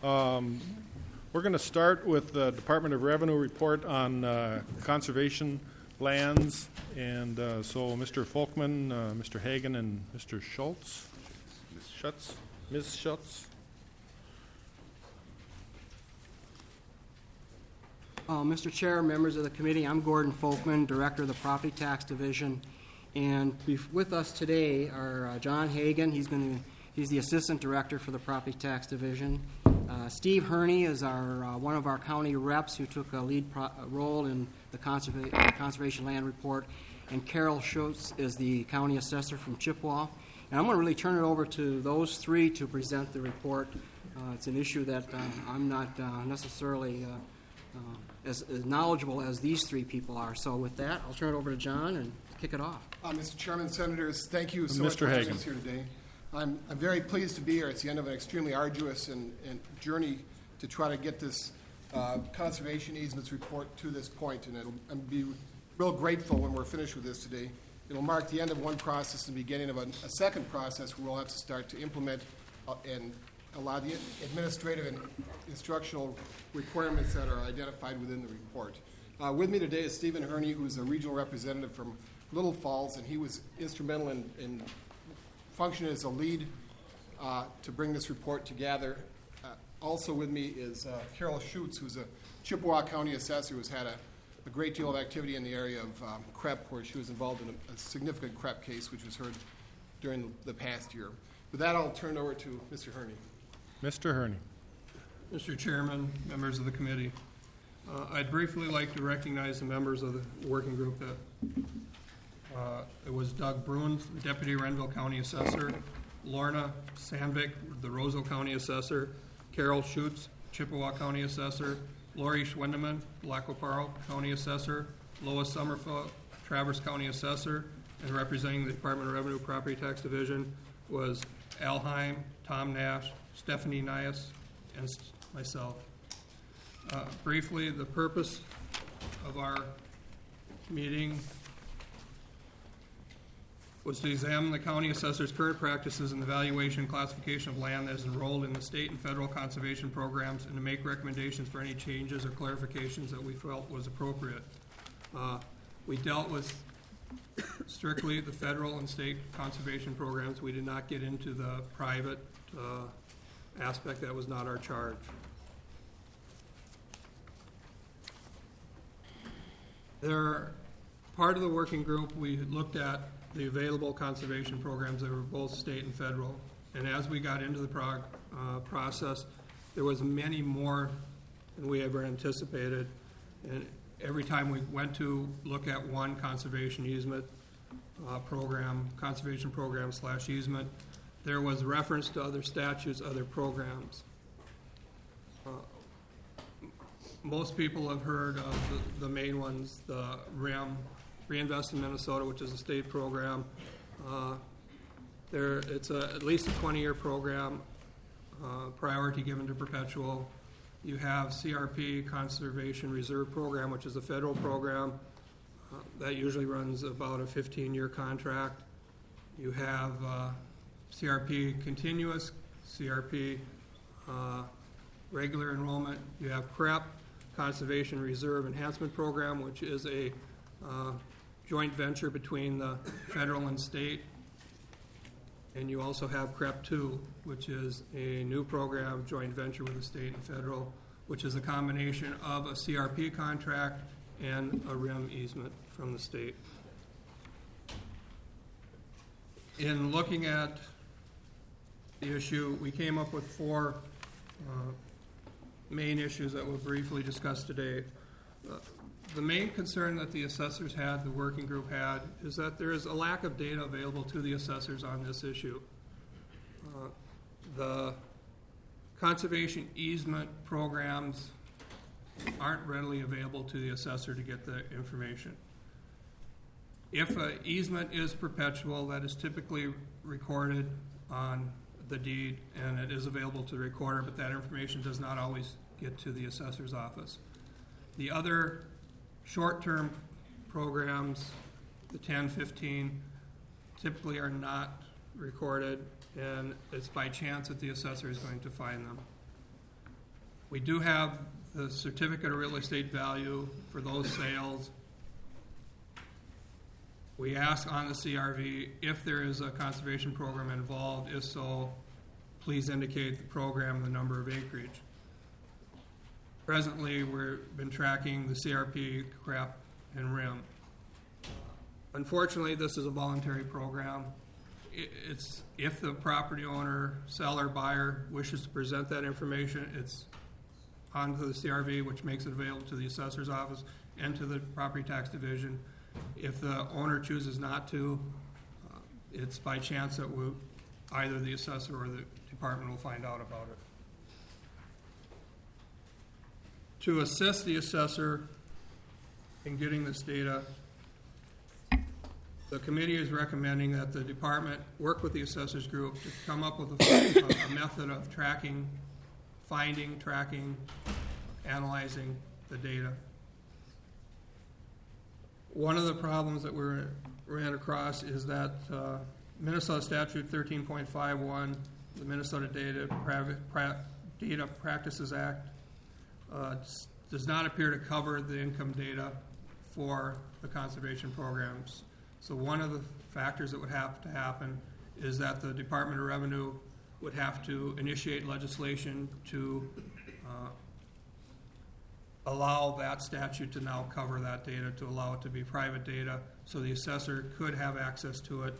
We're going to start with the Department of Revenue report on conservation lands. And so Mr. Folkman, Mr. Hagen, and Mr. Schultz. Ms. Schultz. Mr. Chair, members of the committee, I'm Gordon Folkman, Director of the Property Tax Division. And with us today are John Hagen. He's the Assistant Director for the Property Tax Division. Steve Herney is one of our county reps who took a lead role in the Conservation Land Report. And Carol Schultz is the County Assessor from Chippewa. And I'm going to really turn it over to those three to present the report. It's an issue that I'm not necessarily as knowledgeable as these three people are. So with that, I'll turn it over to John and kick it off. Mr. Chairman, Senators, thank you so much for having us here today. I'm very pleased to be here. It's the end of an extremely arduous and journey to try to get this conservation easements report to this point, and I'll be real grateful when we're finished with this today. It'll mark the end of one process and the beginning of a second process where we'll have to start to implement and allow the administrative and instructional requirements that are identified within the report. With me today is Stephen Herney, who's a regional representative from Little Falls, and he was instrumental in functioning as a lead to bring this report together. Also with me is Carol Schultz, who's a Chippewa County assessor who's had a great deal of activity in the area of CREP, where she was involved in a significant CREP case, which was heard during the past year. With that, I'll turn it over to Mr. Herney. Mr. Herney. Mr. Chairman, members of the committee, I'd briefly like to recognize the members of the working group. It was Doug Bruins, the Deputy Renville County Assessor, Lorna Sandvik, the Roseville County Assessor, Carol Schutz, Chippewa County Assessor, Lori Schwendeman, Lacoparo County Assessor, Lois Sommerfeld, Traverse County Assessor, and representing the Department of Revenue Property Tax Division was Al Heim, Tom Nash, Stephanie Nias, and myself. Briefly, the purpose of our meeting was to examine the county assessor's current practices in the valuation and classification of land that is enrolled in the state and federal conservation programs, and to make recommendations for any changes or clarifications that we felt was appropriate. We dealt with strictly the federal and state conservation programs. We did not get into the private aspect. That was not our charge. Part of the working group, we looked at the available conservation programs that were both state and federal. And as we got into the process, there was many more than we ever anticipated. And every time we went to look at one conservation easement conservation program / easement, there was reference to other statutes, other programs. Most people have heard of the main ones, the RIM, Reinvest in Minnesota, which is a state program. It's at least a 20-year program, priority given to perpetual. You have CRP, Conservation Reserve Program, which is a federal program. That usually runs about a 15-year contract. You have CRP Continuous, CRP Regular Enrollment. You have CREP, Conservation Reserve Enhancement Program, which is a joint venture between the federal and state. And you also have CREP 2, which is a new program, joint venture with the state and federal, which is a combination of a CRP contract and a RIM easement from the state. In looking at the issue, we came up with four main issues that we'll briefly discuss today. The main concern that the assessors had, the working group had, is that there is a lack of data available to the assessors on this issue. The conservation easement programs aren't readily available to the assessor to get the information. If an easement is perpetual, that is typically recorded on the deed, and it is available to the recorder, but that information does not always get to the assessor's office. The other short-term programs, the 10, 15, typically are not recorded, and it's by chance that the assessor is going to find them. We do have the certificate of real estate value for those sales. We ask on the CRV if there is a conservation program involved. If so, please indicate the program and the number of acreage. Presently, we've been tracking the CRP, CREP, and RIM. Unfortunately, this is a voluntary program. It's if the property owner, seller, buyer wishes to present that information, it's onto the CRV, which makes it available to the assessor's office and to the property tax division. If the owner chooses not to, it's by chance that either the assessor or the department will find out about it. To assist the assessor in getting this data, the committee is recommending that the department work with the assessors group to come up with a method of tracking, finding, tracking, analyzing the data. One of the problems that we ran across is that Minnesota Statute 13.51, the Minnesota Data Practices Act, does not appear to cover the income data for the conservation programs. So one of the factors that would have to happen is that the Department of Revenue would have to initiate legislation to allow that statute to now cover that data, to allow it to be private data, so the assessor could have access to it.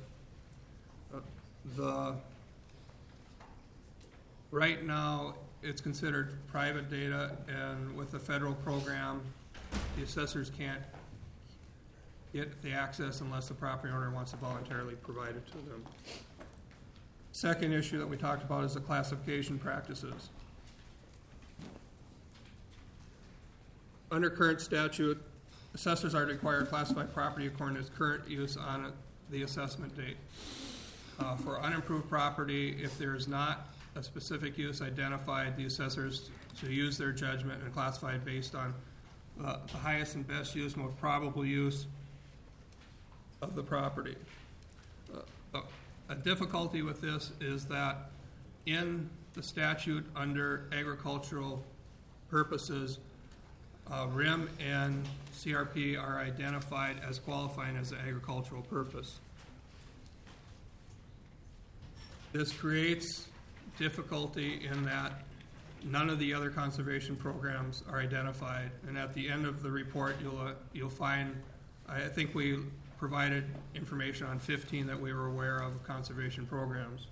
Right now, it's considered private data, and with the federal program, the assessors can't get the access unless the property owner wants to voluntarily provide it to them. Second issue that we talked about is the classification practices. Under current statute, assessors are required to classify property according to its current use on the assessment date. For unimproved property, if there is not a specific use identified, the assessors to use their judgment and classify it based on the highest and best use, most probable use of the property. A difficulty with this is that in the statute under agricultural purposes, RIM and CRP are identified as qualifying as an agricultural purpose. This creates difficulty in that none of the other conservation programs are identified, and at the end of the report you'll find, I think we provided information on 15 that we were aware of conservation programs.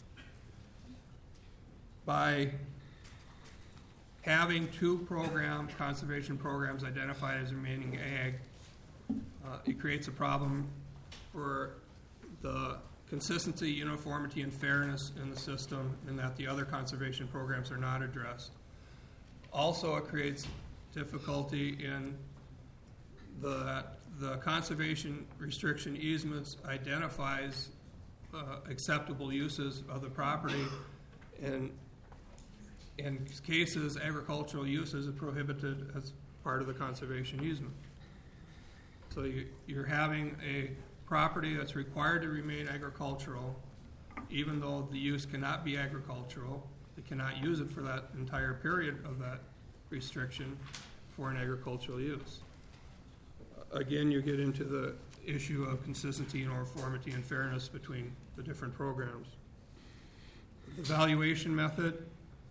By having two conservation programs identified as remaining ag, it creates a problem for the consistency, uniformity, and fairness in the system, and that the other conservation programs are not addressed. Also, it creates difficulty in the conservation restriction easements identifies acceptable uses of the property, and in cases, agricultural uses are prohibited as part of the conservation easement. So you're having a property that's required to remain agricultural, even though the use cannot be agricultural. They cannot use it for that entire period of that restriction for an agricultural use. Again, you get into the issue of consistency, uniformity, and fairness between the different programs. The valuation method,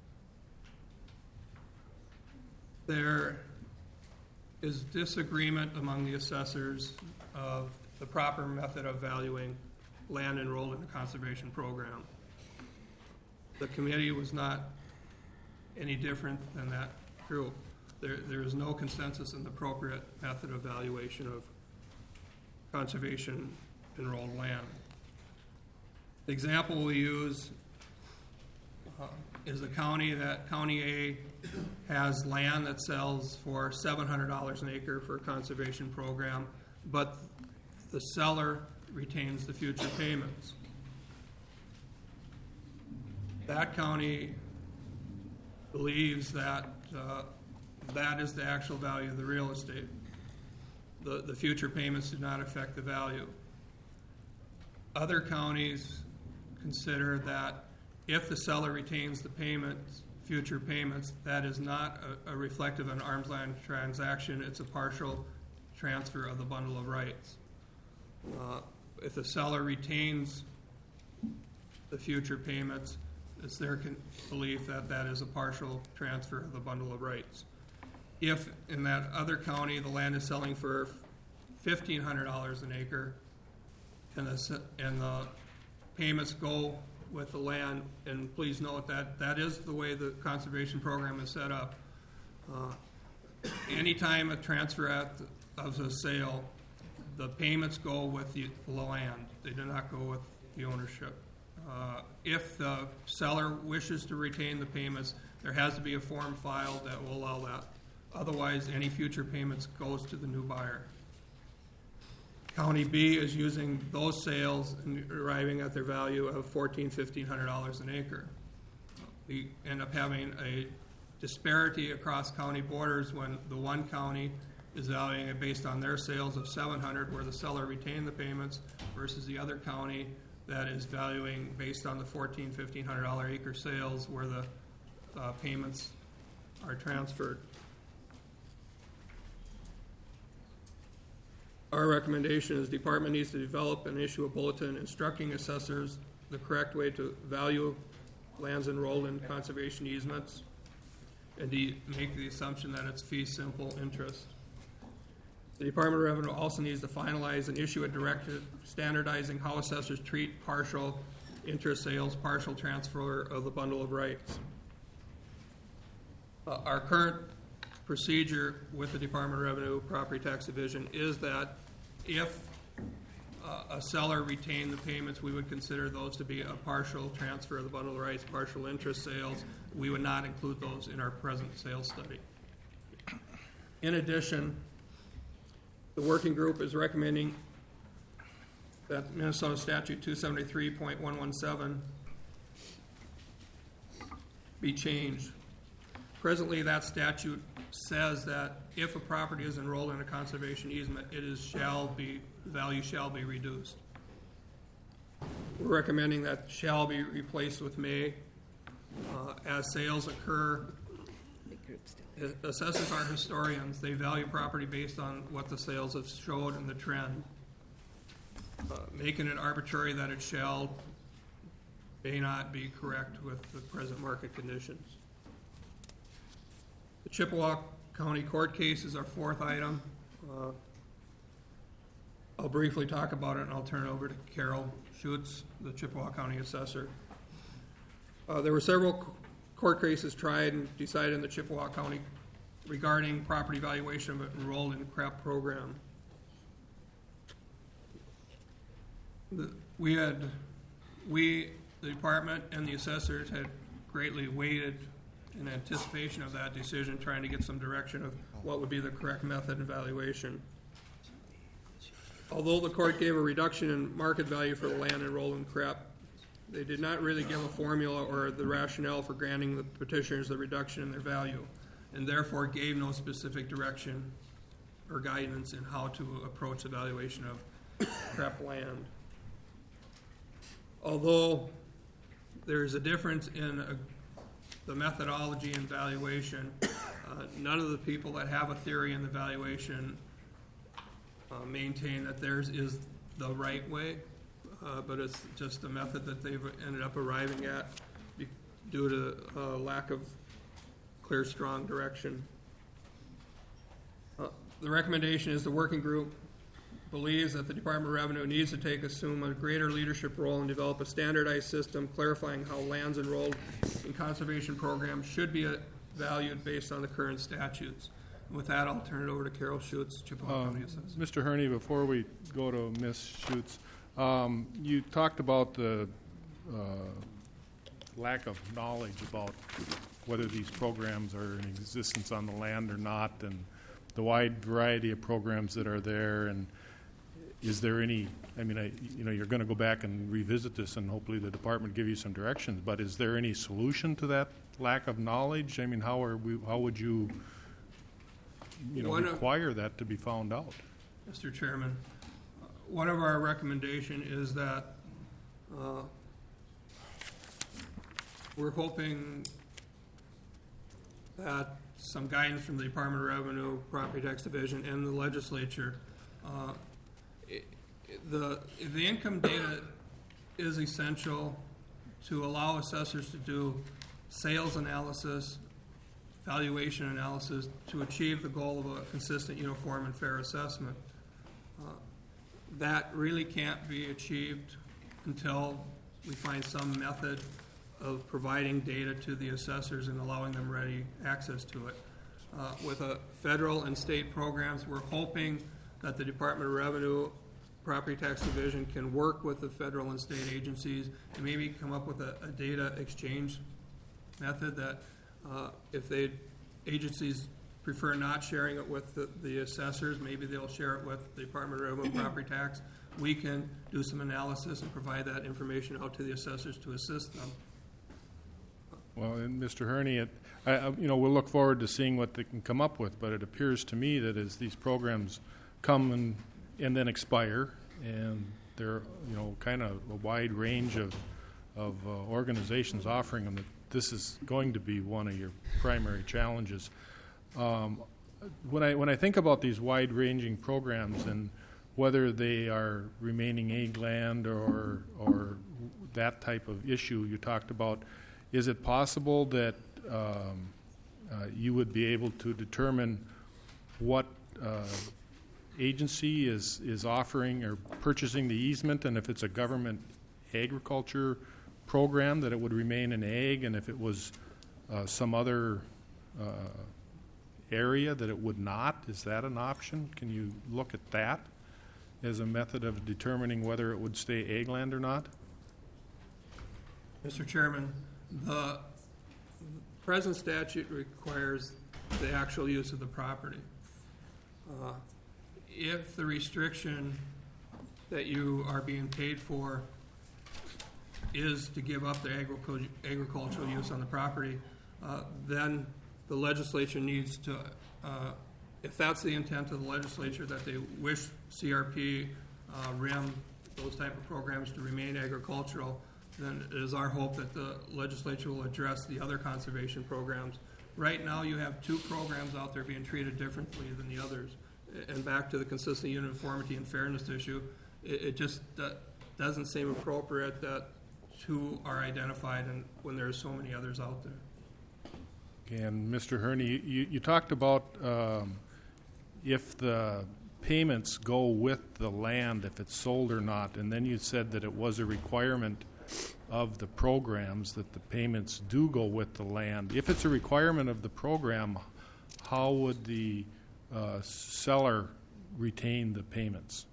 there is disagreement among the assessors of the proper method of valuing land enrolled in a conservation program. The committee was not any different than that group. There is no consensus in the appropriate method of valuation of conservation enrolled land. The example we use is a county that County A has land that sells for $700 an acre for a conservation program, but the seller retains the future payments. That county believes that that is the actual value of the real estate. The future payments do not affect the value. Other counties consider that if the seller retains the payments future payments. That is not a reflective of an arm's length transaction. It's a partial transfer of the bundle of rights. If the seller retains the future payments, it's their belief that that is a partial transfer of the bundle of rights. If in that other county the land is selling for $1,500 an acre, and the payments go with the land, and please note that that is the way the conservation program is set up. Anytime a transfer of a sale, the payments go with the land. They do not go with the ownership. If the seller wishes to retain the payments, there has to be a form filed that will allow that. Otherwise, any future payments goes to the new buyer. County B is using those sales and arriving at their value of $1,500 an acre. We end up having a disparity across county borders when the one county is valuing it based on their sales of $700, where the seller retained the payments, versus the other county that is valuing based on the $1,500 acre sales, where the payments are transferred. Our recommendation is the department needs to develop and issue a bulletin instructing assessors the correct way to value lands enrolled in conservation easements, and to make the assumption that it's fee simple interest. The Department of Revenue also needs to finalize and issue a directive standardizing how assessors treat partial interest sales, partial transfer of the bundle of rights. Our current procedure with the Department of Revenue Property Tax Division is that if a seller retained the payments, we would consider those to be a partial transfer of the bundle of rights, partial interest sales. We would not include those in our present sales study. In addition, the working group is recommending that Minnesota Statute 273.117 be changed. Presently, that statute says that if a property is enrolled in a conservation easement, value shall be reduced. We're recommending that shall be replaced with may. As sales occur, assessors aren't historians. They value property based on what the sales have showed and the trend. Making it arbitrary that it shall may not be correct with the present market conditions. The Chippewa County Court case is our fourth item. I'll briefly talk about it, and I'll turn it over to Carol Schutz, the Chippewa County Assessor. There were several court cases tried and decided in the Chippewa County regarding property valuation of enrolled in the CREP program. The department and the assessors had greatly waited in anticipation of that decision, trying to get some direction of what would be the correct method of valuation. Although the court gave a reduction in market value for the land enrolled in CREP, they did not really give a formula or the rationale for granting the petitioners the reduction in their value, and therefore gave no specific direction or guidance in how to approach the valuation of CREP land. Although there's a difference in the methodology and valuation, none of the people that have a theory in the valuation maintain that theirs is the right way, but it's just a method that they've ended up arriving at due to a lack of clear, strong direction. The recommendation is the working group believes that the Department of Revenue needs to assume a greater leadership role and develop a standardized system clarifying how lands enrolled in conservation programs should be valued based on the current statutes. With that, I'll turn it over to Carol Schutz, Chippewa County Assessor. Mr. Herney, before we go to Ms. Schutz, you talked about the lack of knowledge about whether these programs are in existence on the land or not, and the wide variety of programs that are there. And is there any? I mean, you're going to go back and revisit this, and hopefully the department give you some directions. But is there any solution to that lack of knowledge? I mean, how would you require that to be found out? Mr. Chairman, one of our recommendation is that we're hoping that some guidance from the Department of Revenue, Property Tax Division, and the legislature. The income data is essential to allow assessors to do sales analysis, valuation analysis, to achieve the goal of a consistent, uniform, and fair assessment. That really can't be achieved until we find some method of providing data to the assessors and allowing them ready access to it. With federal and state programs, we're hoping that the Department of Revenue Property Tax Division can work with the federal and state agencies and maybe come up with a data exchange method that if agencies prefer not sharing it with the assessors, maybe they'll share it with the Department of Revenue Property Tax. We can do some analysis and provide that information out to the assessors to assist them. Well, and Mr. Herney, we'll look forward to seeing what they can come up with, but it appears to me that as these programs come and then expire, and there are, kind of a wide range of organizations offering them, that this is going to be one of your primary challenges. When I think about these wide-ranging programs and whether they are remaining ag land or that type of issue you talked about, is it possible that you would be able to determine what agency is offering or purchasing the easement, and if it's a government agriculture program, that it would remain an ag, and if it was some other area, that it would not? Is that an option? Can you look at that as a method of determining whether it would stay ag land or not? Mr. Chairman, the present statute requires the actual use of the property. If the restriction that you are being paid for is to give up the agricultural use on the property, then the legislature needs to, if that's the intent of the legislature, that they wish CRP, RIM, those type of programs to remain agricultural, then it is our hope that the legislature will address the other conservation programs. Right now, you have two programs out there being treated differently than the others. And back to the consistent uniformity and fairness issue, it just doesn't seem appropriate that two are identified and when there are so many others out there. And Mr. Herney, you talked about if the payments go with the land, if it's sold or not, and then you said that it was a requirement of the programs that the payments do go with the land. If it's a requirement of the program, how would the seller retain the payments?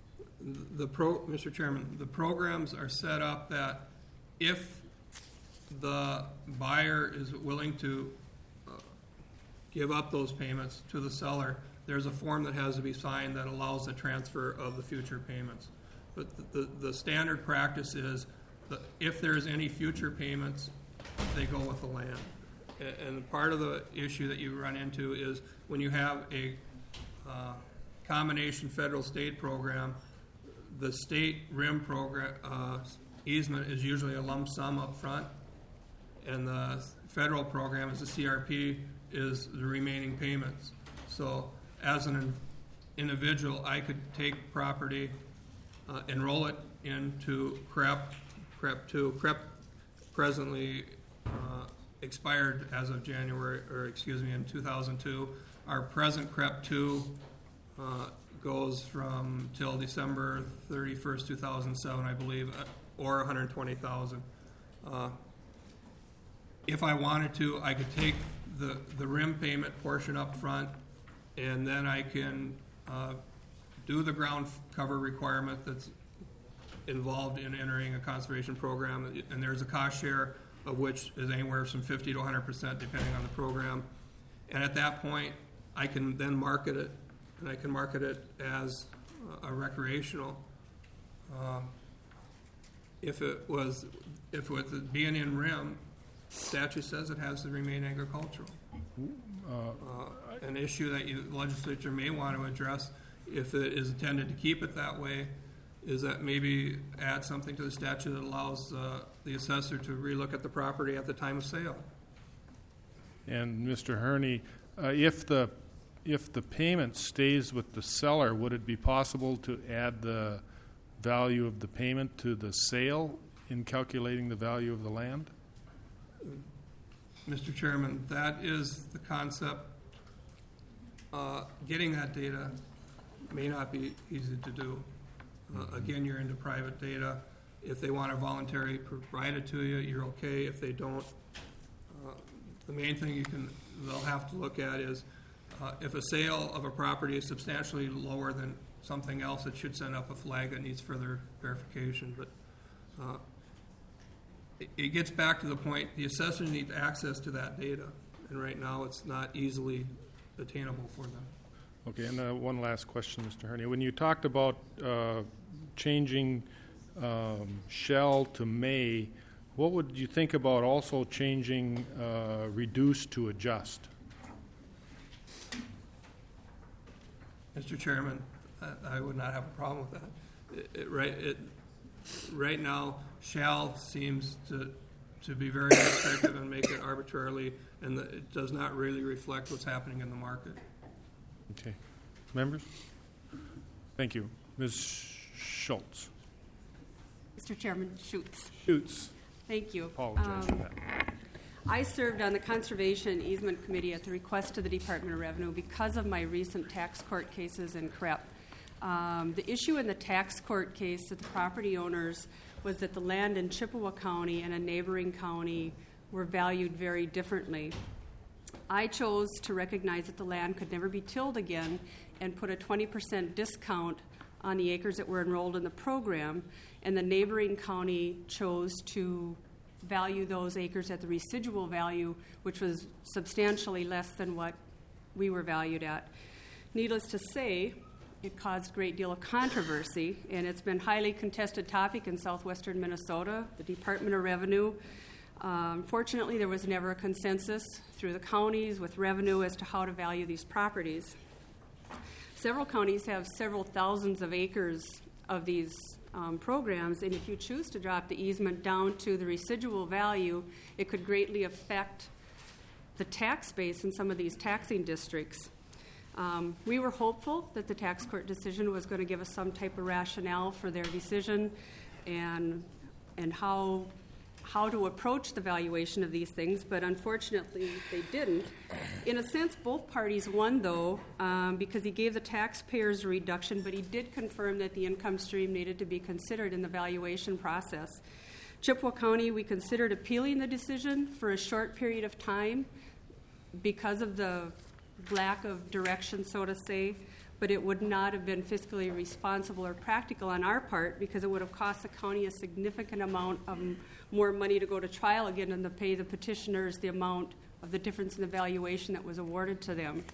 Mr. Chairman, the programs are set up that if the buyer is willing to give up those payments to the seller, there's a form that has to be signed that allows the transfer of the future payments. But the standard practice is that if there's any future payments, they go with the land. And part of the issue that you run into is when you have a combination federal-state program, the state RIM program easement is usually a lump sum up front, and the federal program, as the CRP, is the remaining payments. So as an individual, I could take property, enroll it into CREP 2. CREP presently expired as of in 2002. Our present CREP 2 goes from till December 31st, 2007, I believe, or 120,000. If I wanted to, I could take the RIM payment portion up front, and then I can do the ground cover requirement that's involved in entering a conservation program, and there's a cost share of which is anywhere from 50 to 100% depending on the program. And at that point, I can then market it, and I can market it as a recreational. If it was being in RIM, statute says it has to remain agricultural. An issue that the legislature may want to address, if it is intended to keep it that way, is that maybe add something to the statute that allows the assessor to relook at the property at the time of sale. And Mr. Herney, if the payment stays with the seller, would it be possible to add the value of the payment to the sale in calculating the value of the land? Mr. Chairman, that is the concept. Getting that data may not be easy to do. Again, you're into private data. If they want to voluntarily provide it to you, you're okay. If they don't, the main thing they'll have to look at is if a sale of a property is substantially lower than something else, it should send up a flag that needs further verification. But it gets back to the point, the assessor needs access to that data, and right now it's not easily attainable for them. Okay, and one last question, Mr. Herney. When you talked about changing shall to may, what would you think about also changing reduce to adjust? Mr. Chairman, I would not have a problem with that. Right now, shall seems to be very restrictive and make it arbitrarily, and it does not really reflect what's happening in the market. Okay. Members? Thank you. Ms. Schultz. Mr. Chairman, Schutz. Schutz. Thank you. Apologize for that. I served on the Conservation Easement Committee at the request of the Department of Revenue because of my recent tax court cases in CREP. The issue in the tax court case of the property owners was that the land in Chippewa County and a neighboring county were valued very differently. I chose to recognize that the land could never be tilled again and put a 20% discount on the acres that were enrolled in the program, and the neighboring county chose to value those acres at the residual value, which was substantially less than what we were valued at. Needless to say, it caused a great deal of controversy, and it's been a highly contested topic in southwestern Minnesota, the Department of Revenue. Fortunately, there was never a consensus through the counties with revenue as to how to value these properties. Several counties have several thousands of acres of these programs, and if you choose to drop the easement down to the residual value, it could greatly affect the tax base in some of these taxing districts. We were hopeful that the tax court decision was going to give us some type of rationale for their decision and how to approach the valuation of these things, but unfortunately they didn't. In a sense, both parties won, though, because he gave the taxpayers a reduction, but he did confirm that the income stream needed to be considered in the valuation process. Chippewa County, we considered appealing the decision for a short period of time because of the lack of direction, so to say, but it would not have been fiscally responsible or practical on our part because it would have cost the county a significant amount of more money to go to trial again and to pay the petitioners the amount of the difference in the valuation that was awarded to them.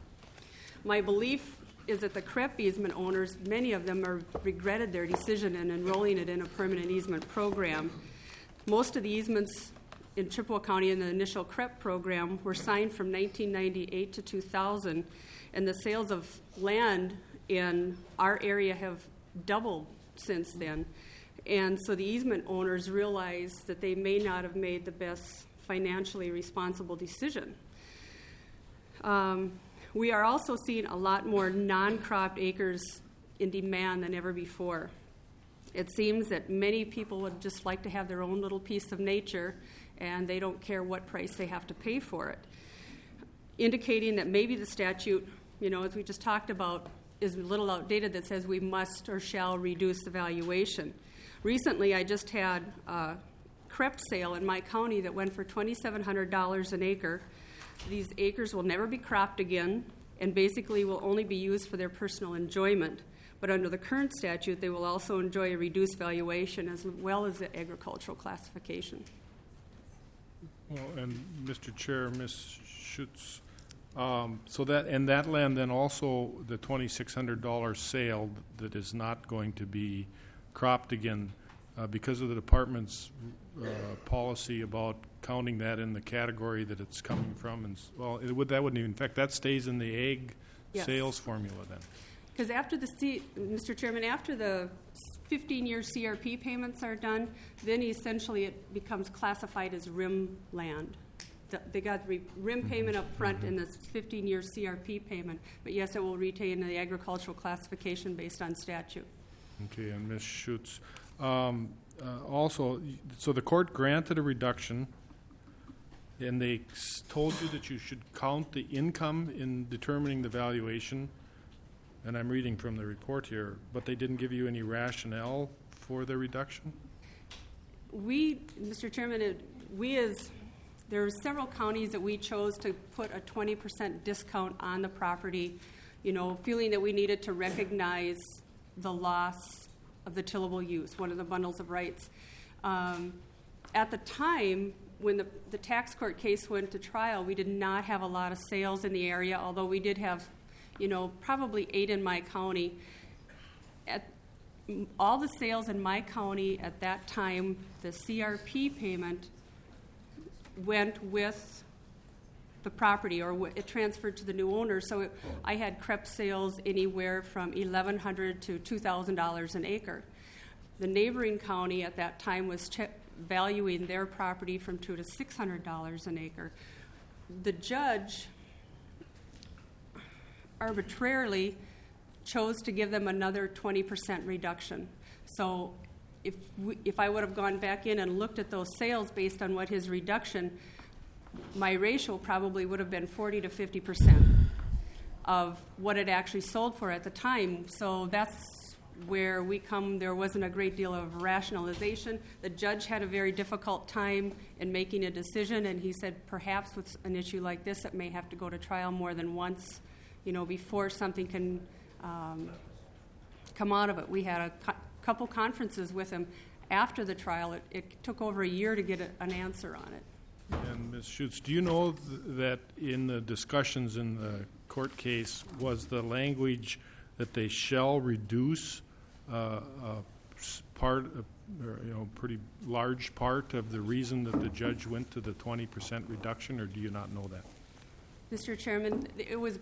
My belief is that the CREP easement owners, many of them regretted their decision in enrolling it in a permanent easement program. Most of the easements in Chippewa County in the initial CREP program were signed from 1998 to 2000, and the sales of land in our area have doubled since then. And so the easement owners realized that they may not have made the best financially responsible decision. We are also seeing a lot more non-cropped acres in demand than ever before. It seems that many people would just like to have their own little piece of nature, and they don't care what price they have to pay for it, indicating that maybe the statute, as we just talked about, is a little outdated that says we must or shall reduce the valuation. Recently, I just had a CREP sale in my county that went for $2,700 an acre. These acres will never be cropped again and basically will only be used for their personal enjoyment. But under the current statute, they will also enjoy a reduced valuation as well as the agricultural classification. Well, and Mr. Chair, Ms. Schutz, so that land then also the $2,600 sale that is not going to be cropped again because of the department's policy about counting that in the category that it's coming from, and that wouldn't even affect that stays in the ag sales formula then. Because Mr. Chairman, after the 15-year CRP payments are done, then essentially it becomes classified as RIM land. they got the RIM payment up front and this 15-year CRP payment, but yes, it will retain the agricultural classification based on statute. Okay, and Ms. Schutz. Also, so the court granted a reduction, and they told you that you should count the income in determining the valuation, and I'm reading from the report here, but they didn't give you any rationale for the reduction? Mr. Chairman, there are several counties that we chose to put a 20% discount on the property, feeling that we needed to recognize the loss of the tillable use, one of the bundles of rights. At the time, when the tax court case went to trial, we did not have a lot of sales in the area, although we did have, probably 8 in my county. All the sales in my county at that time, the CRP payment went with the property, or it transferred to the new owner. So I had crepe sales anywhere from $1,100 to $2,000 an acre. The neighboring county at that time was valuing their property from $200 to $600 an acre. The judge arbitrarily chose to give them another 20% reduction. So if I would have gone back in and looked at those sales based on what his reduction, my ratio probably would have been 40 to 50% of what it actually sold for at the time. So that's where there wasn't a great deal of rationalization. The judge had a very difficult time in making a decision, and he said perhaps with an issue like this, it may have to go to trial more than once, before something can come out of it. We had a couple conferences with him after the trial. It took over a year to get an answer on it. And Ms. Schutz, do you know that in the discussions in the court case was the language that they shall reduce pretty large part of the reason that the judge went to the 20% reduction, or do you not know that? Mr. Chairman, it was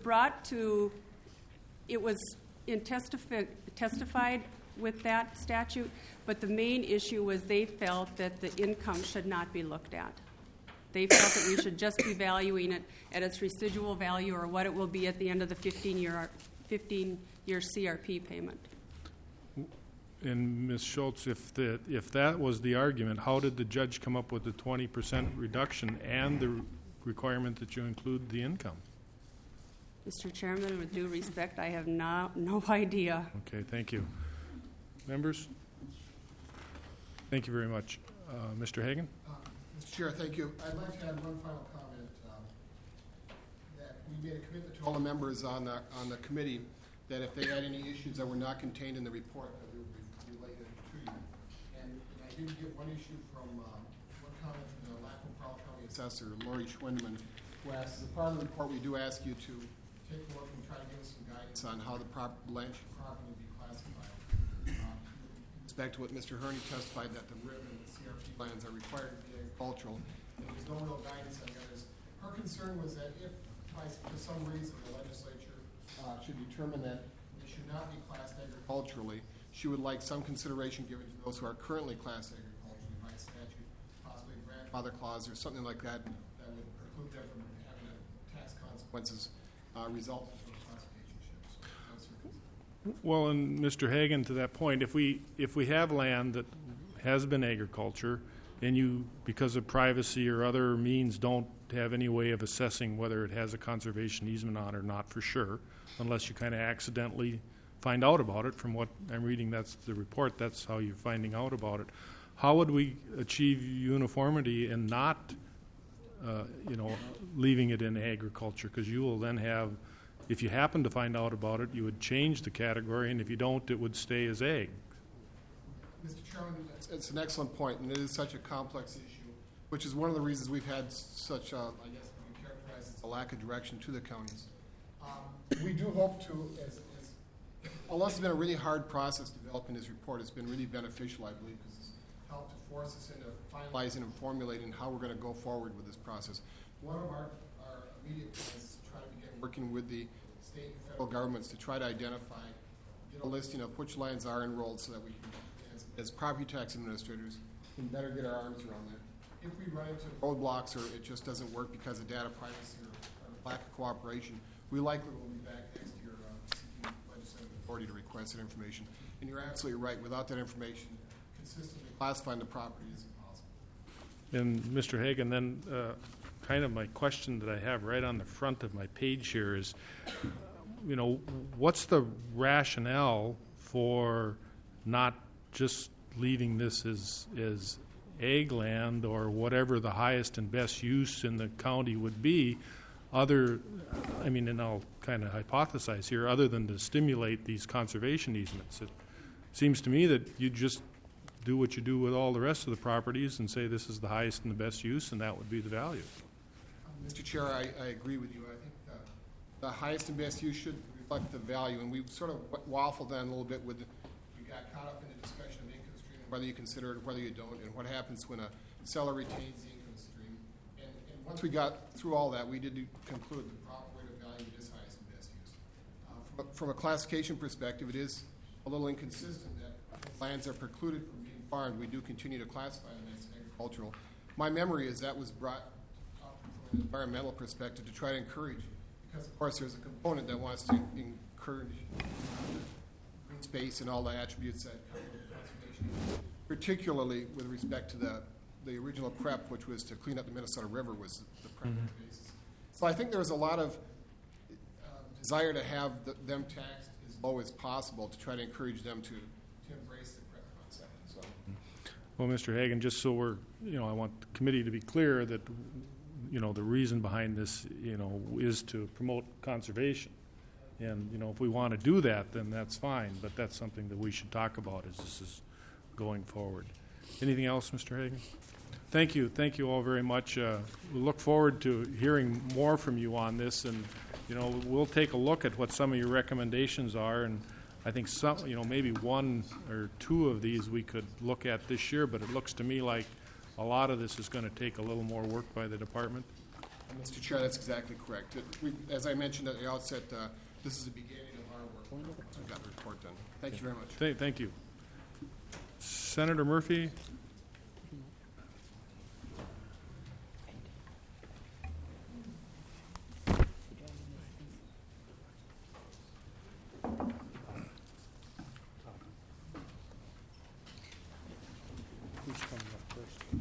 testified with that statute, but the main issue was they felt that the income should not be looked at. They felt that we should just be valuing it at its residual value, or what it will be at the end of the 15-year CRP payment. And Ms. Schultz, if that was the argument, how did the judge come up with the 20% reduction and the requirement that you include the income? Mr. Chairman, with due respect, I have no idea. Okay, thank you. Members? Thank you very much. Mr. Hagan? Mr. Chair, thank you. I'd like to add one final comment. That we made a commitment to all the members on the committee that if they had any issues that were not contained in the report, that we would relay them to you. And I did get one issue from one comment from the Lac La Parle County Assessor, Lori Schwindeman, who asked, as a part of the report, we do ask you to take a look and try to give us some guidance on how the land should properly be classified. It's back to what Mr. Herney testified, that the RIM and the CRP lands are required to be agricultural, and there's no real guidance on that. Her concern was that if, for some reason, the legislature should determine that they should not be classed agriculturally, she would like some consideration given to those who are currently classed agriculturally by statute, possibly a grandfather clause or something like that, that would preclude them from having tax consequences result from classification shifts. Well, and Mr. Hagan, to that point, if we have land that has been agriculture, and you, because of privacy or other means, don't have any way of assessing whether it has a conservation easement on it or not for sure, unless you kind of accidentally find out about it. From what I'm reading, that's the report, that's how you're finding out about it. How would we achieve uniformity and not, leaving it in agriculture? Because you will then have, if you happen to find out about it, you would change the category, and if you don't, it would stay as ag. Mr. Chairman, it's an excellent point, and it is such a complex issue, which is one of the reasons we've had such, I guess, we characterize as a lack of direction to the counties. We do hope to, although it's been a really hard process developing this report, it's been really beneficial, I believe, because it's helped to force us into finalizing and formulating how we're going to go forward with this process. One of our immediate plans is to try to begin working with the state and federal governments to try to identify, get a listing of which lands are enrolled so that we can, as property tax administrators, can better get our arms around that. if we run into roadblocks or it just doesn't work because of data privacy or lack of cooperation, we likely will be back next year seeking legislative authority to request that information. And you're absolutely right. Without that information, consistently classifying the property is impossible. And Mr. Hagan, then kind of my question that I have right on the front of my page here is, what's the rationale for not just leaving this as ag land or whatever the highest and best use in the county would be, and I'll kind of hypothesize here, other than to stimulate these conservation easements? It seems to me that you just do what you do with all the rest of the properties and say this is the highest and the best use, and that would be the value. Mr. Chair, I agree with you. I think the highest and best use should reflect the value, and we sort of waffled on a little bit with, we got caught up in the discussion of income stream, whether you consider it, whether you don't, and what happens when a seller retains the income stream. And once we got through all that, we did conclude the proper rate of value is highest and best use. From a classification perspective, it is a little inconsistent that lands are precluded from being farmed. We do continue to classify them as agricultural. My memory is that was brought up from an environmental perspective to try to encourage, because of course there's a component that wants to encourage green space and all the attributes that come with conservation, particularly with respect to the original PREP, which was to clean up the Minnesota River, was the primary basis. So I think there was a lot of desire to have them taxed as low as possible to try to encourage them to embrace the PREP concept. So. Well, Mr. Hagan, just so I want the committee to be clear that, the reason behind this, is to promote conservation. And, if we want to do that, then that's fine, but that's something that we should talk about as this is going forward. Anything else, Mr. Hagan? Thank you. Thank you all very much. We look forward to hearing more from you on this, and, we'll take a look at what some of your recommendations are, and I think some, maybe one or two of these we could look at this year, but it looks to me like a lot of this is going to take a little more work by the department. Mr. Chair, that's exactly correct. As I mentioned at the outset, this is the beginning of our work. We've got the report done. Thank you very much. Thank you. Senator Murphy? Who's coming up first?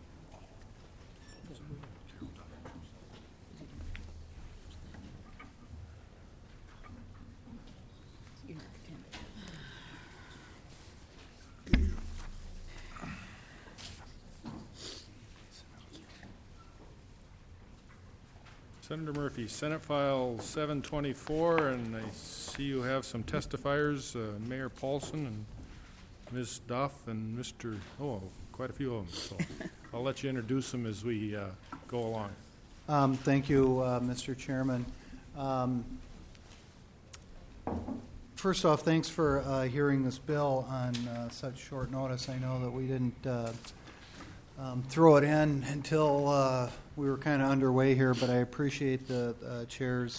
Senator Murphy, Senate File 724, and I see you have some testifiers, Mayor Paulson and Ms. Duff and quite a few of them. So I'll let you introduce them as we go along. Thank you, Mr. Chairman. First off, thanks for hearing this bill on such short notice. I know that we didn't throw it in until we were kind of underway here, but I appreciate the chair's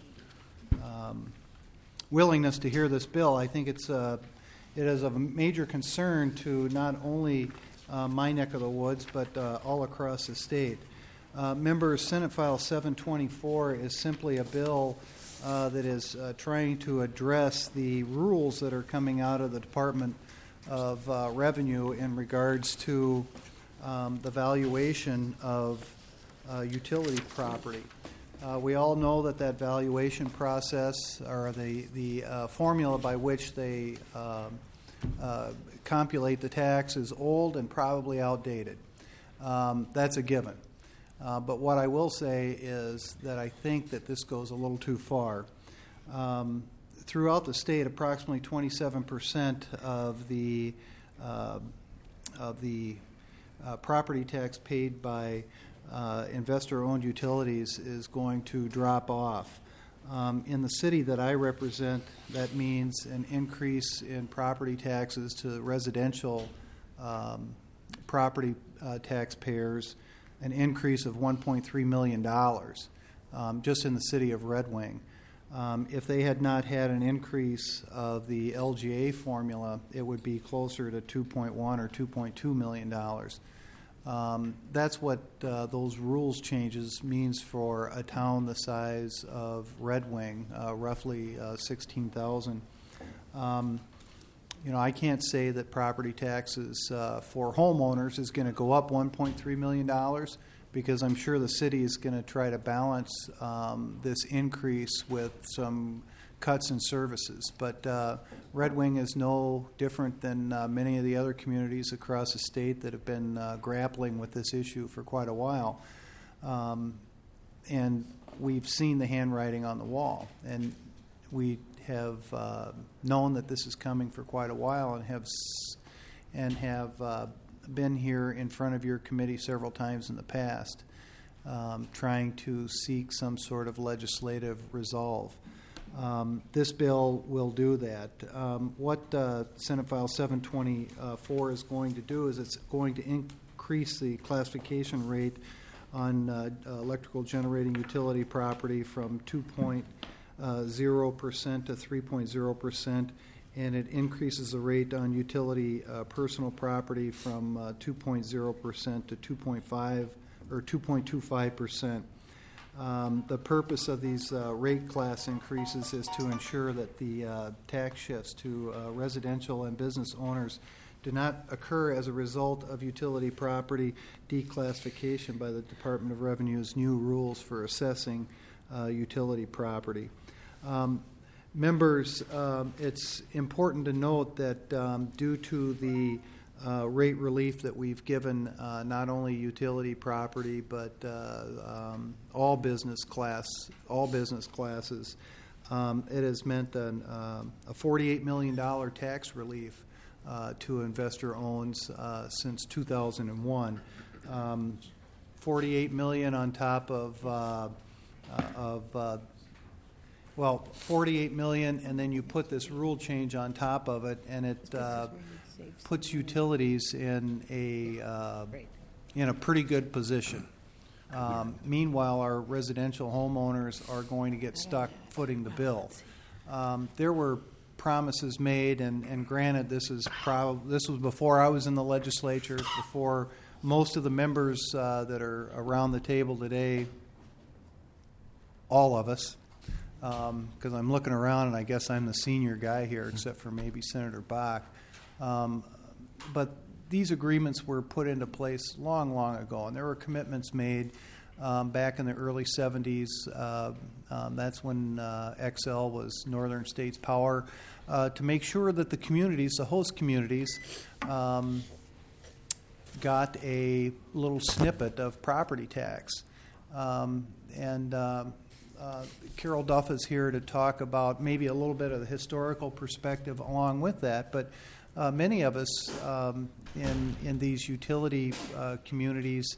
willingness to hear this bill. I think it is of a major concern to not only my neck of the woods, but all across the state. Members, Senate File 724 is simply a bill that is trying to address the rules that are coming out of the Department of Revenue in regards to the valuation of utility property. We all know that valuation process, or the formula by which they compulate the tax, is old and probably outdated. That's a given. But what I will say is that I think that this goes a little too far. Throughout the state, approximately 27% of the property tax paid by investor-owned utilities is going to drop off. In the city that I represent, that means an increase in property taxes to residential property taxpayers, an increase of $1.3 million just in the city of Red Wing. If they had not had an increase of the LGA formula, it would be closer to $2.1 or $2.2 million. That's what those rules changes means for a town the size of Red Wing, roughly 16,000. I can't say that property taxes for homeowners is going to go up $1.3 million, because I'm sure the city is going to try to balance this increase with some cuts in services. But Red Wing is no different than many of the other communities across the state that have been grappling with this issue for quite a while. And we've seen the handwriting on the wall. And we have known that this is coming for quite a while, and have been here in front of your committee several times in the past, trying to seek some sort of legislative resolve. This bill will do that. What Senate File 724 is going to do is it's going to increase the classification rate on electrical generating utility property from 2.0% to 3.0%, and it increases the rate on utility personal property from 2.0% to 2.5 or 2.25%. The purpose of these rate class increases is to ensure that the tax shifts to residential and business owners do not occur as a result of utility property declassification by the Department of Revenue's new rules for assessing utility property. Members, it's important to note that due to the rate relief that we've given not only utility property but all business classes, it has meant a $48 million tax relief to investor owns since 2001. $48 million on top of $48 million, and then you put this rule change on top of it, and it puts utilities in a pretty good position. Meanwhile, our residential homeowners are going to get stuck footing the bill. There were promises made, and granted, this was before I was in the legislature, before most of the members that are around the table today, all of us, because I'm looking around and I guess I'm the senior guy here, except for maybe Senator Bach. But these agreements were put into place long, long ago, and there were commitments made back in the early 70s. That's when XL was Northern States Power, to make sure that the communities, the host communities, got a little snippet of property tax. Carol Duff is here to talk about maybe a little bit of the historical perspective along with that, but many of us in these utility communities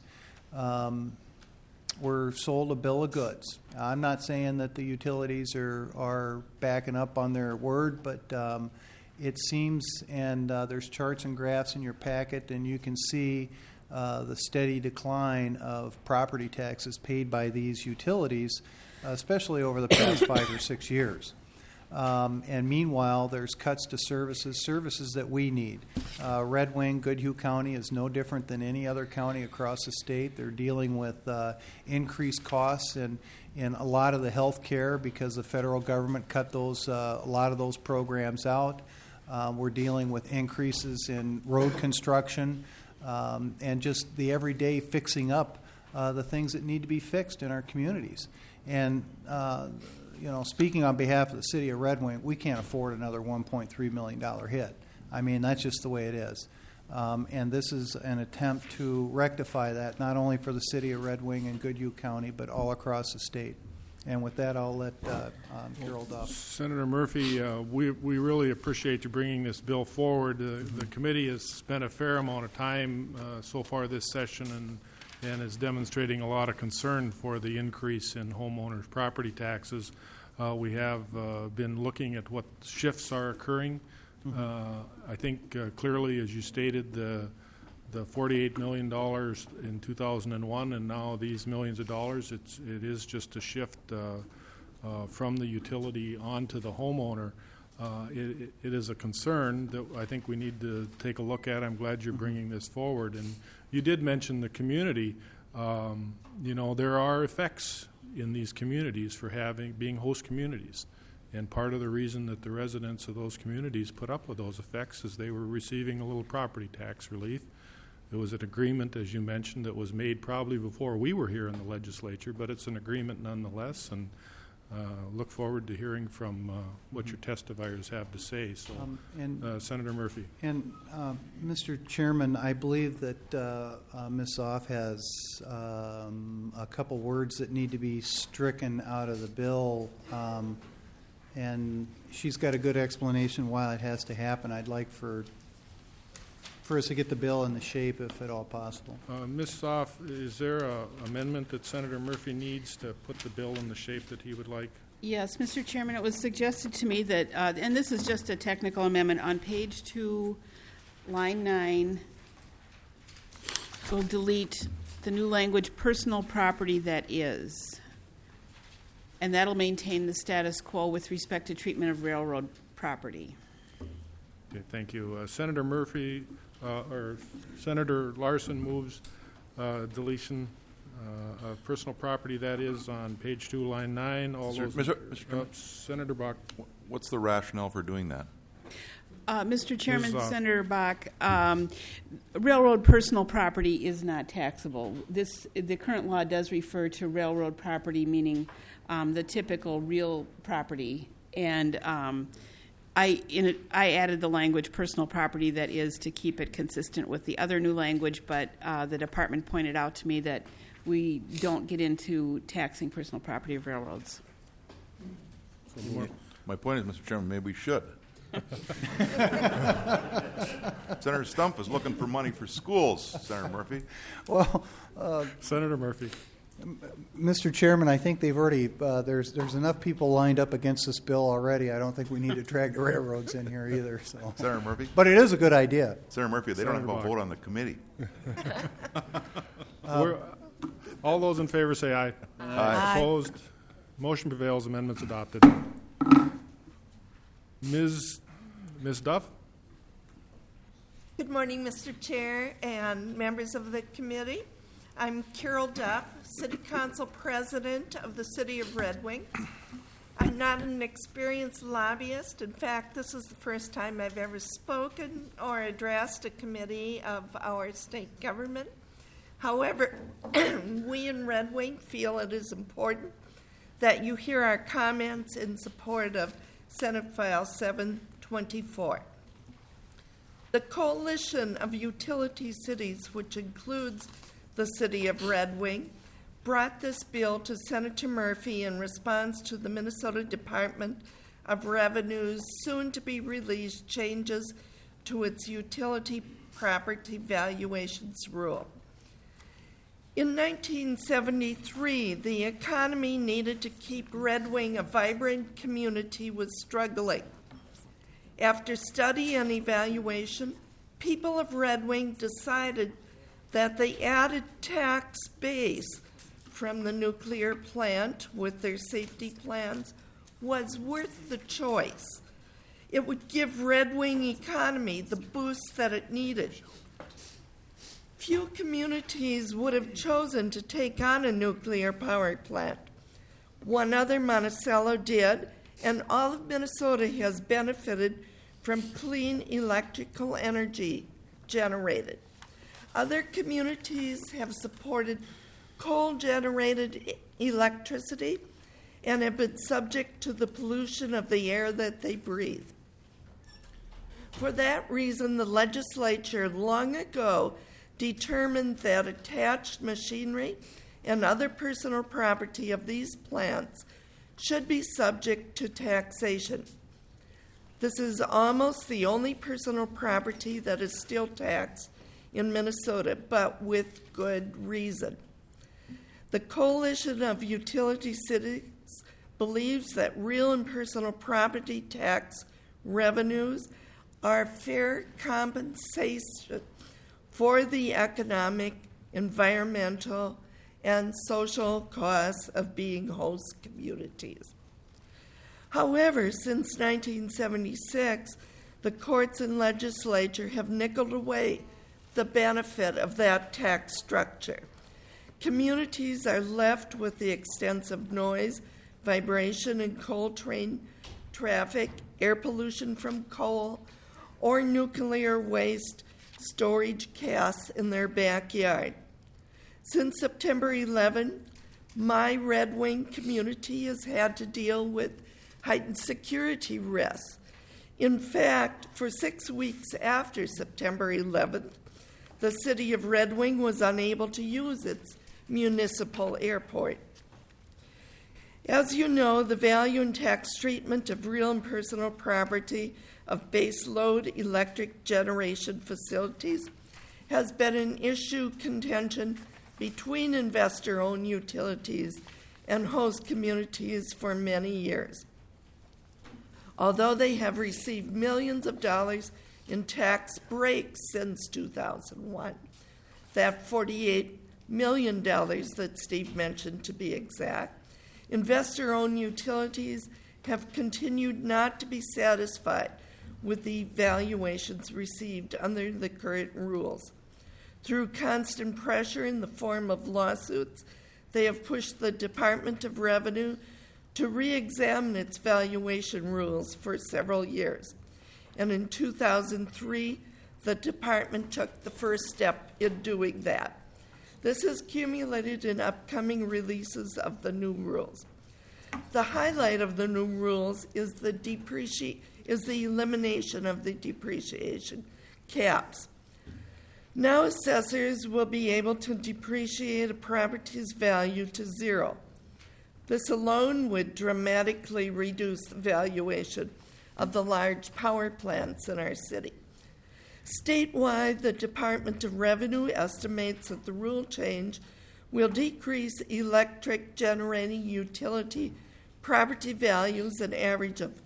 were sold a bill of goods. I'm not saying that the utilities are backing up on their word, but it seems, and there's charts and graphs in your packet, and you can see the steady decline of property taxes paid by these utilities, especially over the past 5 or 6 years. And meanwhile, there's cuts to services that we need. Red Wing, Goodhue County is no different than any other county across the state. They're dealing with increased costs in a lot of the health care because the federal government cut a lot of those programs out. We're dealing with increases in road construction and just the everyday fixing up the things that need to be fixed in our communities. And speaking on behalf of the city of Red Wing, we can't afford another $1.3 million hit. I mean, that's just the way it is. And this is an attempt to rectify that, not only for the city of Red Wing and Goodhue County, but all across the state. And with that, I'll let Carol Duff. Senator Murphy, we really appreciate you bringing this bill forward. The committee has spent a fair amount of time so far this session and is demonstrating a lot of concern for the increase in homeowners' property taxes. We have been looking at what shifts are occurring. I think clearly, as you stated, the $48 million in 2001 and now these millions of dollars, it is just a shift from the utility onto the homeowner. It is a concern that I think we need to take a look at. I'm glad you're bringing this forward, you did mention the community. There are effects in these communities for being host communities. And part of the reason that the residents of those communities put up with those effects is they were receiving a little property tax relief. It was an agreement, as you mentioned, that was made probably before we were here in the legislature, but it's an agreement nonetheless, and look forward to hearing from what your testifiers have to say. So, Senator Murphy. And Mr. Chairman, I believe that Ms. Off has a couple words that need to be stricken out of the bill, and she's got a good explanation why it has to happen. I'd like for us to get the bill in the shape, if at all possible. Ms. Off, is there an amendment that Senator Murphy needs to put the bill in the shape that he would like? Yes, Mr. Chairman, it was suggested to me that, and this is just a technical amendment, on page 2, line 9, we'll delete the new language, personal property that is. And that'll maintain the status quo with respect to treatment of railroad property. Okay, thank you. Senator Murphy, or Senator Larson moves deletion of personal property that is on page 2, line 9. All those. Mr. Senator Bach. What's the rationale for doing that? Mr. Chairman, Senator Bach, railroad personal property is not taxable. The current law does refer to railroad property, meaning the typical real property, and I added the language personal property that is to keep it consistent with the other new language, but the department pointed out to me that we don't get into taxing personal property of railroads. My point is, Mr. Chairman, maybe we should. Senator Stumpf is looking for money for schools, Senator Murphy. Well, Senator Murphy. Mr. Chairman, I think they've already, there's enough people lined up against this bill already. I don't think we need to drag the railroads in here either. So. Senator Murphy? But it is a good idea. Senator Murphy, they Senator don't have Bach. a vote on the committee. All those in favor say aye. Aye. Opposed? Motion prevails. Amendment's adopted. Ms. Duff? Good morning, Mr. Chair and members of the committee. I'm Carol Duff, City Council President of the City of Red Wing. I'm not an experienced lobbyist. In fact, this is the first time I've ever spoken or addressed a committee of our state government. However, we in Red Wing feel it is important that you hear our comments in support of Senate File 724. The Coalition of Utility Cities, which includes the City of Red Wing, brought this bill to Senator Murphy in response to the Minnesota Department of Revenue's soon-to-be-released changes to its utility property valuations rule. In 1973, the economy needed to keep Red Wing a vibrant community was struggling. After study and evaluation, people of Red Wing decided that the added tax base from the nuclear plant with their safety plans was worth the choice. It would give Red Wing economy the boost that it needed. Few communities would have chosen to take on a nuclear power plant. One other, Monticello, did, and all of Minnesota has benefited from clean electrical energy generated. Other communities have supported coal-generated electricity and have been subject to the pollution of the air that they breathe. For that reason, the legislature long ago determined that attached machinery and other personal property of these plants should be subject to taxation. This is almost the only personal property that is still taxed in Minnesota, but with good reason. The Coalition of Utility Cities believes that real and personal property tax revenues are fair compensation for the economic, environmental, and social costs of being host communities. However, since 1976, the courts and legislature have nickeled away the benefit of that tax structure. Communities are left with the extensive noise, vibration, and coal train traffic, air pollution from coal, or nuclear waste storage casts in their backyard. Since September 11, my Red Wing community has had to deal with heightened security risks. In fact, for 6 weeks after September 11th, the city of Red Wing was unable to use its municipal airport. As you know, the value and tax treatment of real and personal property of baseload electric generation facilities has been an issue contention between investor-owned utilities and host communities for many years. Although they have received millions of dollars in tax breaks since 2001, that $48 million that Steve mentioned to be exact, investor-owned utilities have continued not to be satisfied with the valuations received under the current rules. Through constant pressure in the form of lawsuits, they have pushed the Department of Revenue to re-examine its valuation rules for several years. And in 2003, the department took the first step in doing that. This has culminated in upcoming releases of the new rules. The highlight of the new rules is the elimination of the depreciation caps. Now assessors will be able to depreciate a property's value to zero. This alone would dramatically reduce the valuation of the large power plants in our city. Statewide, the Department of Revenue estimates that the rule change will decrease electric generating utility property values an average of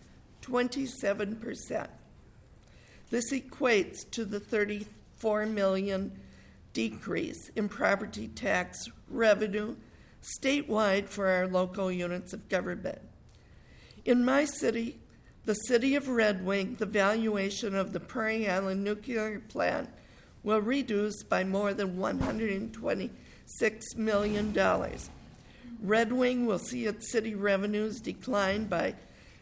27%. This equates to the $34 million decrease in property tax revenue statewide for our local units of government. In my city, the city of Red Wing, the valuation of the Prairie Island nuclear plant will reduce by more than $126 million. Red Wing will see its city revenues decline by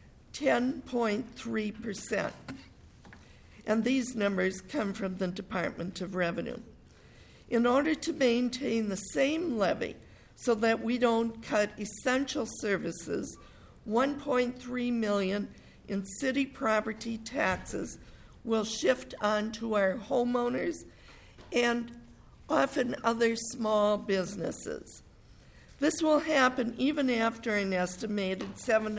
10.3%. And these numbers come from the Department of Revenue. In order to maintain the same levy so that we don't cut essential services, $1.3 million in city property taxes will shift onto our homeowners and often other small businesses. This will happen even after an estimated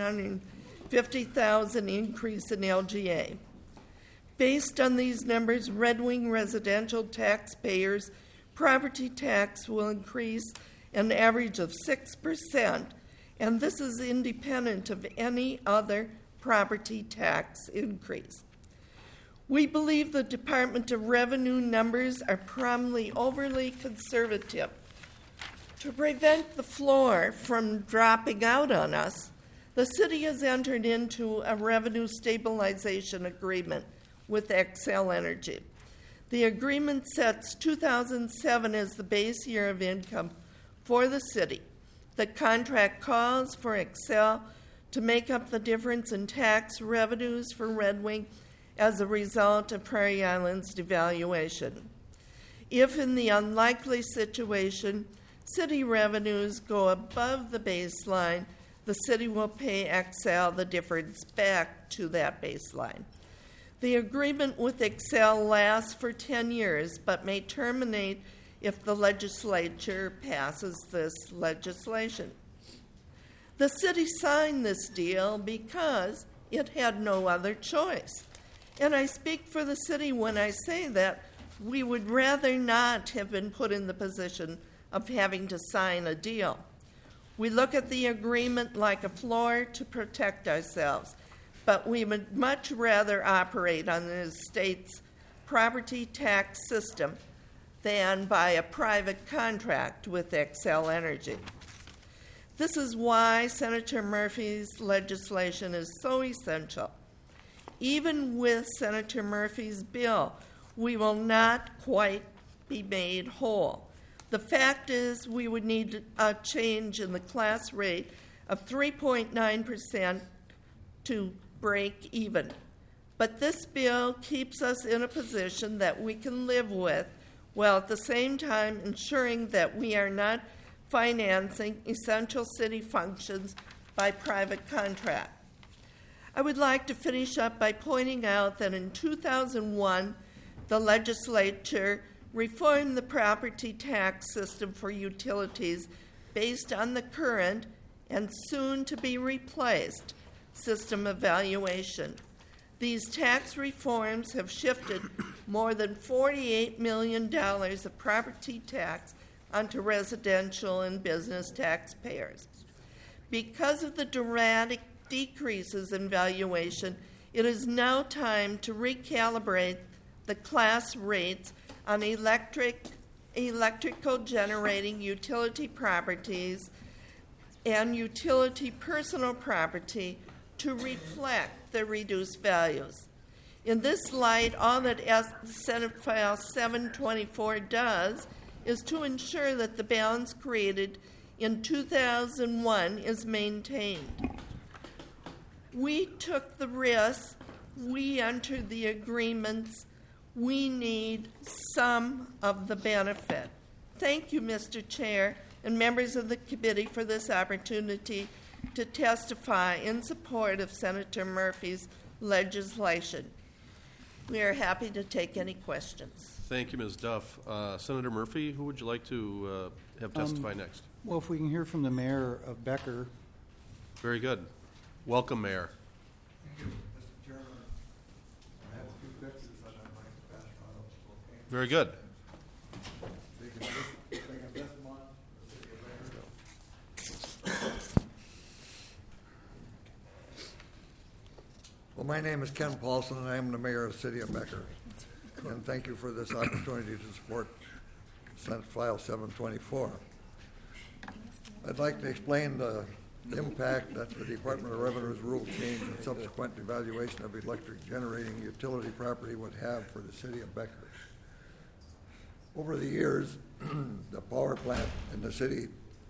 $750,000 increase in LGA. Based on these numbers, Red Wing residential taxpayers' property tax will increase an average of 6%, and this is independent of any other property tax increase. We believe the Department of Revenue numbers are probably overly conservative. To prevent the floor from dropping out on us, the city has entered into a revenue stabilization agreement with Xcel Energy. The agreement sets 2007 as the base year of income for the city. The contract calls for Xcel to make up the difference in tax revenues for Red Wing as a result of Prairie Island's devaluation. If in the unlikely situation city revenues go above the baseline, the city will pay Xcel the difference back to that baseline. The agreement with Xcel lasts for 10 years, but may terminate if the legislature passes this legislation. The city signed this deal because it had no other choice. And I speak for the city when I say that we would rather not have been put in the position of having to sign a deal. We look at the agreement like a floor to protect ourselves, but we would much rather operate on the state's property tax system than by a private contract with Xcel Energy. This is why Senator Murphy's legislation is so essential. Even with Senator Murphy's bill, we will not quite be made whole. The fact is we would need a change in the class rate of 3.9% to break even. But this bill keeps us in a position that we can live with, while at the same time ensuring that we are not financing essential city functions by private contract. I would like to finish up by pointing out that in 2001, the legislature reformed the property tax system for utilities based on the current and soon to be replaced system of valuation. These tax reforms have shifted more than $48 million of property tax onto residential and business taxpayers. Because of the dramatic decreases in valuation, it is now time to recalibrate the class rates on electrical generating utility properties and utility personal property to reflect the reduced values. In this light, all that Senate File 724 does is to ensure that the balance created in 2001 is maintained. We took the risk, we entered the agreements, we need some of the benefit. Thank you, Mr. Chair, and members of the committee for this opportunity to testify in support of Senator Murphy's legislation. We are happy to take any questions. Thank you, Ms. Duff. Senator Murphy, who would you like to have testify next? Well, if we can hear from the mayor of Becker. Very good. Welcome, Mayor. Thank you, Mr. Chairman. I have a few pictures that I'd like to pass around. Okay. Very good. Well, my name is Ken Paulson, and I am the mayor of the city of Becker. And thank you for this opportunity to support Senate File 724. I'd like to explain the impact that the Department of Revenue's rule change and subsequent evaluation of electric generating utility property would have for the city of Becker. Over the years, the power plant in the city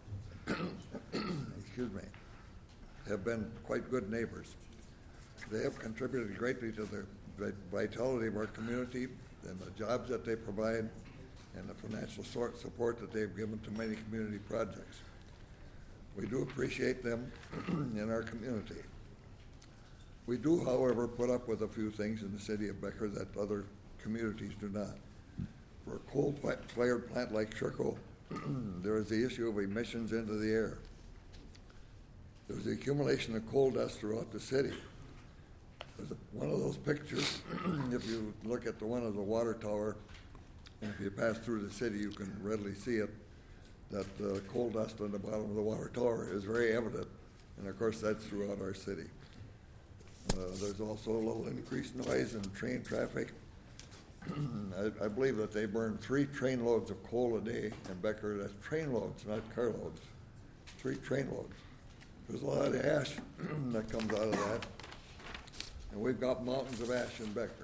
have been quite good neighbors. They have contributed greatly to the vitality of our community and the jobs that they provide and the financial support that they've given to many community projects. We do appreciate them in our community. We do, however, put up with a few things in the city of Becker that other communities do not. For a coal-fired plant like Sherco, there is the issue of emissions into the air. There's the accumulation of coal dust throughout the city. There's one of those pictures, if you look at the one of the water tower, and if you pass through the city, you can readily see it, that coal dust on the bottom of the water tower is very evident, and of course that's throughout our city. There's also a little increased noise in train traffic. I believe that they burn 3 train loads of coal a day in Becker. That's train loads, not car loads. 3 train loads. There's a lot of ash that comes out of that. And we've got mountains of ash in Becker.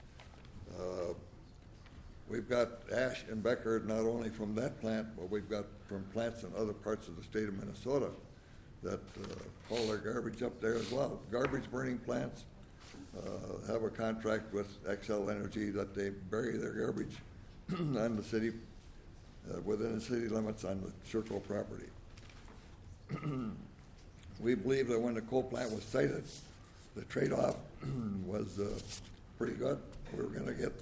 We've got ash in Becker not only from that plant, but we've got from plants in other parts of the state of Minnesota that haul their garbage up there as well. Garbage burning plants have a contract with Xcel Energy that they bury their garbage on the city, within the city limits on the Sherco property. We believe that when the coal plant was sited, the trade-off was pretty good. We were going to get,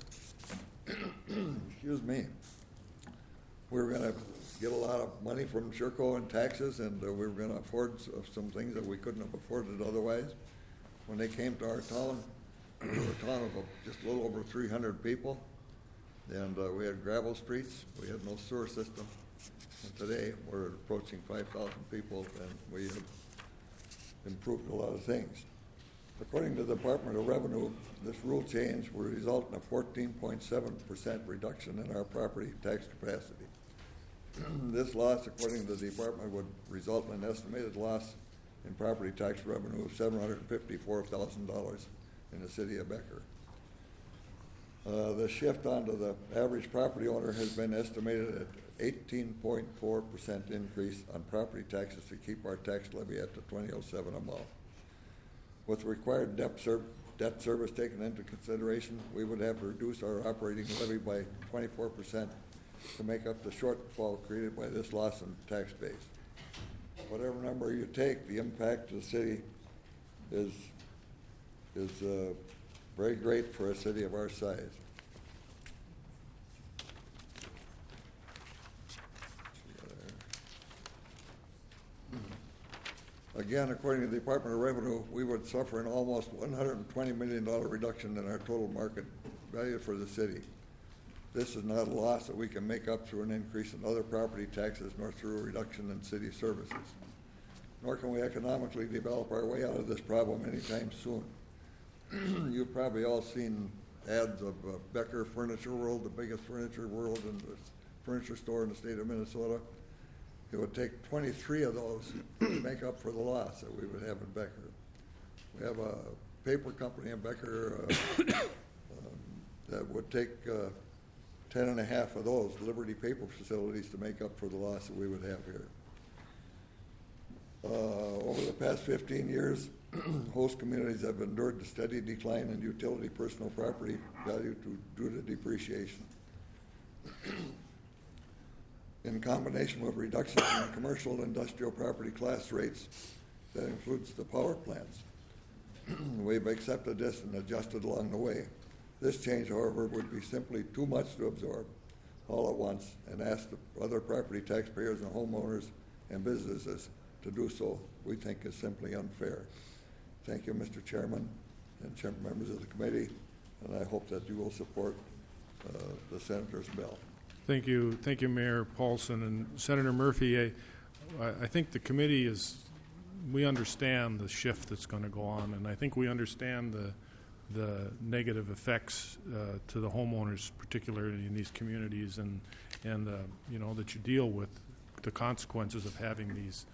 we were going to get a lot of money from Sherco in taxes, and we were going to afford some things that we couldn't have afforded otherwise. When they came to our town, we were a town of just a little over 300 people, and we had gravel streets. We had no sewer system. And today, we're approaching 5,000 people, and we have improved a lot of things. According to the Department of Revenue, this rule change will result in a 14.7% reduction in our property tax capacity. This loss, according to the department, would result in an estimated loss in property tax revenue of $754,000 in the city of Becker. The shift onto the average property owner has been estimated at 18.4% increase on property taxes to keep our tax levy at the 2007 amount. With required debt service taken into consideration, we would have to reduce our operating levy by 24% to make up the shortfall created by this loss in tax base. Whatever number you take, the impact to the city is very great for a city of our size. Again, according to the Department of Revenue, we would suffer an almost $120 million reduction in our total market value for the city. This is not a loss that we can make up through an increase in other property taxes nor through a reduction in city services. Nor can we economically develop our way out of this problem anytime soon. You've probably all seen ads of Becker Furniture World, the biggest furniture world in the furniture store in the state of Minnesota. It would take 23 of those to make up for the loss that we would have in Becker. We have a paper company in Becker that would take 10 and a half of those Liberty Paper facilities to make up for the loss that we would have here. Over the past 15 years, host communities have endured the steady decline in utility personal property value due to depreciation. In combination with reductions in the commercial and industrial property class rates, that includes the power plants. We've accepted this and adjusted along the way. This change, however, would be simply too much to absorb all at once and ask the other property taxpayers and homeowners and businesses to do so, we think is simply unfair. Thank you, Mr. Chairman and members of the committee, and I hope that you will support the Senator's bill. Thank you, Mayor Paulson and Senator Murphy. I think the committee we understand the shift that's going to go on, and I think we understand the negative effects to the homeowners, particularly in these communities, and that you deal with the consequences of having these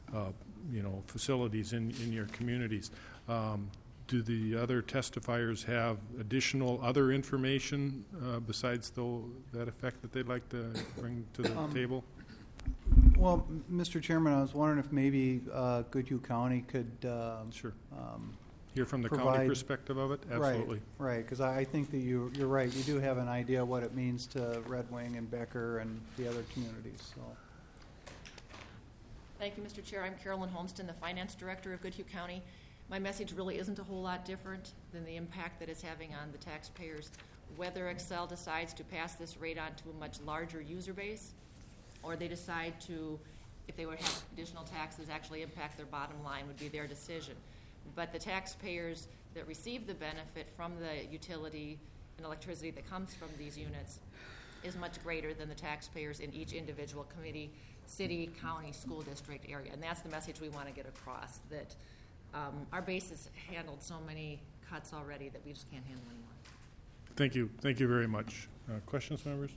facilities in your communities. Do the other testifiers have additional other information besides that effect that they'd like to bring to the table? Well, Mr. Chairman, I was wondering if maybe Goodhue County could sure. Hear from the provide, county perspective of it? Absolutely. Right, because I think that you're right. You do have an idea what it means to Red Wing and Becker and the other communities. So. Thank you, Mr. Chair. I'm Carolyn Holmston, the Finance Director of Goodhue County. My message really isn't a whole lot different than the impact that it's having on the taxpayers. Whether Excel decides to pass this rate on to a much larger user base, or they decide to, if they would have additional taxes, actually impact their bottom line would be their decision. But the taxpayers that receive the benefit from the utility and electricity that comes from these units is much greater than the taxpayers in each individual committee, city, county, school district area. And that's the message we want to get across, that our base has handled so many cuts already that we just can't handle anymore. Thank you. Thank you very much. Questions, members?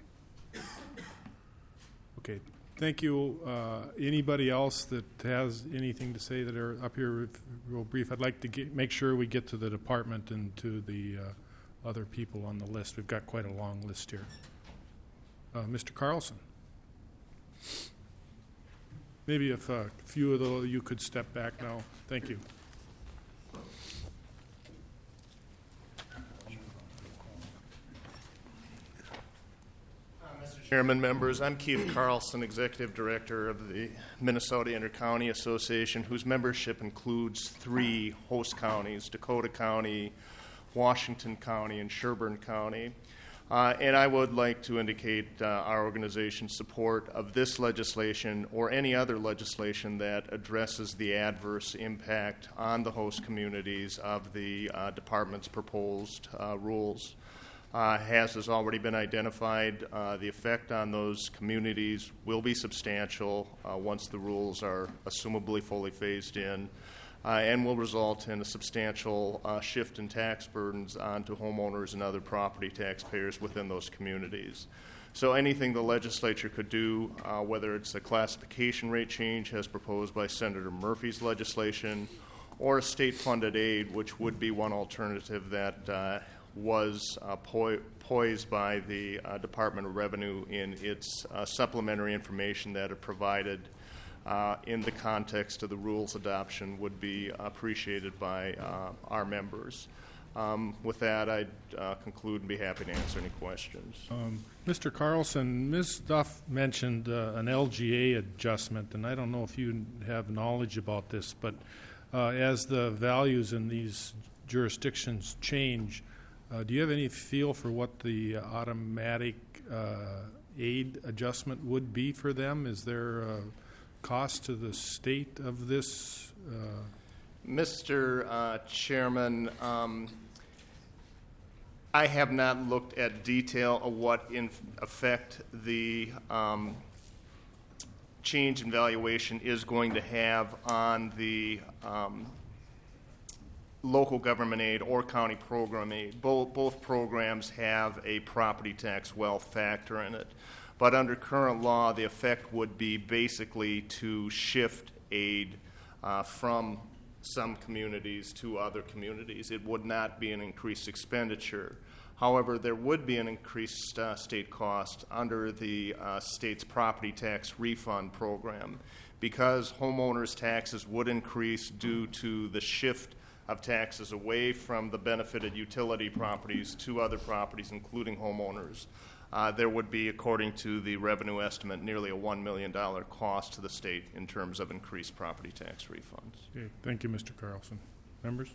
Okay. Thank you. Anybody else that has anything to say that are up here real brief? I'd like to make sure we get to the department and to the other people on the list. We've got quite a long list here. Mr. Carlson. Maybe if a few of you could step back now. Thank you. Mr. Chairman, members, I'm Keith Carlson, Executive Director of the Minnesota Intercounty Association, whose membership includes 3 host counties, Dakota County, Washington County, and Sherburne County. And I would like to indicate our organization's support of this legislation or any other legislation that addresses the adverse impact on the host communities of the department's proposed rules. As has already been identified, the effect on those communities will be substantial once the rules are assumably fully phased in. And will result in a substantial shift in tax burdens onto homeowners and other property taxpayers within those communities. So anything the legislature could do, whether it's a classification rate change as proposed by Senator Murphy's legislation, or a state-funded aid, which would be one alternative that was poised by the Department of Revenue in its supplementary information that it provided in the context of the rules adoption would be appreciated by our members. With that, I'd conclude and be happy to answer any questions. Mr. Carlson, Ms. Duff mentioned an LGA adjustment, and I don't know if you have knowledge about this, but as the values in these jurisdictions change, do you have any feel for what the automatic aid adjustment would be for them? Is there a cost to the state of this? Mr. Chairman, I have not looked at detail of what in effect the change in valuation is going to have on the local government aid or county program aid. Both programs have a property tax wealth factor in it. But under current law, the effect would be basically to shift aid from some communities to other communities. It would not be an increased expenditure. However, there would be an increased state cost under the state's property tax refund program because homeowners' taxes would increase due to the shift of taxes away from the benefited utility properties to other properties, including homeowners. There would be, according to the revenue estimate, nearly a $1 million cost to the state in terms of increased property tax refunds. Okay, thank you, Mr. Carlson. Members?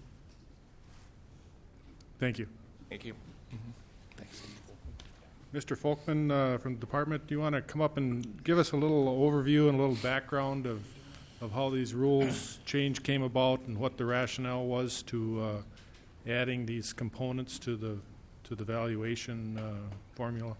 Thank you. Thank you. Thanks. Mr. Folkman from the department, do you want to come up and give us a little overview and a little background of how these rules change came about and what the rationale was to adding these components to the valuation formula?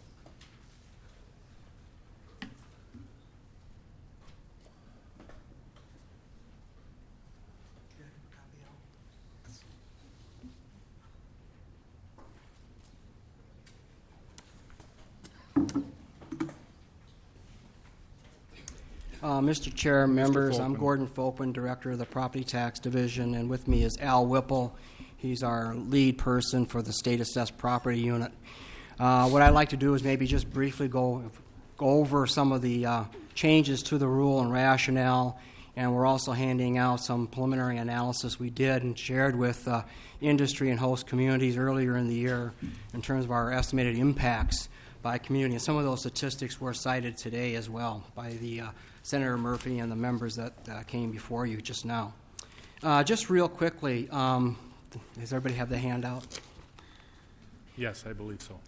Mr. Chair, members, I'm Gordon Folkman, Director of the Property Tax Division, and with me is Al Whipple. He's our lead person for the State Assessed Property Unit. What I'd like to do is maybe just briefly go over some of the changes to the rule and rationale, and we're also handing out some preliminary analysis we did and shared with industry and host communities earlier in the year in terms of our estimated impacts by community. And some of those statistics were cited today as well by the Senator Murphy and the members that came before you just now. Just real quickly, does everybody have the handout? Yes, I believe so.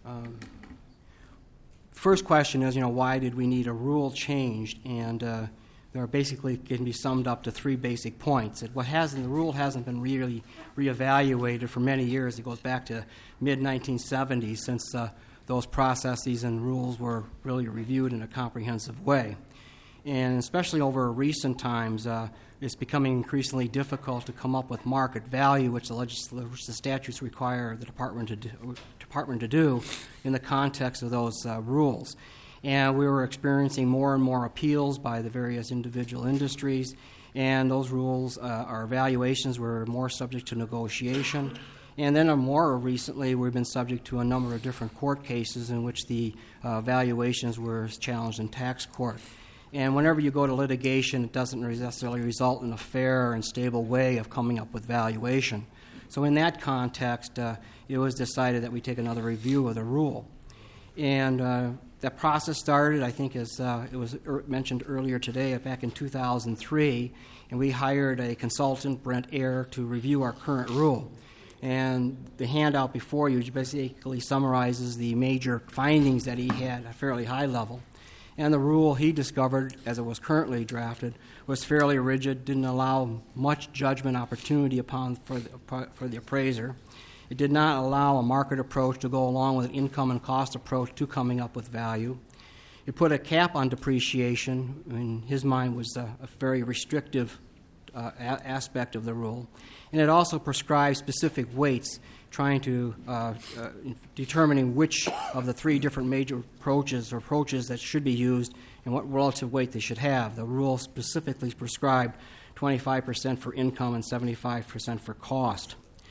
First question is, why did we need a rule changed? And there are basically can be summed up to three basic points. The rule hasn't been really reevaluated for many years. It goes back to mid-1970s since those processes and rules were really reviewed in a comprehensive way. And especially over recent times, it's becoming increasingly difficult to come up with market value, which the statutes require the department to do in the context of those rules. And we were experiencing more and more appeals by the various individual industries, and those rules, our evaluations were more subject to negotiation. And then more recently, we've been subject to a number of different court cases in which the valuations were challenged in tax court. And whenever you go to litigation, it doesn't necessarily result in a fair and stable way of coming up with valuation. So in that context, it was decided that we take another review of the rule. And that process started, I think, as it was mentioned earlier today, back in 2003, and we hired a consultant, Brent Eyre, to review our current rule. And the handout before you basically summarizes the major findings that he had at a fairly high level. And the rule he discovered, as it was currently drafted, was fairly rigid, didn't allow much judgment opportunity for the appraiser. It did not allow a market approach to go along with an income and cost approach to coming up with value. It put a cap on depreciation, in his mind was a very restrictive aspect of the rule. And it also prescribes specific weights, trying to determining which of the three different major approaches that should be used and what relative weight they should have. The rule specifically prescribed 25% for income and 75% for cost.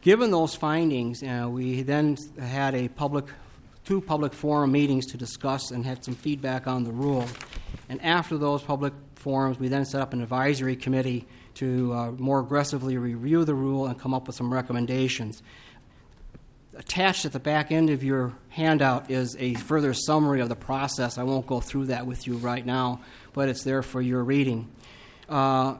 Given those findings, we then had two public forum meetings to discuss and had some feedback on the rule. And after those public forums, we then set up an advisory committee to more aggressively review the rule and come up with some recommendations. Attached at the back end of your handout is a further summary of the process. I won't go through that with you right now, but it's there for your reading. The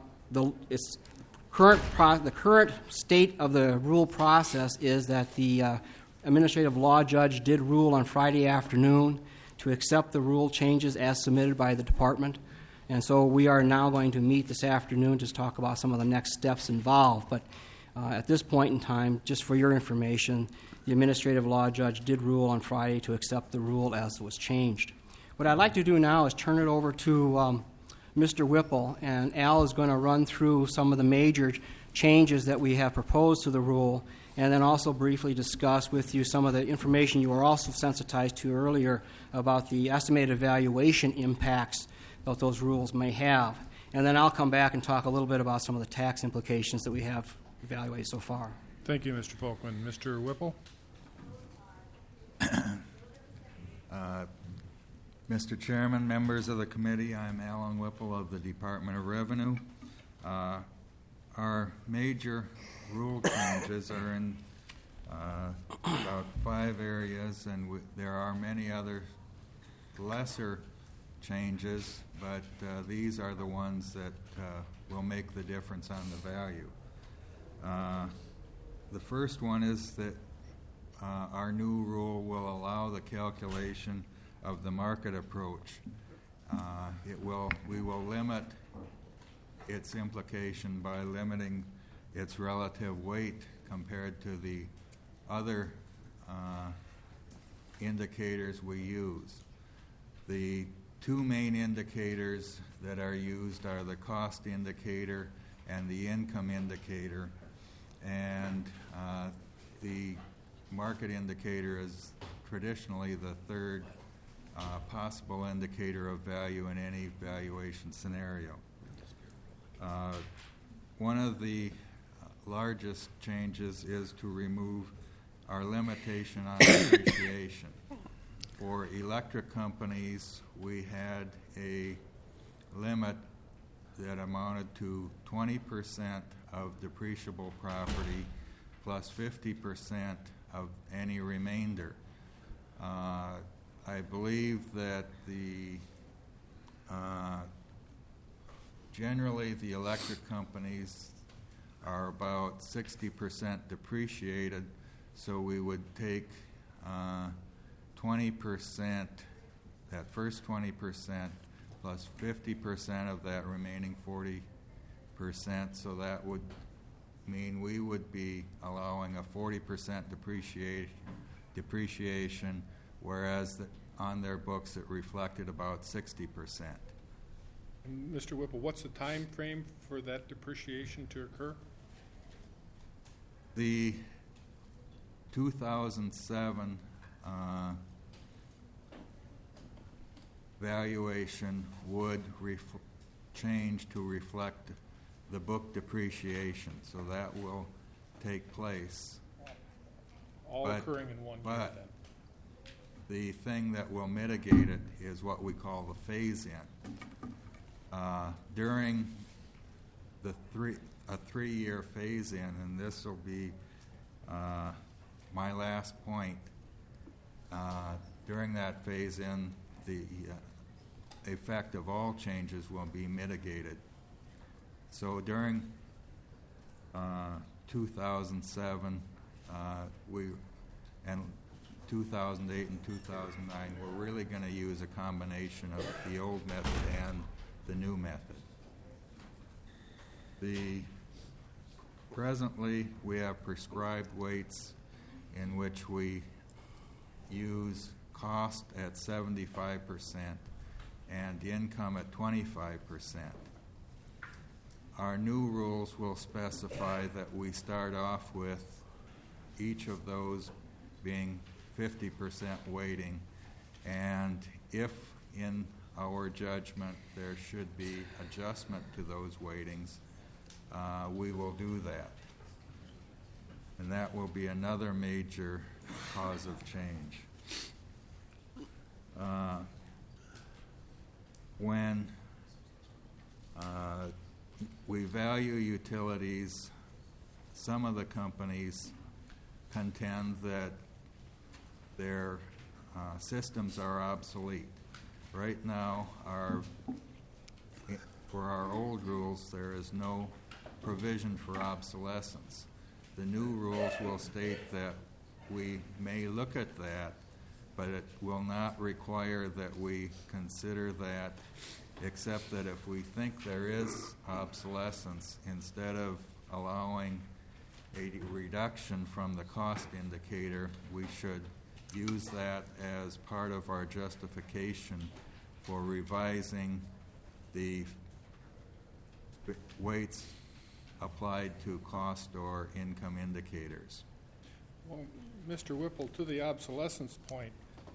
current state of the rule process is that the administrative law judge did rule on Friday afternoon to accept the rule changes as submitted by the department. And so we are now going to meet this afternoon to talk about some of the next steps involved. But at this point in time, just for your information, the administrative law judge did rule on Friday to accept the rule as it was changed. What I'd like to do now is turn it over to Mr. Whipple, and Al is going to run through some of the major changes that we have proposed to the rule, and then also briefly discuss with you some of the information you were also sensitized to earlier about the estimated valuation impacts that those rules may have. And then I'll come back and talk a little bit about some of the tax implications that we have evaluated so far. Thank you, Mr. Folkman. Mr. Whipple? Mr. Chairman, members of the committee, I'm Alan Whipple of the Department of Revenue. Our major rule changes are in about 5 areas, and there are many other lesser changes, but these are the ones that will make the difference on the value. The first one is that our new rule will allow the calculation of the market approach. We will limit its implication by limiting its relative weight compared to the other indicators we use. The two main indicators that are used are the cost indicator and the income indicator, and the market indicator is traditionally the third possible indicator of value in any valuation scenario. One of the largest changes is to remove our limitation on depreciation. For electric companies, we had a limit that amounted to 20% of depreciable property plus 50% of any remainder. I believe that generally the electric companies are about 60% depreciated, so we would take 20%, that first 20%, plus 50% of that remaining 40%, so that would mean we would be allowing a 40% depreciation, whereas on their books it reflected about 60%. Mr. Whipple, what's the time frame for that depreciation to occur? The 2007 valuation would change to reflect the book depreciation, so that will take place. All occurring in one year, then. The thing that will mitigate it is what we call the phase-in. During a 3-year phase-in, and this will be my last point, during that phase-in, the effect of all changes will be mitigated. So during 2007, and 2008 and 2009, we're really going to use a combination of the old method and the new method. Presently, we have prescribed weights in which we use cost at 75% and income at 25%. Our new rules will specify that we start off with each of those being 50% weighting, and if in our judgment there should be adjustment to those weightings, we will do that. and that will be another major cause of change. When we value utilities, some of the companies contend that their systems are obsolete. Right now, for our old rules, there is no provision for obsolescence. The new rules will state that we may look at that, but it will not require that we consider that, except that if we think there is obsolescence, instead of allowing a reduction from the cost indicator, we should use that as part of our justification for revising the weights applied to cost or income indicators. Well, Mr. Whipple, to the obsolescence point,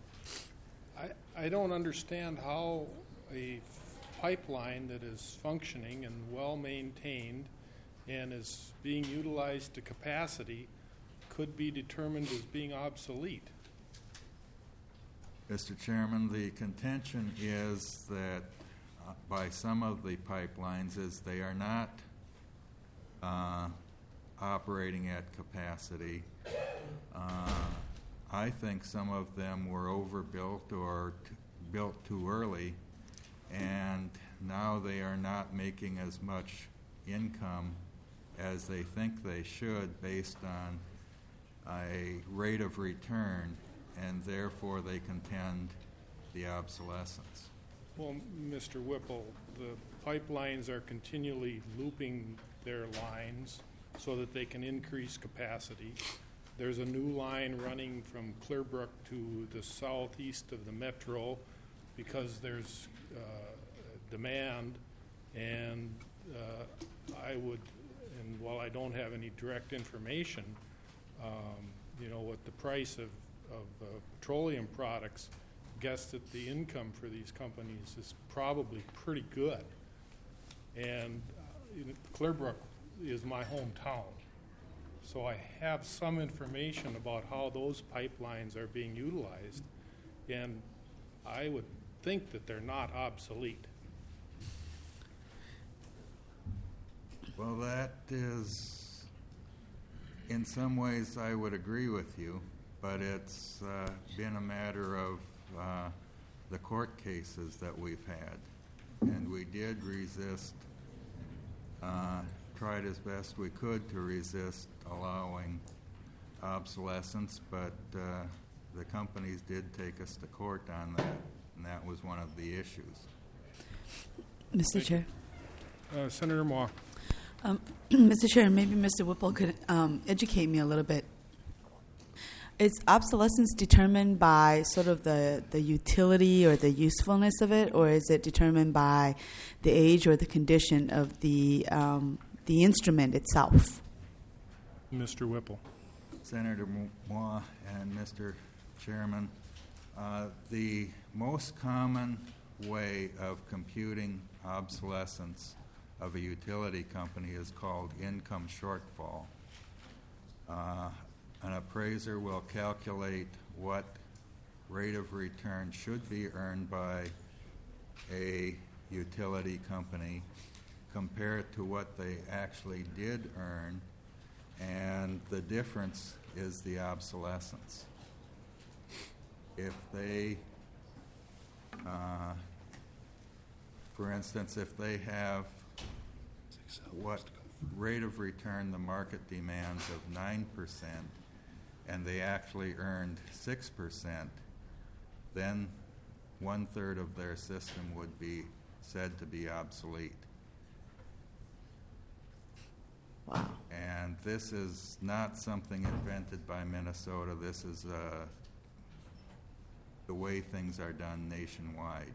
I don't understand how a pipeline that is functioning and well-maintained and is being utilized to capacity could be determined as being obsolete. Mr. Chairman, the contention is that by some of the pipelines is they are not operating at capacity. I think some of them were overbuilt or built too early, and now they are not making as much income as they think they should based on a rate of return, and therefore they contend the obsolescence. Well, Mr. Whipple, the pipelines are continually looping their lines so that they can increase capacity. There's a new line running from Clearbrook to the southeast of the metro because there's demand, and I would, and while I don't have any direct information, what the price of petroleum products, guess that the income for these companies is probably pretty good. And Clearbrook is my hometown, so I have some information about how those pipelines are being utilized, and I would think that they're not obsolete. Well, that is, in some ways I would agree with you, but it's been a matter of the court cases that we've had, and we did resist, tried as best we could to resist allowing obsolescence, but the companies did take us to court on that, and that was one of the issues. Mr. Chair. Senator Moore. Mr. Chair, maybe Mr. Whipple could educate me a little bit. Is obsolescence determined by sort of the utility or the usefulness of it, or is it determined by the age or the condition of the instrument itself? Mr. Whipple. Senator Moore and Mr. Chairman, the most common way of computing obsolescence of a utility company is called income shortfall. An appraiser will calculate what rate of return should be earned by a utility company, compare it to what they actually did earn, and the difference is the obsolescence. If they, for instance, if they have what rate of return the market demands of 9%, and they actually earned 6%, then 1/3 of their system would be said to be obsolete. Wow. And this is not something invented by Minnesota. This is the way things are done nationwide.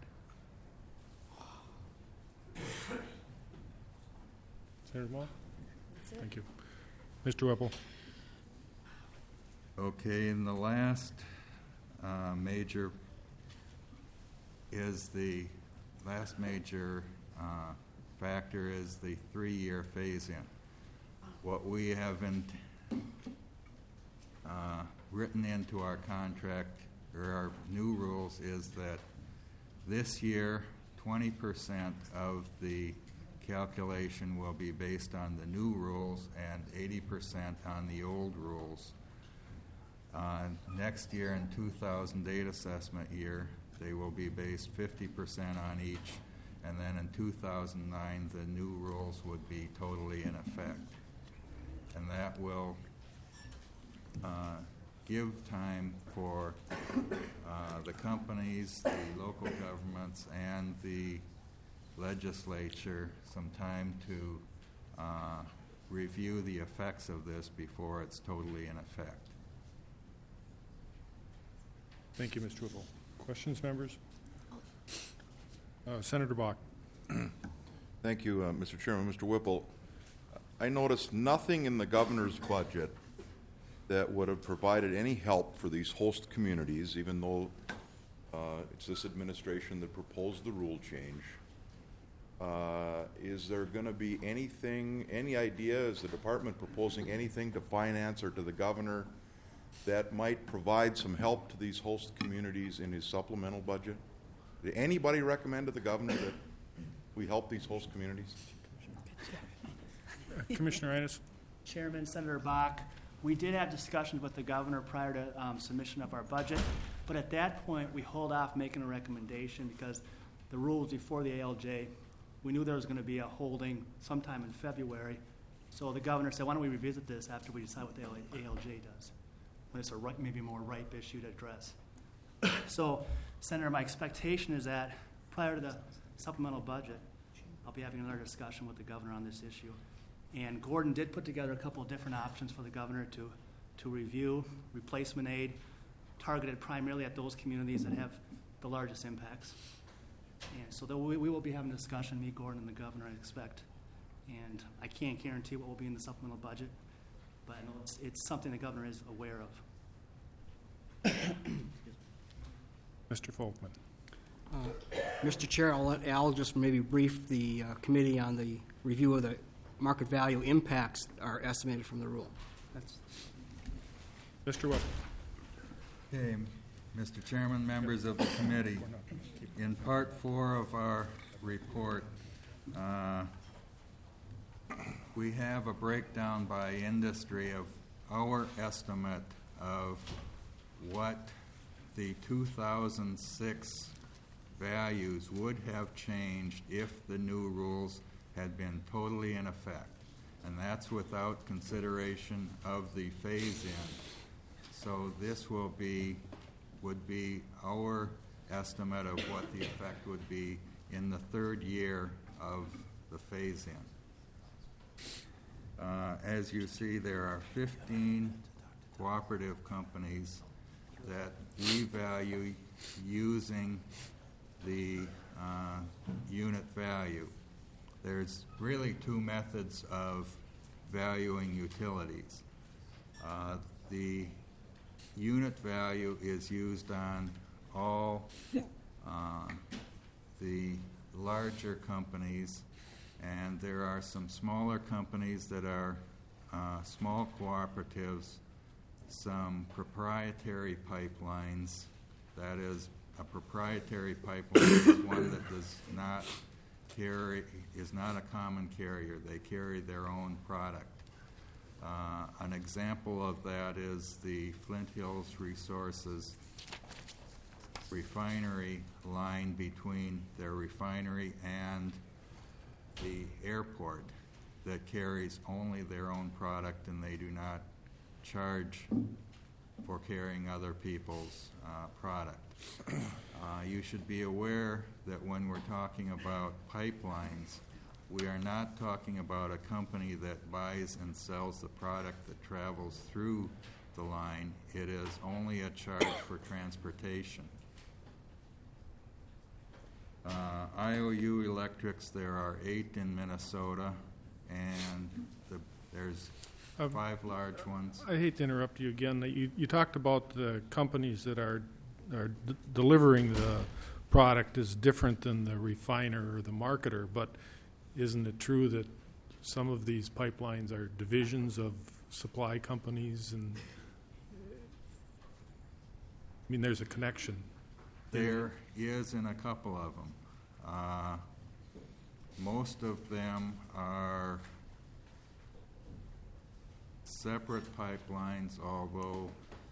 Senator Moore? Thank you. Mr. Whipple. Okay, and the last major factor is the 3-year phase-in. What we have written into our contract or our new rules is that this year 20% of the calculation will be based on the new rules and 80% on the old rules. Next year, in 2008 assessment year, they will be based 50% on each, and then in 2009, the new rules would be totally in effect. And that will give time for the companies, the local governments, and the legislature some time to review the effects of this before it's totally in effect. Thank you, Mr. Whipple. Questions, members? Senator Bach. Thank you, Mr. Chairman. Mr. Whipple, I noticed nothing in the governor's budget that would have provided any help for these host communities, even though it's this administration that proposed the rule change. Is there going to be anything, any idea, is the department proposing anything to finance or to the governor that might provide some help to these host communities in his supplemental budget? Did anybody recommend to the governor that we help these host communities? Commissioner Innes. Chairman, Senator Bach, we did have discussions with the governor prior to submission of our budget, but at that point we hold off making a recommendation because the rules before the ALJ, we knew there was going to be a holding sometime in February, so the governor said, why don't we revisit this after we decide what the ALJ does, when it's a maybe more ripe issue to address. So, Senator, my expectation is that prior to the supplemental budget, I'll be having another discussion with the governor on this issue. And Gordon did put together a couple of different options for the governor to review, replacement aid, targeted primarily at those communities that have the largest impacts. And so we will be having a discussion, me, Gordon, and the governor, I expect. And I can't guarantee what will be in the supplemental budget, but I know it's something the governor is aware of. Mr. Folkman. Mr. Chair, I'll let Al just maybe brief the committee on the review of the market value impacts are estimated from the rule. Mr. Whipple. Okay, Mr. Chairman, members of the committee, in Part 4 of our report, we have a breakdown by industry of our estimate of what the 2006 values would have changed if the new rules had been totally in effect. And that's without consideration of the phase-in. So this would be our estimate of what the effect would be in the third year of the phase-in. As you see, there are 15 cooperative companies that we value using the unit value. There's really two methods of valuing utilities. The unit value is used on all the larger companies, and there are some smaller companies that are small cooperatives, some proprietary pipelines. That is, a proprietary pipeline is one that does not is not a common carrier. They carry their own product. An example of that is the Flint Hills Resources refinery line between their refinery and the airport that carries only their own product, and they do not charge for carrying other people's product. You should be aware that when we're talking about pipelines, we are not talking about a company that buys and sells the product that travels through the line. It is only a charge for transportation. IOU Electrics, there are 8 in Minnesota, and there's 5 large ones. I hate to interrupt you again. You talked about the companies that are delivering the product is different than the refiner or the marketer, but isn't it true that some of these pipelines are divisions of supply companies, and mean, there's a connection. There is in a couple of them. Most of them are separate pipelines, although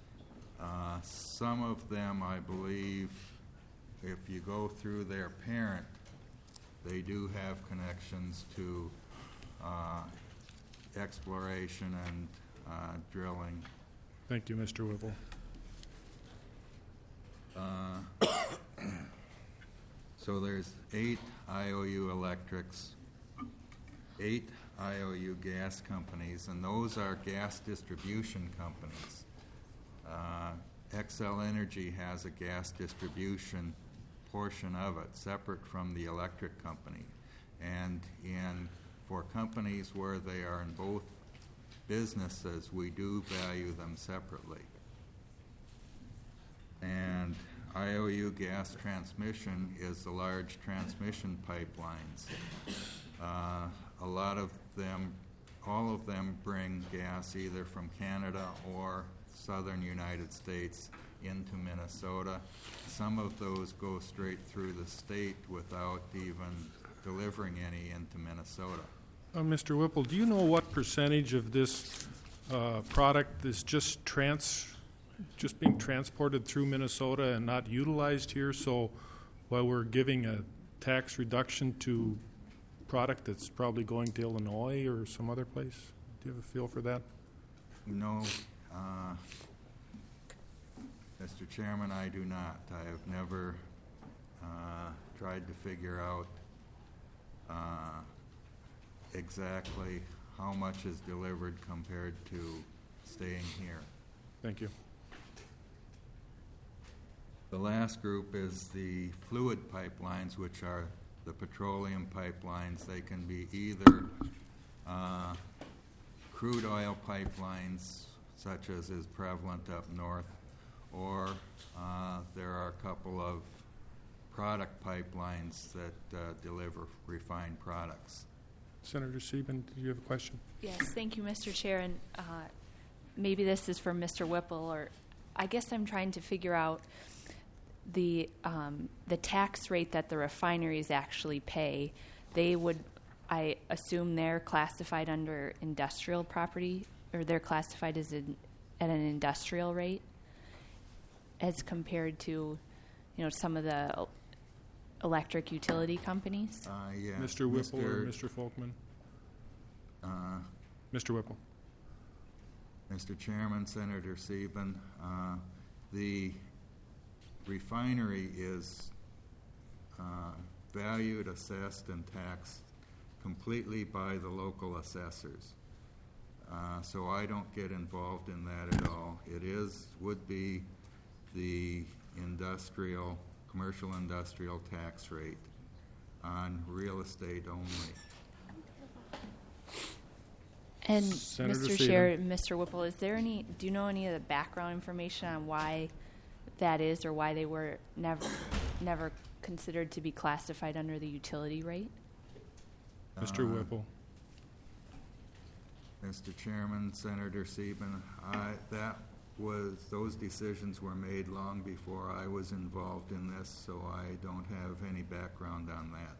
some of them, I believe, if you go through their parent, they do have connections to exploration and drilling. Thank you, Mr. Whipple. So there's 8 IOU electrics, 8 IOU gas companies, and those are gas distribution companies. Xcel Energy has a gas distribution portion of it, separate from the electric company. And for companies where they are in both businesses, we do value them separately. And IOU gas transmission is the large transmission pipelines. A lot of them, all of them bring gas either from Canada or southern United States into Minnesota. Some of those go straight through the state without even delivering any into Minnesota. Mr. Whipple, do you know what percentage of this product is just being transported through Minnesota and not utilized here? So while we're giving a tax reduction to product that's probably going to Illinois or some other place, do you have a feel for that? No, Mr. Chairman, I do not. I have never tried to figure out exactly how much is delivered compared to staying here. Thank you. The last group is the fluid pipelines, which are the petroleum pipelines. They can be either crude oil pipelines, such as is prevalent up north, or there are a couple of product pipelines that deliver refined products. Senator Sieben, do you have a question? Yes, thank you, Mr. Chair. And maybe this is for Mr. Whipple, or I guess I'm trying to figure out the tax rate that the refineries actually pay. They would, I assume, they're classified under industrial property, or they're classified as at an industrial rate, as compared to, some of the electric utility companies. Yeah. Mr. Whipple or Mr. Folkman? Mr. Whipple. Mr. Chairman, Senator Sieben, the refinery is valued, assessed, and taxed completely by the local assessors. So I don't get involved in that at all. It would be the commercial industrial tax rate on real estate only. And Senator Mr. Sieben. Chair, Mr. Whipple, do you know any of the background information on why that is, or why they were never considered to be classified under the utility rate? Mr. Whipple. Mr. Chairman, Senator Sieben, those decisions were made long before I was involved in this, so I don't have any background on that.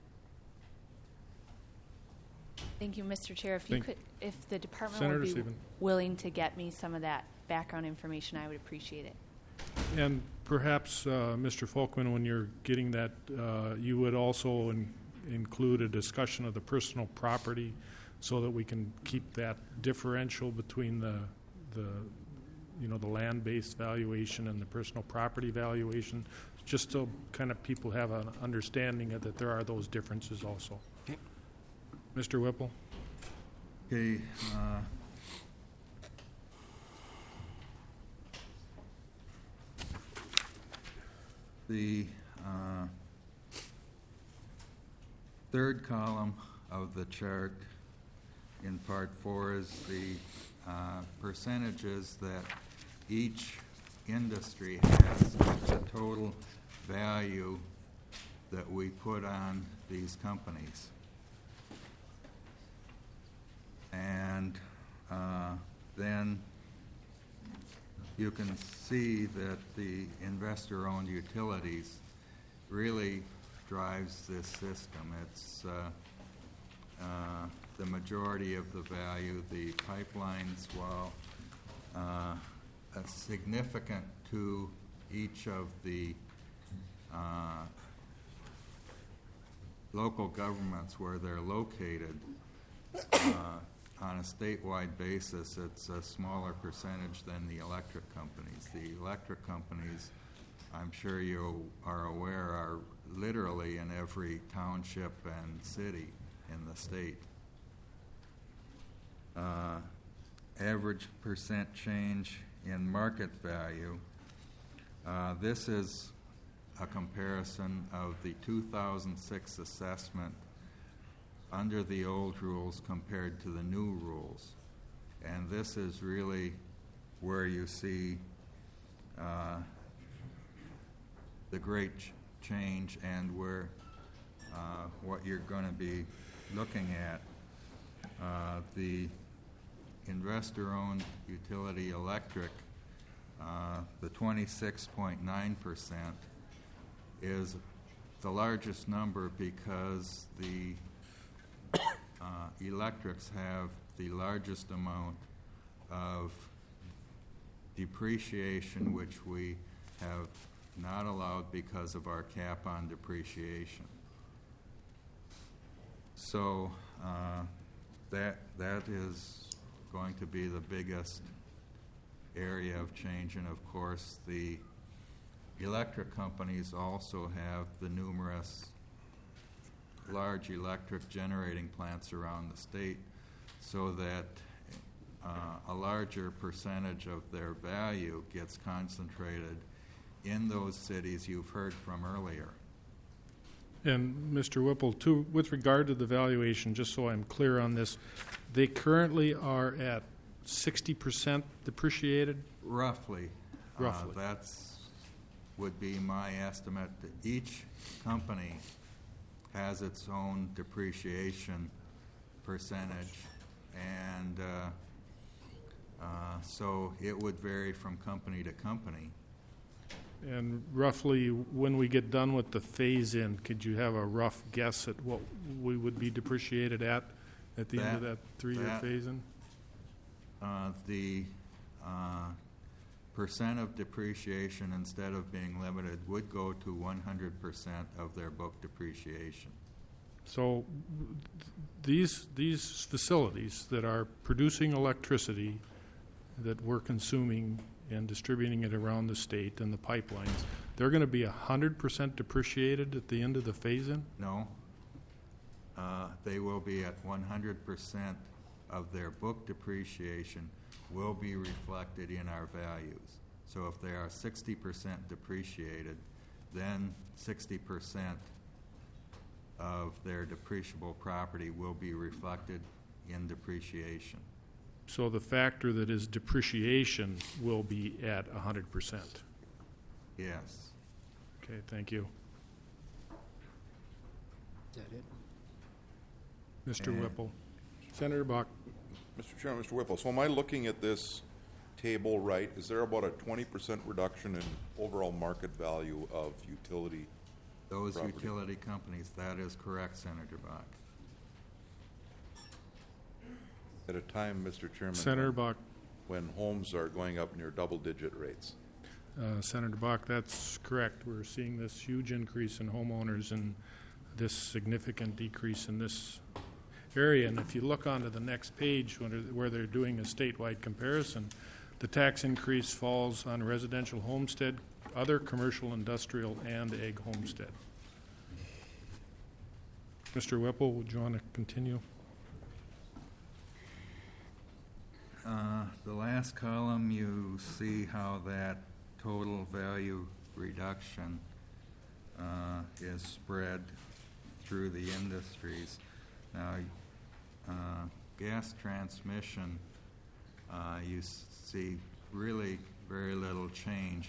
Thank you, Mr. Chair. If the department Senator would be Sieben. willing to get me some of that background information, I would appreciate it. And perhaps, Mr. Folkman, when you're getting that, you would also include a discussion of the personal property so that we can keep that differential between the land-based valuation and the personal property valuation, just so kind of people have an understanding of that there are those differences also. Okay. Mr. Whipple? Okay. The third column of the chart in Part 4 is the percentages that each industry has, the total value that we put on these companies. And then you can see that the investor-owned utilities really drives this system. It's the majority of the value. The pipelines, while significant to each of the local governments where they're located, on a statewide basis, it's a smaller percentage than the electric companies. The electric companies, I'm sure you are aware, are literally in every township and city in the state. Average percent change in market value. This is a comparison of the 2006 assessment under the old rules compared to the new rules. And this is really where you see the great change and where what you're going to be looking at. The investor-owned utility electric, the 26.9% is the largest number because the electrics have the largest amount of depreciation, which we have not allowed because of our cap on depreciation. So that is going to be the biggest area of change. And of course, the electric companies also have the numerous large electric generating plants around the state, so that a larger percentage of their value gets concentrated in those cities you've heard from earlier. And Mr. Whipple, too, with regard to the valuation, just so I'm clear on this, they currently are at 60% depreciated? Roughly. Roughly. That's would be my estimate. Each company has its own depreciation percentage, and so it would vary from company to company. And roughly, when we get done with the phase-in, could you have a rough guess at what we would be depreciated at the end of that 3-year phase-in? The percent of depreciation, instead of being limited, would go to 100% of their book depreciation. So these facilities that are producing electricity that we're consuming and distributing it around the state and the pipelines, they're going to be 100% depreciated at the end of the phase-in? No. They will be at 100% of their book depreciation will be reflected in our values. So if they are 60% depreciated, then 60% of their depreciable property will be reflected in depreciation. So the factor that is depreciation will be at 100%? Yes. Okay, thank you. Is that it? Mr. Whipple. Senator Bach. Mr. Chairman, Mr. Whipple, so am I looking at this table right? Is there about a 20% reduction in overall market value of utility Those property? utility companies, that is correct, Senator Bach. At a time, Mr. Chairman, Senator Bach. when homes are going up near double-digit rates. Senator Bach, that's correct. We're seeing this huge increase in homeowners and this significant decrease in this area. And if you look onto the next page where they're doing a statewide comparison, the tax increase falls on residential homestead, other commercial, industrial, and ag homestead. Mr. Whipple, would you want to continue? The last column, you see how that total value reduction is spread through the industries. Now, gas transmission, you see really very little change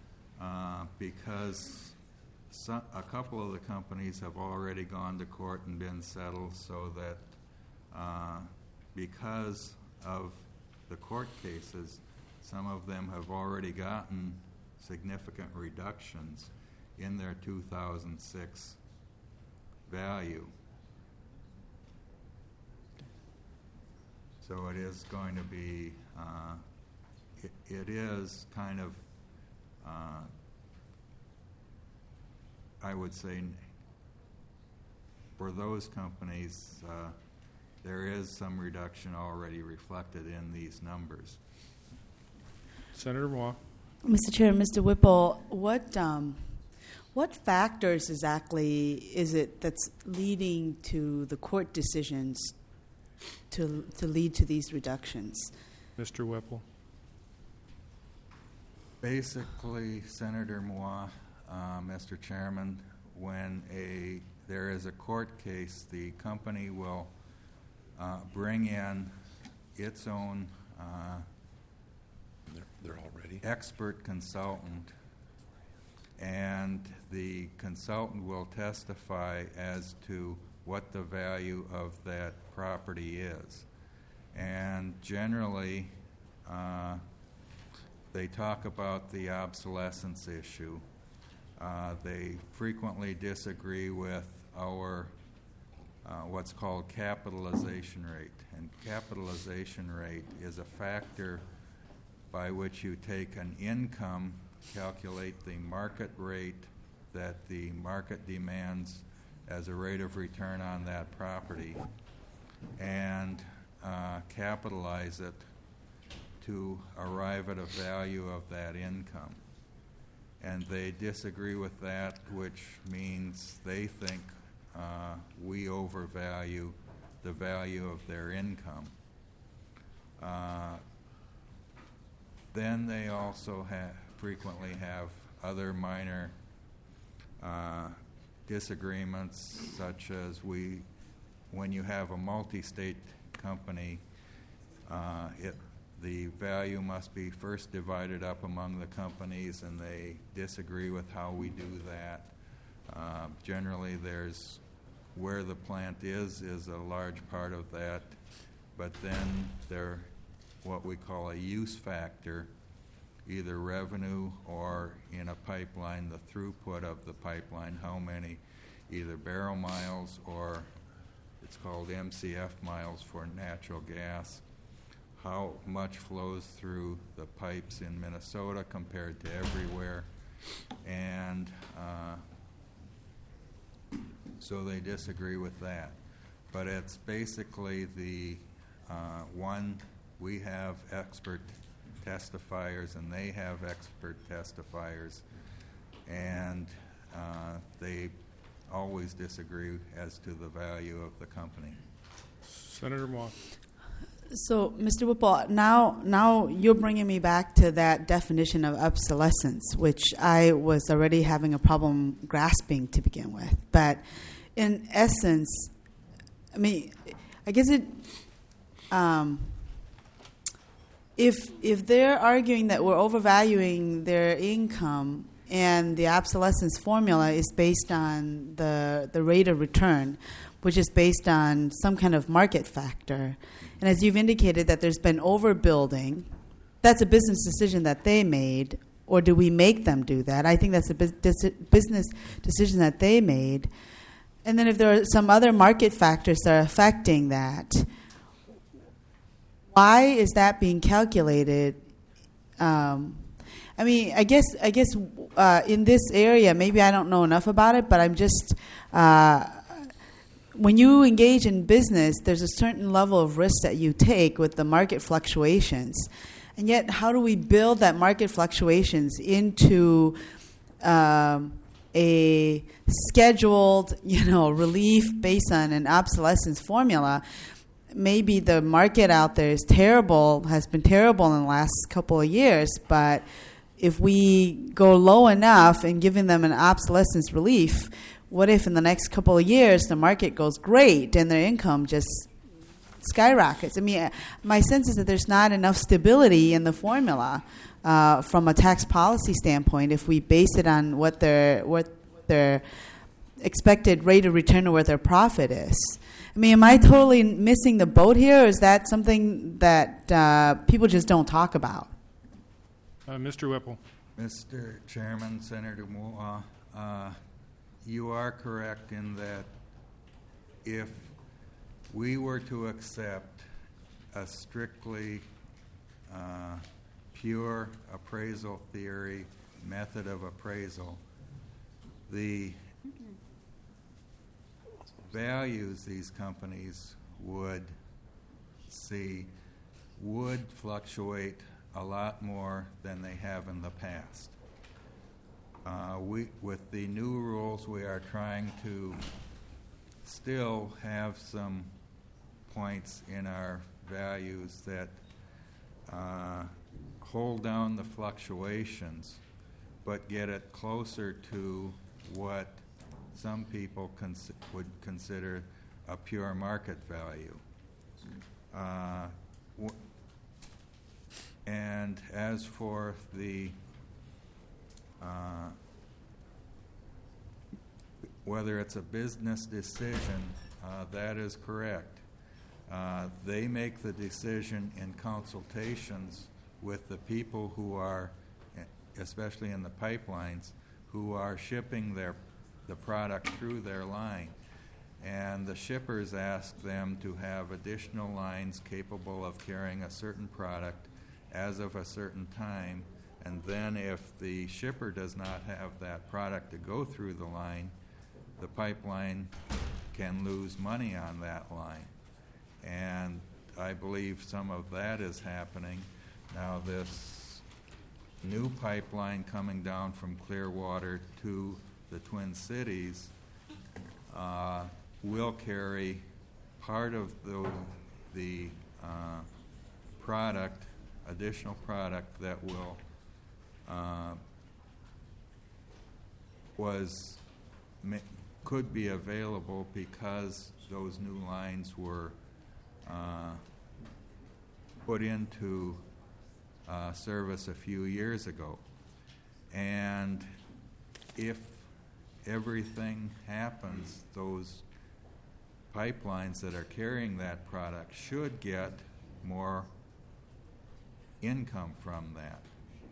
because a couple of the companies have already gone to court and been settled, so that because of the court cases, some of them have already gotten significant reductions in their 2006 value. So it is going to be, it is kind of, I would say, for those companies, there is some reduction already reflected in these numbers. Senator Moore. Mr. Chair, Mr. Whipple, what factors exactly is it that's leading to the court decisions to lead to these reductions? Mr. Whipple. Basically, Senator Moore, Mr. Chairman, when there is a court case, the company will bring in its own they're already expert consultant, and the consultant will testify as to what the value of that property is. And generally, they talk about the obsolescence issue. They frequently disagree with our what's called capitalization rate. And capitalization rate is a factor by which you take an income, calculate the market rate that the market demands as a rate of return on that property, and capitalize it to arrive at a value of that income. And they disagree with that, which means they think we overvalue the value of their income. Then they also frequently have other minor disagreements, such as when you have a multi-state company, the value must be first divided up among the companies, and they disagree with how we do that. Generally, there's where the plant is a large part of that, but then there what we call a use factor, either revenue or in a pipeline, the throughput of the pipeline, how many either barrel miles or it's called MCF miles for natural gas, how much flows through the pipes in Minnesota compared to everywhere. And so they disagree with that. But it's basically the one, we have expert testifiers and they have expert testifiers, and they always disagree as to the value of the company. Senator Moore. So, Mr. Whipple, now you're bringing me back to that definition of obsolescence, which I was already having a problem grasping to begin with. But in essence, I mean, I guess it. If they're arguing that we're overvaluing their income and the obsolescence formula is based on the rate of return, which is based on some kind of market factor, and as you've indicated that there's been overbuilding, that's a business decision that they made, or do we make them do that? I think that's a business decision that they made. And then if there are some other market factors that are affecting that, why is that being calculated? I mean, I guess in this area, maybe I don't know enough about it, but I'm just, when you engage in business, there's a certain level of risk that you take with the market fluctuations. And yet, how do we build that market fluctuations into a scheduled, relief based on an obsolescence formula? Maybe the market out there is terrible, has been terrible in the last couple of years, but if we go low enough and giving them an obsolescence relief, what if in the next couple of years the market goes great and their income just skyrockets? I mean, my sense is that there's not enough stability in the formula from a tax policy standpoint if we base it on what their expected rate of return or what their profit is. I mean, am I totally missing the boat here, or is that something that people just don't talk about? Mr. Whipple. Mr. Chairman, Senator Moore, you are correct in that if we were to accept a strictly pure appraisal theory method of appraisal, the values these companies would see would fluctuate a lot more than they have in the past. With the new rules, we are trying to still have some points in our values that hold down the fluctuations, but get it closer to what some people would consider a pure market value. And as for the whether it's a business decision, that is correct. They make the decision in consultations with the people who are, especially in the pipelines, who are shipping the product through their line. And the shippers ask them to have additional lines capable of carrying a certain product as of a certain time, and then if the shipper does not have that product to go through the line, the pipeline can lose money on that line. And I believe some of that is happening. Now, this new pipeline coming down from Clearwater to the Twin Cities will carry part of the product, additional product that will could be available because those new lines were put into service a few years ago. And if everything happens, those pipelines that are carrying that product should get more income from that.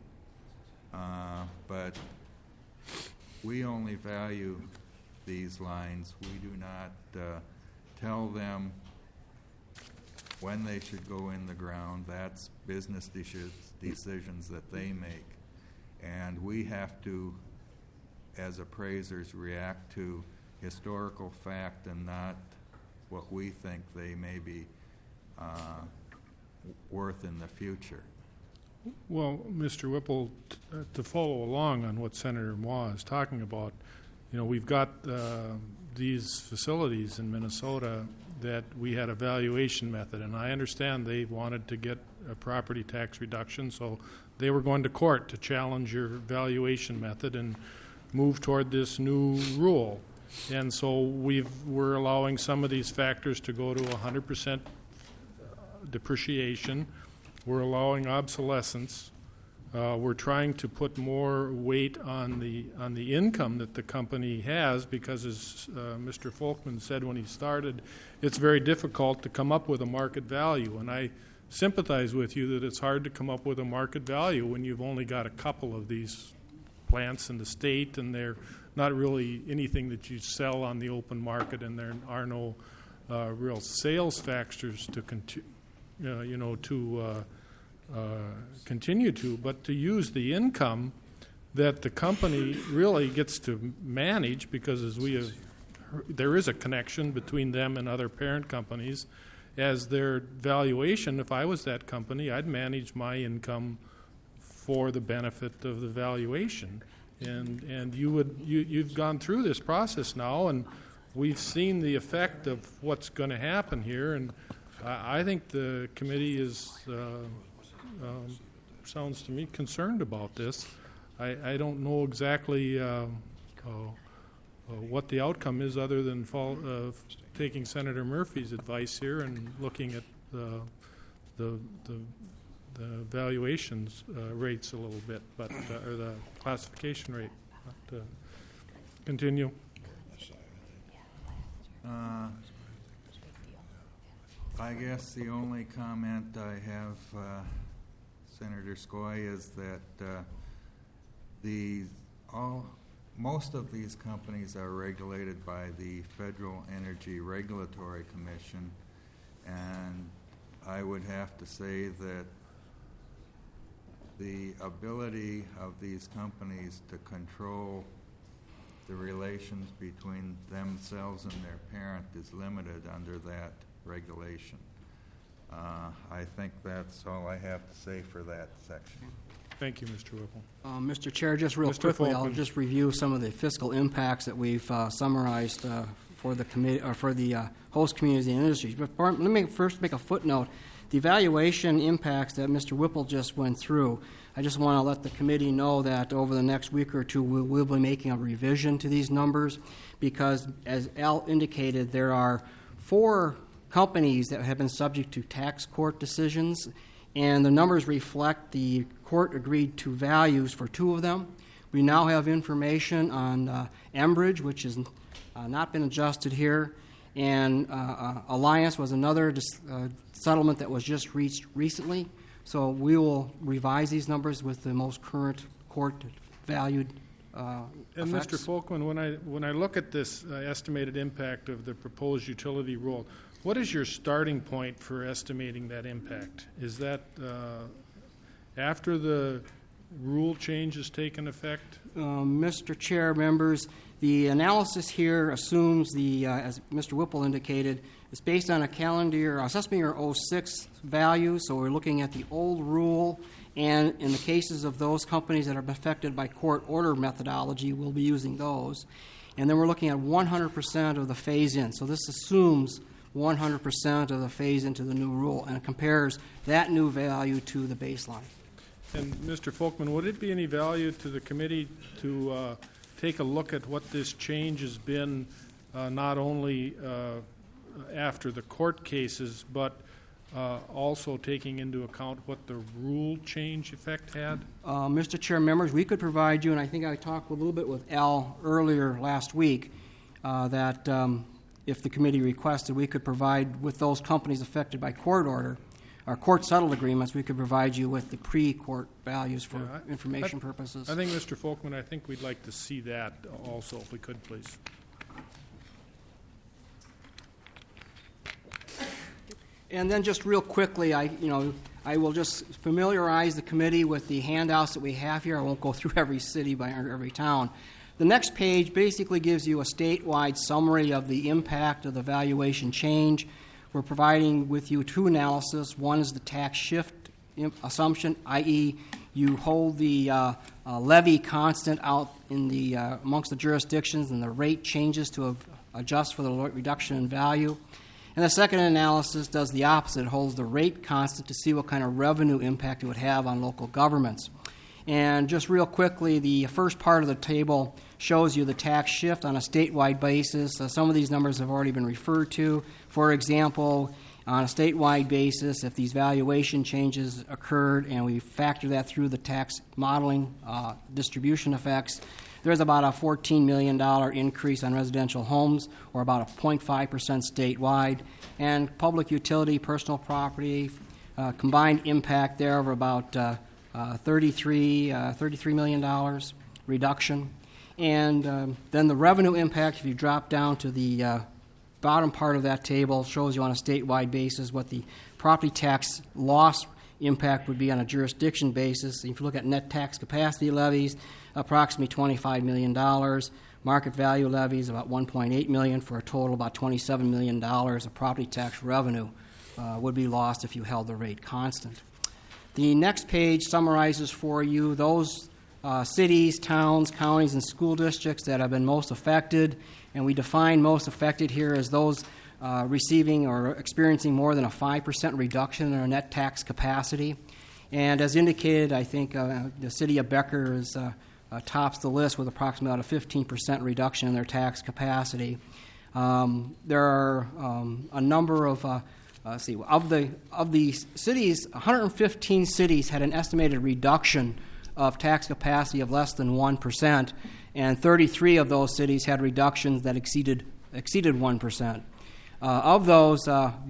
But we only value these lines. We do not tell them when they should go in the ground. That's business decisions that they make. And we have to, as appraisers, react to historical fact and not what we think they may be worth in the future. Well, Mr. Whipple, to follow along on what Senator Moore is talking about, we've got these facilities in Minnesota that we had a valuation method, and I understand they wanted to get a property tax reduction, so they were going to court to challenge your valuation method and move toward this new rule. And so we're allowing some of these factors to go to 100% depreciation. We're allowing obsolescence. We're trying to put more weight on the income that the company has because, as Mr. Folkman said when he started, it's very difficult to come up with a market value. And I sympathize with you that it's hard to come up with a market value when you've only got a couple of these plants in the state, and they're not really anything that you sell on the open market, and there are no real sales factors to continue to, but to use the income that the company really gets to manage, because as we have, there is a connection between them and other parent companies. As their valuation, if I was that company, I'd manage my income for the benefit of the valuation. And you've gone through this process now, and we've seen the effect of what's going to happen here, and I think the committee is sounds to me concerned about this. I don't know exactly what the outcome is, other than taking Senator Murphy's advice here and looking at the valuations rates a little bit, but or the classification rate. But, continue. I guess the only comment I have Senator Skoye, is that most of these companies are regulated by the Federal Energy Regulatory Commission, and I would have to say that the ability of these companies to control the relations between themselves and their parent is limited under that regulation. I think that's all I have to say for that section. Thank you, Mr. Whipple. Mr. Chair, just real Mr. quickly, Folkman. I'll just review some of the fiscal impacts that we've summarized for the committee or for the host communities and industries. But let me first make a footnote. The evaluation impacts that Mr. Whipple just went through, I just want to let the committee know that over the next week or two we'll be making a revision to these numbers because, as Al indicated, there are 4 companies that have been subject to tax court decisions, and the numbers reflect the court agreed to values for 2 of them. We now have information on Enbridge, which has not been adjusted here, and Alliance was another settlement that was just reached recently. So we will revise these numbers with the most current court-valued And effects. Mr. Folkman, when I look at this estimated impact of the proposed utility rule, what is your starting point for estimating that impact? Is that after the rule change has taken effect? Mr. Chair, members, the analysis here assumes as Mr. Whipple indicated, it's based on a calendar year, assessment year 06 value, so we're looking at the old rule, and in the cases of those companies that are affected by court order methodology, we'll be using those. And then we're looking at 100% of the phase-in. So this assumes 100% of the phase into the new rule, and it compares that new value to the baseline. And Mr. Folkman, would it be any value to the committee to take a look at what this change has been, not only after the court cases, but also taking into account what the rule change effect had? Mr. Chair, members, we could provide you, and I think I talked a little bit with Al earlier last week, that if the committee requested, we could provide with those companies affected by court order, or court-settled agreements, we could provide you with the pre-court values for information purposes. I think, Mr. Folkman, I think we'd like to see that also, if we could, please. And then just real quickly, I will just familiarize the committee with the handouts that we have here. I won't go through every city by every town. The next page basically gives you a statewide summary of the impact of the valuation change. We're providing with you 2 analyses. One is the tax shift assumption, i.e., you hold the levy constant out in the amongst the jurisdictions, and the rate changes to adjust for the reduction in value. And the second analysis does the opposite. It holds the rate constant to see what kind of revenue impact it would have on local governments. And just real quickly, the first part of the table shows you the tax shift on a statewide basis. Some of these numbers have already been referred to. For example, on a statewide basis, if these valuation changes occurred and we factor that through the tax modeling distribution effects, there's about a $14 million increase on residential homes, or about a 0.5% statewide, and public utility, personal property, combined impact there of about $33 million reduction. And then the revenue impact, if you drop down to the bottom part of that table, shows you on a statewide basis what the property tax loss impact would be on a jurisdiction basis. If you look at net tax capacity levies, approximately $25 million. Market value levies, about $1.8 million, for a total about $27 million of property tax revenue would be lost if you held the rate constant. The next page summarizes for you those cities, towns, counties, and school districts that have been most affected, and we define most affected here as those receiving or experiencing more than a 5% reduction in their net tax capacity. And as indicated, I think the city of Becker is tops the list with approximately about a 15% reduction in their tax capacity. There are a number of of the cities, 115 cities had an estimated reduction of tax capacity of less than 1%, and 33 of those cities had reductions that exceeded 1%. Of those,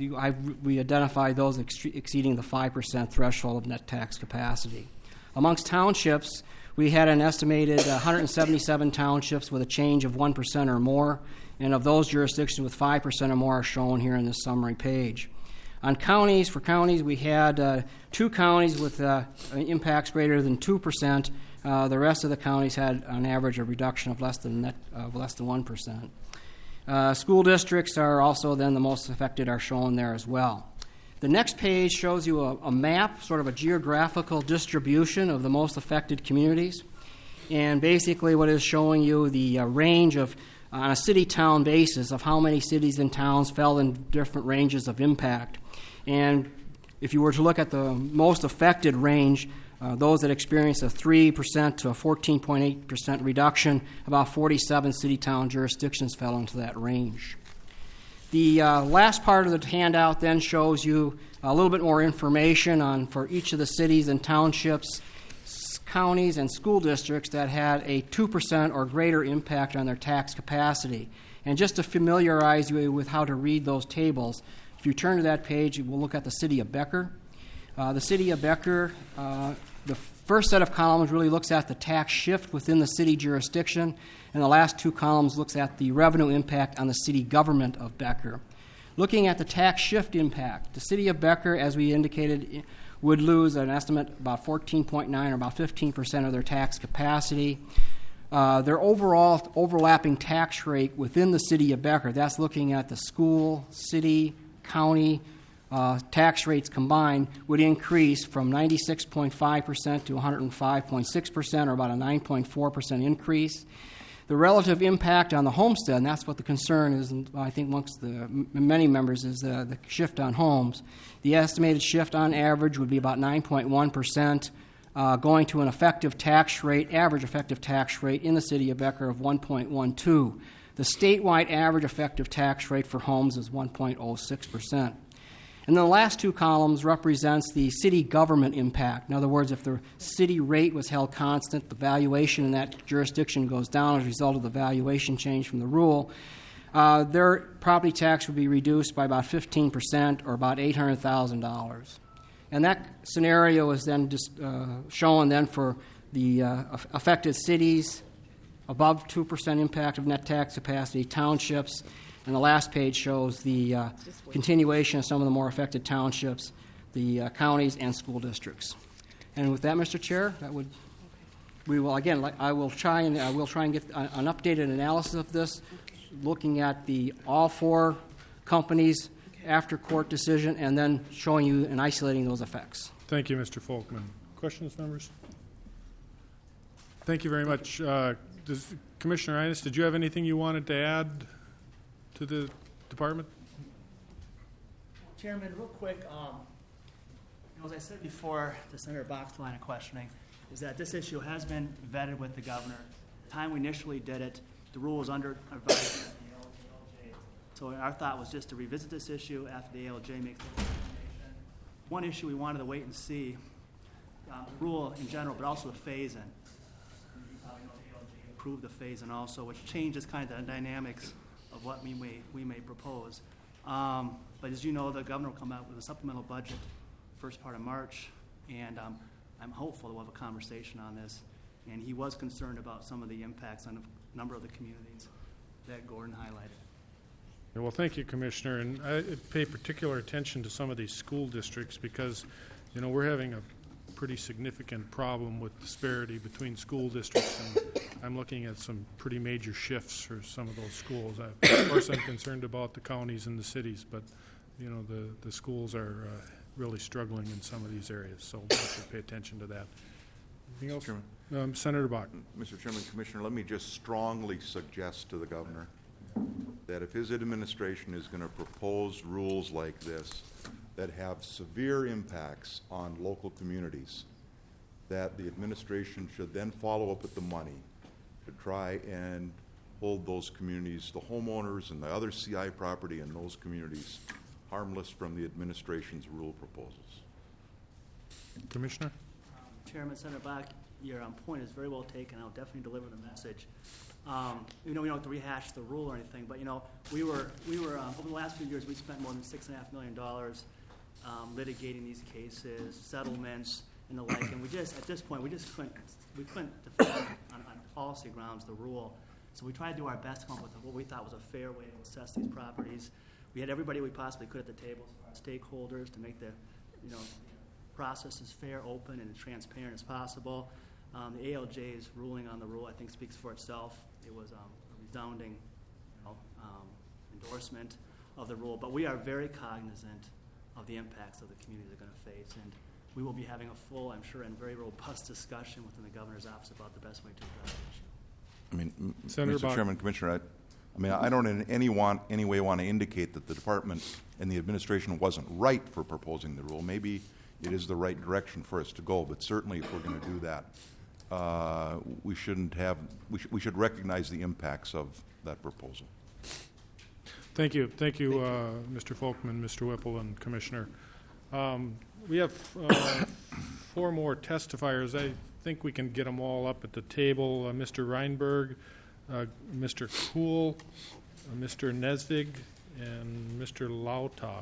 we identified those exceeding the 5% threshold of net tax capacity. Amongst townships, we had an estimated 177 townships with a change of 1% or more, and of those jurisdictions with 5% or more are shown here in this summary page. On counties, we had 2 counties with impacts greater than 2%. The rest of the counties had, on average, a reduction of less than 1%. School districts are also then the most affected, are shown there as well. The next page shows you a map, sort of a geographical distribution of the most affected communities. And basically what is showing you the range of, on a city-town basis, of how many cities and towns fell in different ranges of impact. And if you were to look at the most affected range, those that experienced a 3% to a 14.8% reduction, about 47 city-town jurisdictions fell into that range. The last part of the handout then shows you a little bit more information for each of the cities and townships, counties, and school districts that had a 2% or greater impact on their tax capacity. And just to familiarize you with how to read those tables, if you turn to that page, we'll look at the city of Becker. The city of Becker, the first set of columns really looks at the tax shift within the city jurisdiction, and the last 2 columns looks at the revenue impact on the city government of Becker. Looking at the tax shift impact, the city of Becker, as we indicated, would lose an estimate about 14.9 or about 15% of their tax capacity. Their overall overlapping tax rate within the city of Becker, that's looking at the school, city, county tax rates combined, would increase from 96.5% to 105.6%, or about a 9.4% increase. The relative impact on the homestead, and that's what the concern is, I think amongst the many members, is the shift on homes. The estimated shift on average would be about 9.1%, going to an effective tax rate, average effective tax rate in the city of Becker of 1.12. The statewide average effective tax rate for homes is 1.06%. And then the last 2 columns represents the city government impact. In other words, if the city rate was held constant, the valuation in that jurisdiction goes down as a result of the valuation change from the rule. Their property tax would be reduced by about 15%, or about $800,000. And that scenario is then shown then for the affected cities, above 2% impact of net tax capacity, townships. And the last page shows the continuation of some of the more affected townships, the counties, and school districts. And with that, Mr. Chair, we will again. I will try and get an updated analysis of this, looking at all 4 companies after court decision, and then showing you and isolating those effects. Thank you, Mr. Folkman. Questions, members? Thank you very much, Commissioner Innes. Did you have anything you wanted to add to the department? Chairman, real quick, as I said before, to Senator Bach's line of questioning, is that this issue has been vetted with the governor. The time we initially did it, the rule was under advisement of the ALJ. So our thought was just to revisit this issue after the ALJ makes the determination. One issue we wanted to wait and see, the rule in general, but also the phase-in. The ALJ approved the phase-in also, which changes kind of the dynamics of what we may propose. But as you know, the governor will come out with a supplemental budget first part of March, and I'm hopeful that we'll have a conversation on this. And he was concerned about some of the impacts on a number of the communities that Gordon highlighted. Well, thank you, Commissioner. And I pay particular attention to some of these school districts because, we're having a pretty significant problem with disparity between school districts, and I'm looking at some pretty major shifts for some of those schools. Of course, I'm concerned about the counties and the cities, but the schools are really struggling in some of these areas, so we should pay attention to that. Anything else? Chairman. Senator Bach. Mr. Chairman, Commissioner, let me just strongly suggest to the governor that if his administration is going to propose rules like this that have severe impacts on local communities, that the administration should then follow up with the money to try and hold those communities, the homeowners and the other CI property in those communities, harmless from the administration's rule proposals. Commissioner? Chairman, Senator Bach, your point is very well taken. I'll definitely deliver the message. We don't have to rehash the rule or anything, but we were over the last few years we spent more than $6.5 million litigating these cases, settlements, and the like. And at this point we couldn't defend on policy grounds the rule. So we tried to do our best to come up with what we thought was a fair way to assess these properties. We had everybody we possibly could at the table, stakeholders, to make the process as fair, open, and transparent as possible. The ALJ's ruling on the rule, I think, speaks for itself. It was a resounding endorsement of the rule, but we are very cognizant of the impacts of the communities are going to face, and we will be having a full, I'm sure, and very robust discussion within the governor's office about the best way to address the issue. I mean, Senator Mr. Chairman, Commissioner, I don't in any way want to indicate that the department and the administration wasn't right for proposing the rule. Maybe it is the right direction for us to go, but certainly if we're going to do that, we should recognize the impacts of that proposal. Thank you, Mr. Folkman, Mr. Whipple, and Commissioner. We have 4 more testifiers. I think we can get them all up at the table. Mr. Reinberg, Mr. Kuhl, Mr. Nesvig, and Mr. Lautag.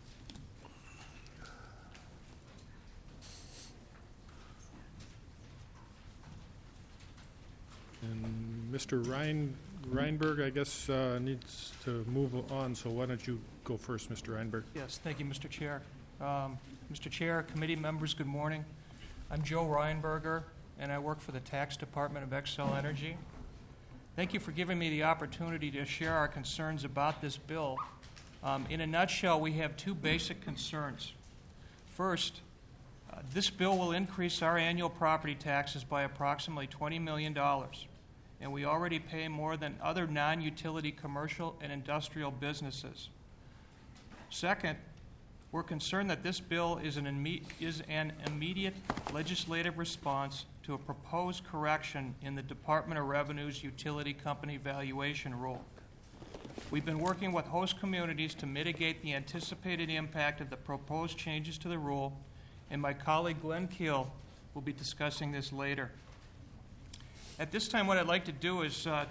And Mr. Reinberg, I guess, needs to move on, so why don't you go first, Mr. Reinberg? Yes, thank you, Mr. Chair. Mr. Chair, committee members, good morning. I'm Joe Reinberger, and I work for the Tax Department of Xcel Energy. Thank you for giving me the opportunity to share our concerns about this bill. In a nutshell, we have 2 basic concerns. First, this bill will increase our annual property taxes by approximately $20 million, and we already pay more than other non-utility commercial and industrial businesses. Second, we're concerned that this bill is an immediate legislative response to a proposed correction in the Department of Revenue's utility company valuation rule. We've been working with host communities to mitigate the anticipated impact of the proposed changes to the rule, and my colleague Glenn Keel will be discussing this later. At this time, what I'd like to do is to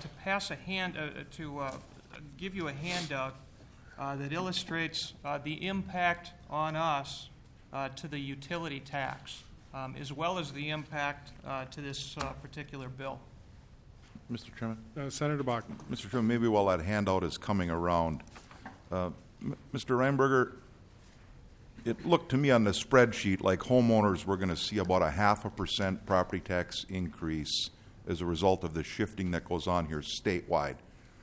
give you a handout that illustrates the impact on us to the utility tax, as well as the impact to this particular bill. Mr. Chairman? Senator Bach. Mr. Chairman, maybe while that handout is coming around, Mr. Reinberger, it looked to me on the spreadsheet like homeowners were going to see about a 0.5% property tax increase as a result of the shifting that goes on here statewide.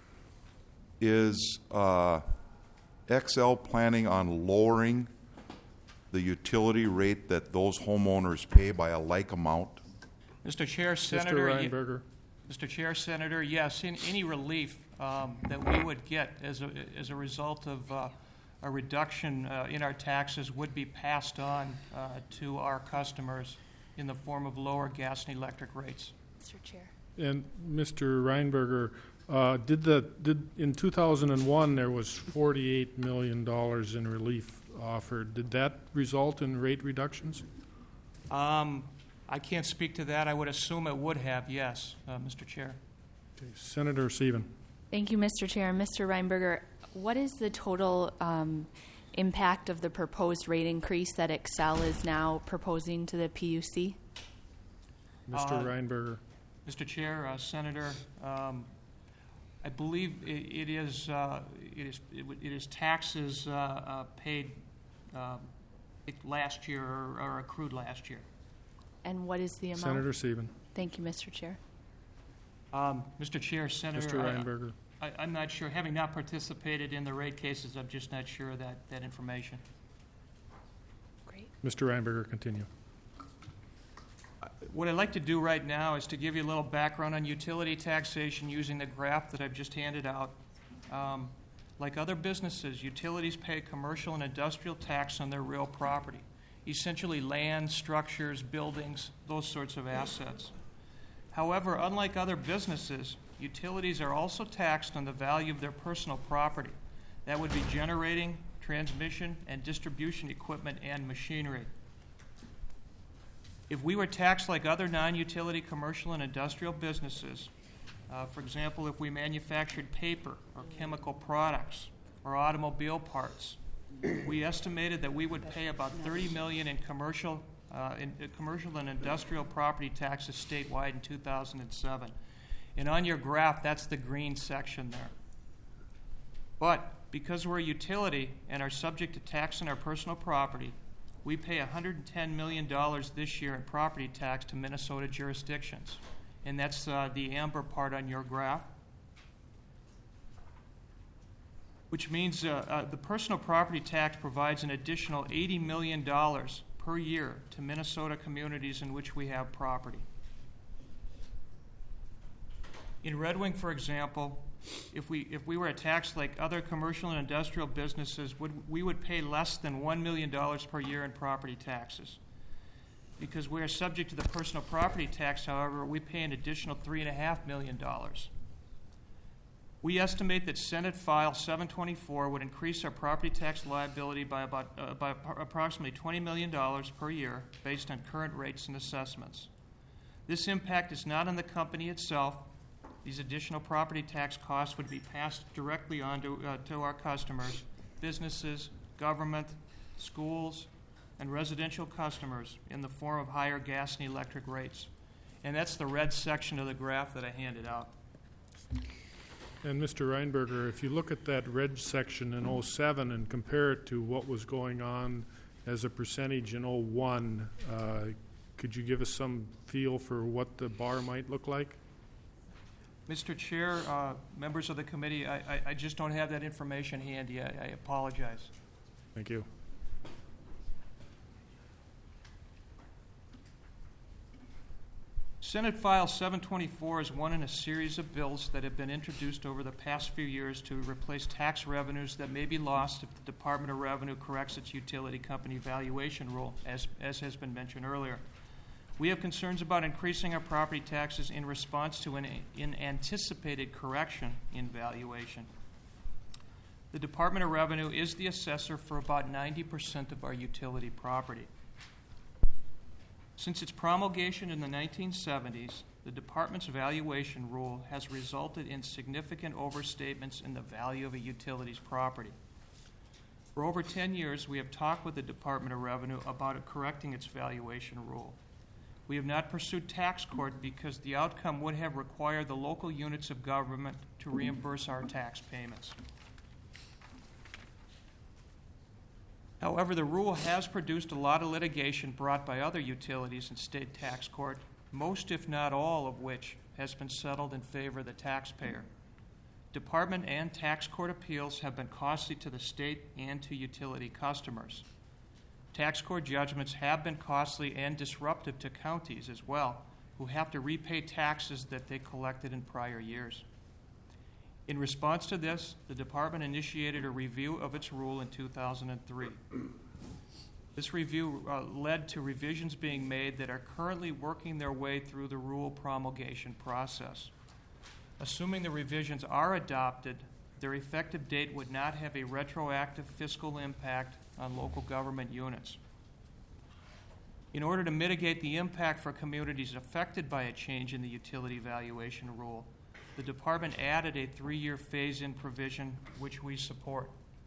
Is Xcel planning on lowering the utility rate that those homeowners pay by a like amount? Mr. Chair, Senator. Mr. Reinberger. Mr. Chair, Senator, yes, any relief that we would get as a result of a reduction in our taxes would be passed on to our customers in the form of lower gas and electric rates. Mr. Chair. And Mr. Reinberger, in 2001 there was $48 million in relief offered. Did that result in rate reductions? I can't speak to that. I would assume it would have, yes, Mr. Chair. Okay. Senator Sieben. Thank you, Mr. Chair. Mr. Reinberger, what is the total impact of the proposed rate increase that Xcel is now proposing to the PUC? Mr. Reinberger. Mr. Chair, Senator, I believe it is taxes paid last year or accrued last year. And what is the amount? Senator Sieben. Thank you, Mr. Chair. Mr. Chair, Senator. Mr. Reinberger. I'm not sure. Having not participated in the rate cases, I'm just not sure of that information. Great. Mr. Reinberger, continue. What I'd like to do right now is to give you a little background on utility taxation using the graph that I've just handed out. Like other businesses, utilities pay commercial and industrial tax on their real property, essentially land, structures, buildings, those sorts of assets. However, unlike other businesses, utilities are also taxed on the value of their personal property. That would be generating, transmission, and distribution equipment and machinery. If we were taxed like other non-utility commercial and industrial businesses, For example, if we manufactured paper or chemical products or automobile parts, we estimated that we would pay about $30 million in commercial and industrial property taxes statewide in 2007. And on your graph, that's the green section there. But because we're a utility and are subject to tax on our personal property, we pay $110 million this year in property tax to Minnesota jurisdictions. And that's the amber part on your graph, which means the personal property tax provides an additional $80 million per year to Minnesota communities in which we have property. In Red Wing, for example, if we were taxed like other commercial and industrial businesses, we would pay less than $1 million per year in property taxes. Because we are subject to the personal property tax, however, we pay an additional $3.5 million. We estimate that Senate File 724 would increase our property tax liability by approximately $20 million per year based on current rates and assessments. This impact is not on the company itself. These additional property tax costs would be passed directly on to our customers, businesses, government, schools, and residential customers in the form of higher gas and electric rates. And that's the red section of the graph that I handed out. And Mr. Reinberger, if you look at that red section in 07 and compare it to what was going on as a percentage in 01, could you give us some feel for what the bar might look like? Mr. Chair, members of the committee, I just don't have that information handy. I apologize. Thank you. Senate File 724 is one in a series of bills that have been introduced over the past few years to replace tax revenues that may be lost if the Department of Revenue corrects its utility company valuation rule, as has been mentioned earlier. We have concerns about increasing our property taxes in response to an anticipated correction in valuation. The Department of Revenue is the assessor for about 90% of our utility property. Since its promulgation in the 1970s, the Department's valuation rule has resulted in significant overstatements in the value of a utility's property. For over 10 years, we have talked with the Department of Revenue about correcting its valuation rule. We have not pursued tax court because the outcome would have required the local units of government to reimburse our tax payments. However, the rule has produced a lot of litigation brought by other utilities in state tax court, most if not all of which has been settled in favor of the taxpayer. Department and tax court appeals have been costly to the state and to utility customers. Tax court judgments have been costly and disruptive to counties as well, who have to repay taxes that they collected in prior years. In response to this, the Department initiated a review of its rule in 2003. This review led to revisions being made that are currently working their way through the rule promulgation process. Assuming the revisions are adopted, their effective date would not have a retroactive fiscal impact on local government units. In order to mitigate the impact for communities affected by a change in the utility valuation rule, the Department added a 3-year phase-in provision, which we support.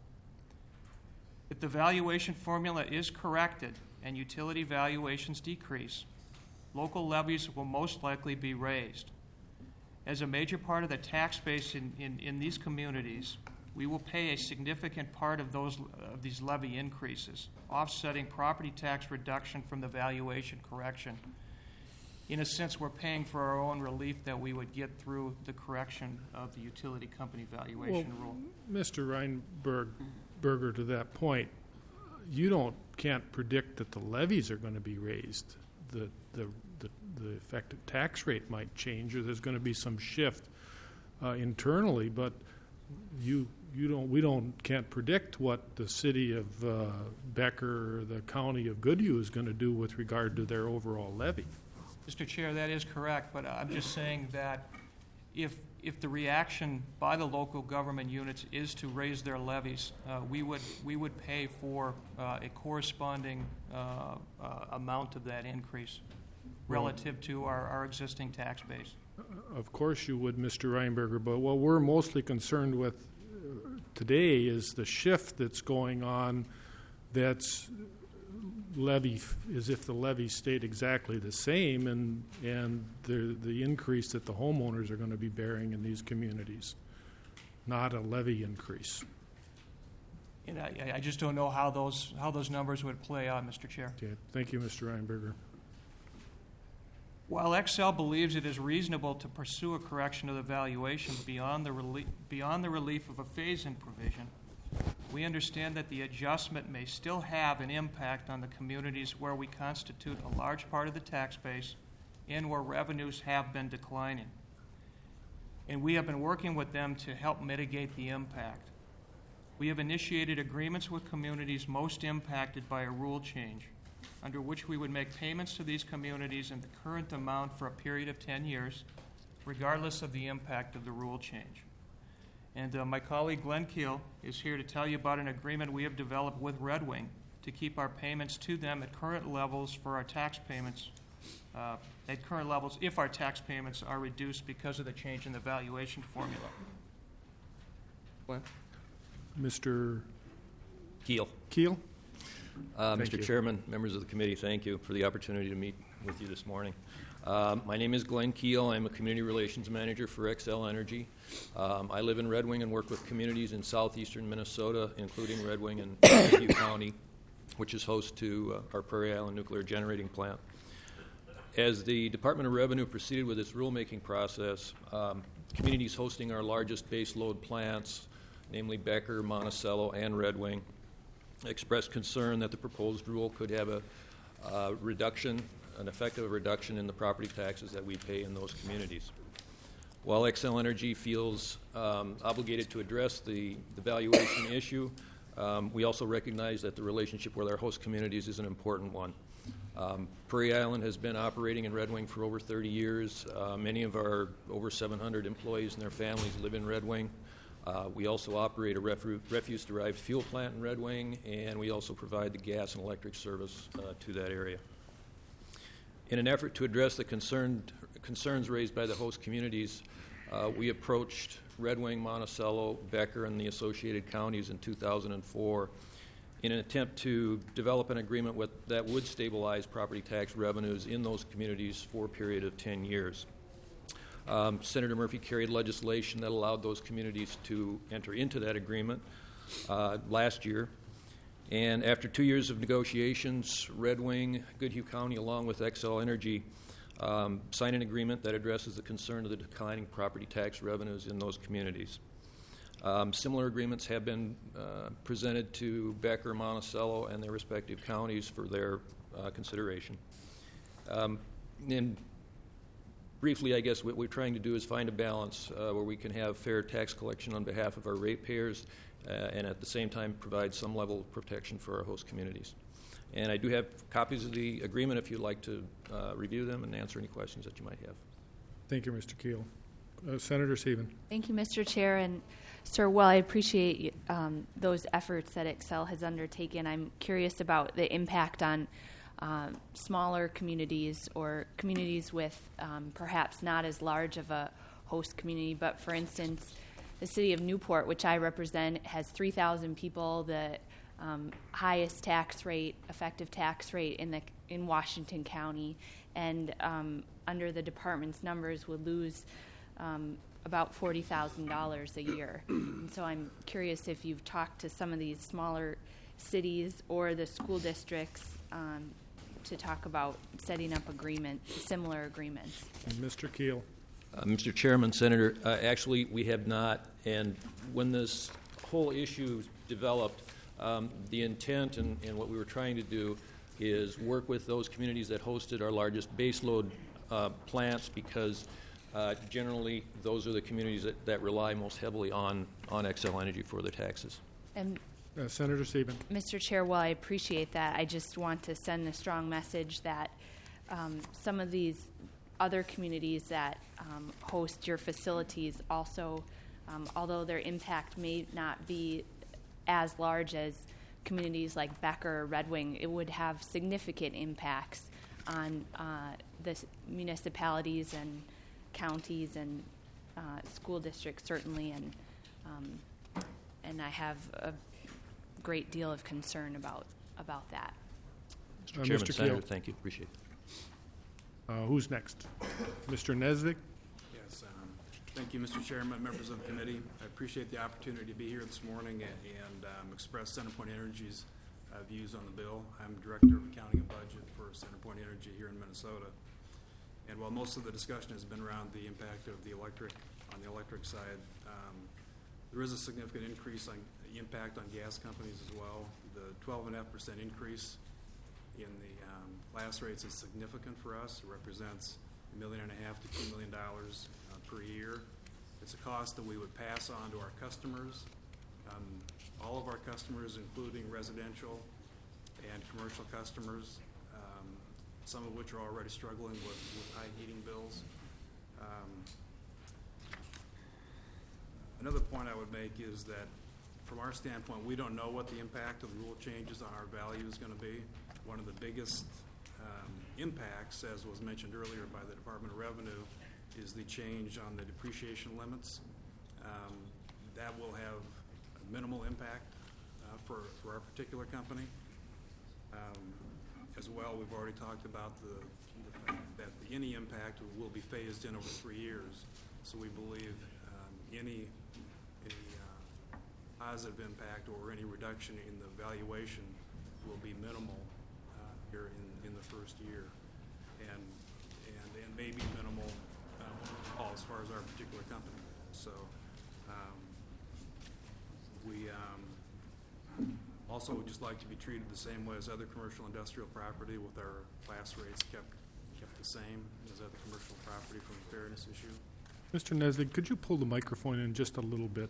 If the valuation formula is corrected and utility valuations decrease, local levies will most likely be raised. As a major part of the tax base in these communities, we will pay a significant part of these levy increases, offsetting property tax reduction from the valuation correction. In a sense, we're paying for our own relief that we would get through the correction of the utility company valuation rule. Mr. Reinberger, to that point, you can't predict that the levies are going to be raised. The effective tax rate might change, or there's going to be some shift internally, but we can't predict what the city of Becker or the county of Goodhue is going to do with regard to their overall levy. Mr. Chair, that is correct, but I'm just saying that if the reaction by the local government units is to raise their levies, we would pay for a corresponding amount of that increase. relative to our existing tax base. Of course you would, Mr. Reinberger, but what we're mostly concerned with today is the shift that's going on that's as if the levy stayed exactly the same, and the increase that the homeowners are going to be bearing in these communities, not a levy increase. And I just don't know how those numbers would play out, Mr. Chair. Okay. Thank you, Mr. Reinberger. While Excel believes it is reasonable to pursue a correction of the valuation beyond the relief of a phase-in provision, we understand that the adjustment may still have an impact on the communities where we constitute a large part of the tax base and where revenues have been declining. And we have been working with them to help mitigate the impact. We have initiated agreements with communities most impacted by a rule change, under which we would make payments to these communities in the current amount for a period of 10 years, regardless of the impact of the rule change. And my colleague Glenn Keel is here to tell you about an agreement we have developed with Red Wing to keep our payments to them at current levels for our tax payments, at current levels if our tax payments are reduced because of the change in the valuation formula. Glenn? Mr. Keel. Keel? Mr. Chairman, members of the committee, thank you for the opportunity to meet with you this morning. My name is Glenn Keel. I'm a community relations manager for Xcel Energy. I live in Red Wing and work with communities in southeastern Minnesota, including Red Wing and Goodhue County, which is host to our Prairie Island nuclear generating plant. As the Department of Revenue proceeded with its rulemaking process, communities hosting our largest base load plants, namely Becker, Monticello, and Red Wing, expressed concern that the proposed rule could have an effective reduction in the property taxes that we pay in those communities. While Xcel Energy feels obligated to address the valuation issue, we also recognize that the relationship with our host communities is an important one. Prairie Island has been operating in Red Wing for over 30 years. Many of our over 700 employees and their families live in Red Wing. We also operate a refuse-derived fuel plant in Red Wing, and we also provide the gas and electric service to that area. In an effort to address the concerns raised by the host communities, we approached Red Wing, Monticello, Becker, and the associated counties in 2004 in an attempt to develop an agreement that would stabilize property tax revenues in those communities for a period of 10 years. Senator Murphy carried legislation that allowed those communities to enter into that agreement last year. And after 2 years of negotiations, Red Wing, Goodhue County, along with Xcel Energy, signed an agreement that addresses the concern of the declining property tax revenues in those communities. Similar agreements have been presented to Becker, Monticello, and their respective counties for their consideration. And briefly, I guess what we're trying to do is find a balance where we can have fair tax collection on behalf of our ratepayers and at the same time provide some level of protection for our host communities. And I do have copies of the agreement if you'd like to review them and answer any questions that you might have. Thank you, Mr. Keel. Senator Sieben. Thank you, Mr. Chair. And, sir, while I appreciate those efforts that Xcel has undertaken, I'm curious about the impact on smaller communities or communities with perhaps not as large of a host community. But, for instance, the city of Newport, which I represent, has 3,000 people. The highest tax rate, effective tax rate in Washington County, and under the department's numbers would lose about $40,000 a year. And so I'm curious if you've talked to some of these smaller cities or the school districts to talk about setting up similar agreements. And Mr. Keel. Mr. Chairman, Senator, actually we have not. And when this whole issue developed, the intent and what we were trying to do is work with those communities that hosted our largest baseload plants because generally those are the communities that rely most heavily on Xcel Energy for their taxes. And Senator Sieben. Mr. Chair, while I appreciate that, I just want to send a strong message that some of these other communities that host your facilities also, although their impact may not be as large as communities like Becker or Red Wing, it would have significant impacts on the municipalities and counties and school districts, certainly, and I have a great deal of concern about that. Mr. Chairman, Mr. Senator, Keel. thank you. Appreciate it. Who's next? Mr. Nesvik? Yes, thank you, Mr. Chairman, members of the committee. I appreciate the opportunity to be here this morning and express CenterPoint Energy's views on the bill. I'm Director of Accounting and Budget for CenterPoint Energy here in Minnesota. And while most of the discussion has been around the impact of the electric side, there is a significant increase on the impact on gas companies as well. The 12.5% increase in the class rates is significant for us. It represents $1.5 million to $2 million per year. It's a cost that we would pass on to our customers. All of our customers, including residential and commercial customers, some of which are already struggling with high heating bills. Another point I would make is that from our standpoint, we don't know what the impact of the rule changes on our value is going to be. One of the biggest impacts, as was mentioned earlier by the Department of Revenue, is the change on the depreciation limits. That will have a minimal impact for our particular company. As well, we've already talked about the fact that any impact will be phased in over 3 years. So we believe any positive impact or any reduction in the valuation will be minimal here in the first year, and maybe minimal as far as our particular company. So we also would just like to be treated the same way as other commercial industrial property, with our class rates kept the same as other commercial property from a fairness issue. Mr. Nesvik, could you pull the microphone in just a little bit?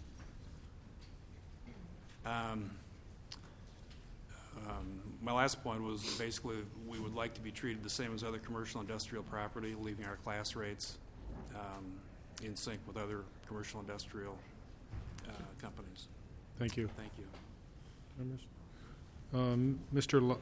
My last point was basically we would like to be treated the same as other commercial industrial property, leaving our class rates in sync with other commercial industrial companies. Thank you. Thank you. Members? Mr.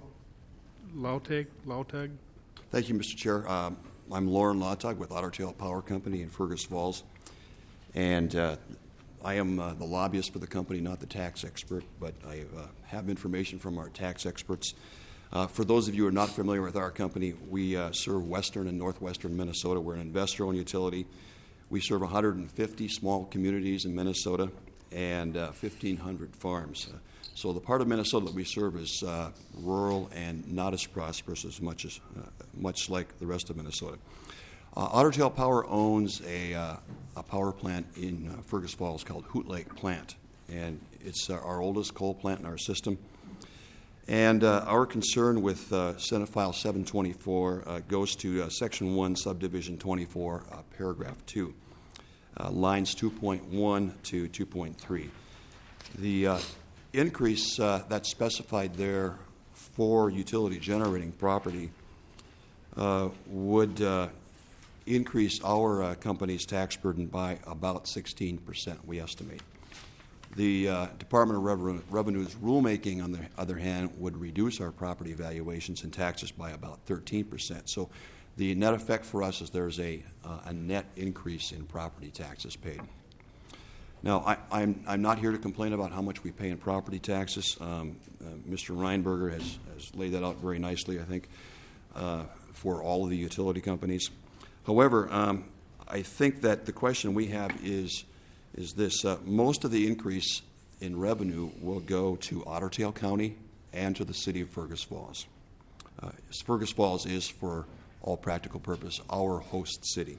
Lautag? Thank you, Mr. Chair. I'm Lauren Lautag with Otter Tail Power Company in Fergus Falls, and I am the lobbyist for the company, not the tax expert, but I have information from our tax experts. For those of you who are not familiar with our company, we serve western and northwestern Minnesota. We're an investor-owned utility. We serve 150 small communities in Minnesota and 1,500 farms. So the part of Minnesota that we serve is rural and not as prosperous as much like the rest of Minnesota. Otter Tail Power owns a power plant in Fergus Falls called Hoot Lake Plant, and it's our oldest coal plant in our system. And our concern with Senate File 724 goes to Section 1, Subdivision 24, Paragraph 2, lines 2.1 to 2.3. The increase that's specified there for utility generating property would increase our company's tax burden by about 16%, we estimate. The Department of Revenue's rulemaking, on the other hand, would reduce our property valuations and taxes by about 13%. So the net effect for us is there's a net increase in property taxes paid. Now, I'm not here to complain about how much we pay in property taxes. Mr. Reinberger has laid that out very nicely, I think, for all of the utility companies. However, I think that the question we have is this. Most of the increase in revenue will go to Otter Tail County and to the city of Fergus Falls. Fergus Falls is, for all practical purpose, our host city.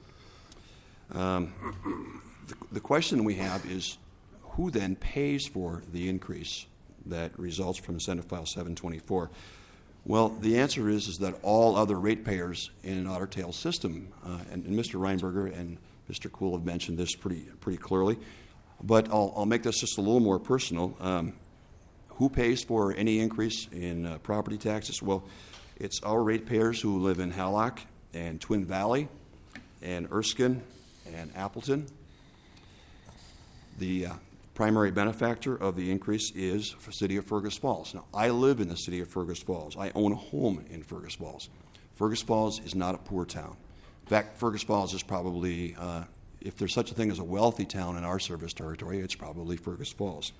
The question we have is, who then pays for the increase that results from Senate File 724? Well, the answer is that all other ratepayers in an Otter Tail system, and Mr. Reinberger and Mr. Kuhl have mentioned this pretty clearly, but I'll make this just a little more personal. Who pays for any increase in property taxes? Well, it's our ratepayers who live in Hallock and Twin Valley and Erskine and Appleton. The primary benefactor of the increase is the city of Fergus Falls. Now, I live in the city of Fergus Falls. I own a home in Fergus Falls. Fergus Falls is not a poor town. In fact, Fergus Falls is probably, if there's such a thing as a wealthy town in our service territory, it's probably Fergus Falls.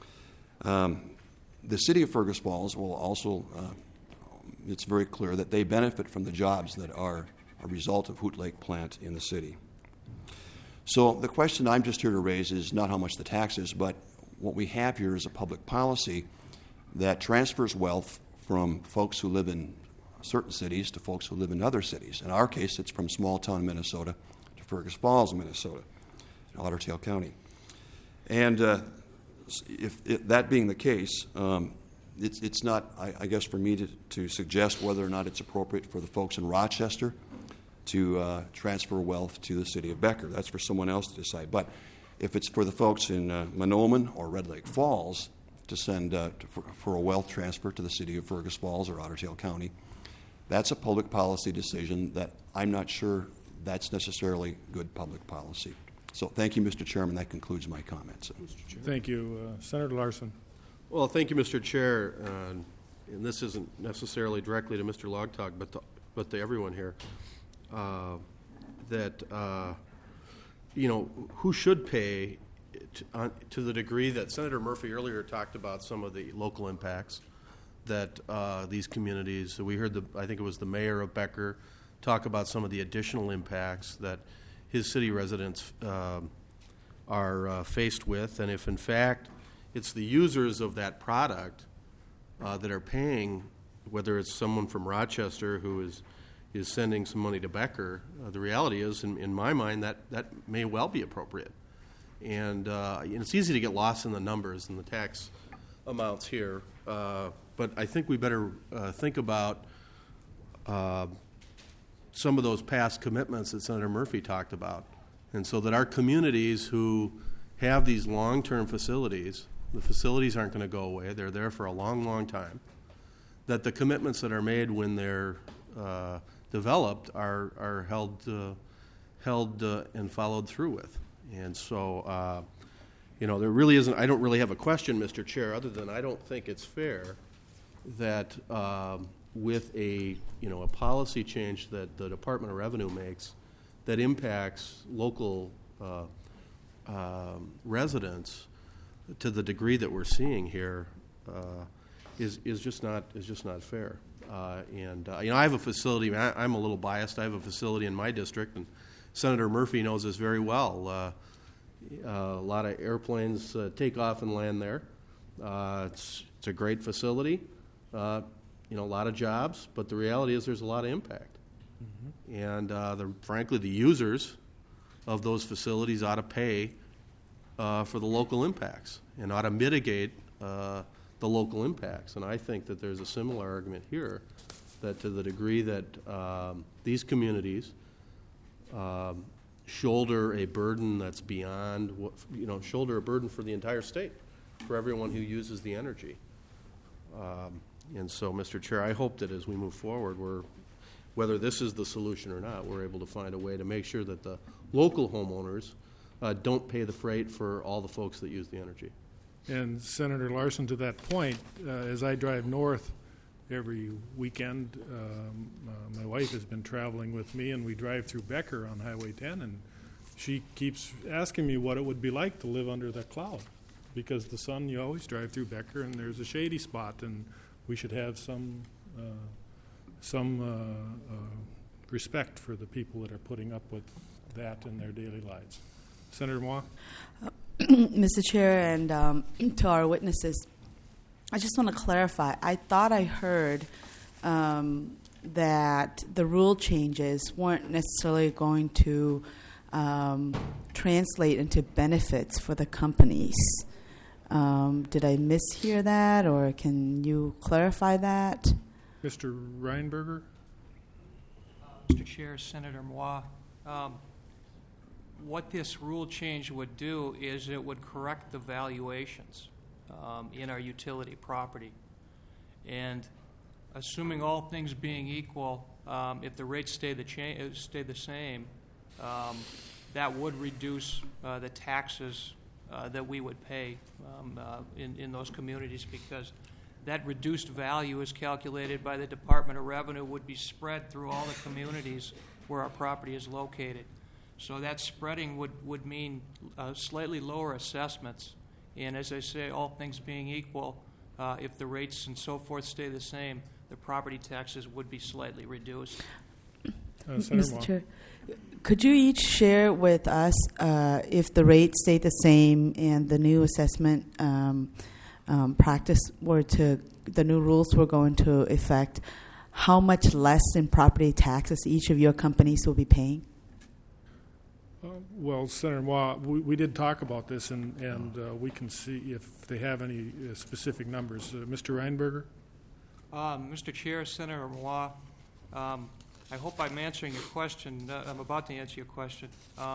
The city of Fergus Falls will also, it's very clear that they benefit from the jobs that are a result of Hoot Lake plant in the city. So the question I'm just here to raise is not how much the tax is, but what we have here is a public policy that transfers wealth from folks who live in certain cities to folks who live in other cities. In our case, it's from small town Minnesota to Fergus Falls, Minnesota, in Otter Tail County. And that being the case, it's not, I guess, for me to suggest whether or not it's appropriate for the folks in Rochester to transfer wealth to the city of Becker. That's for someone else to decide. But if it's for the folks in Mahnomen or Red Lake Falls to send for a wealth transfer to the city of Fergus Falls or Otter Tail County, that's a public policy decision that I'm not sure that's necessarily good public policy. So thank you, Mr. Chairman. That concludes my comments. Thank you. Senator Larson. Well, thank you, Mr. Chair. And this isn't necessarily directly to Mr. Logtog, but to everyone here. Who should pay to the degree that Senator Murphy earlier talked about some of the local impacts that these communities, we heard I think it was the mayor of Becker talk about some of the additional impacts that his city residents are faced with, and if in fact it's the users of that product that are paying, whether it's someone from Rochester who is sending some money to Becker, the reality is, in my mind, that may well be appropriate. And it's easy to get lost in the numbers and the tax amounts here, but I think we better think about some of those past commitments that Senator Murphy talked about. And so that our communities who have these long-term facilities, the facilities aren't going to go away, they're there for a long, long time, that the commitments that are made when they're developed are held and followed through with. And so, there really isn't, I don't really have a question, Mr. Chair, other than I don't think it's fair that with a policy change that the Department of Revenue makes that impacts local residents to the degree that we're seeing here is just not fair. I have a facility. I'm a little biased. I have a facility in my district, and Senator Murphy knows this very well. A lot of airplanes take off and land there. It's a great facility. A lot of jobs, but the reality is there's a lot of impact. Mm-hmm. And frankly, the users of those facilities ought to pay for the local impacts and ought to mitigate the local impacts. And I think that there's a similar argument here, that to the degree that these communities shoulder a burden that's beyond shoulder a burden for the entire state, for everyone who uses the energy. And so, Mr. Chair, I hope that as we move forward, whether this is the solution or not, we're able to find a way to make sure that the local homeowners don't pay the freight for all the folks that use the energy. And Senator Larson, to that point, as I drive north every weekend, my wife has been traveling with me, and we drive through Becker on Highway 10, and she keeps asking me what it would be like to live under that cloud, because the sun, you always drive through Becker, and there's a shady spot, and we should have some respect for the people that are putting up with that in their daily lives. Senator Moore? Mr. Chair, and to our witnesses, I just want to clarify. I thought I heard that the rule changes weren't necessarily going to translate into benefits for the companies. Did I mishear that, or can you clarify that? Mr. Reinberger? Mr. Chair, Senator Moore, what this rule change would do is it would correct the valuations in our utility property. And assuming all things being equal, if the rates stay the same, that would reduce the taxes that we would pay in those communities, because that reduced value is calculated by the Department of Revenue would be spread through all the communities where our property is located. So that spreading would mean slightly lower assessments. And as I say, all things being equal, if the rates and so forth stay the same, the property taxes would be slightly reduced. Mr. Chair, could you each share with us if the rates stay the same and the new assessment practice the new rules were going to affect, how much less in property taxes each of your companies will be paying? Well, Senator Moore, we did talk about this, and we can see if they have any specific numbers. Mr. Reinberger? Mr. Chair, Senator Moore, I hope I'm answering your question. I'm about to answer your question.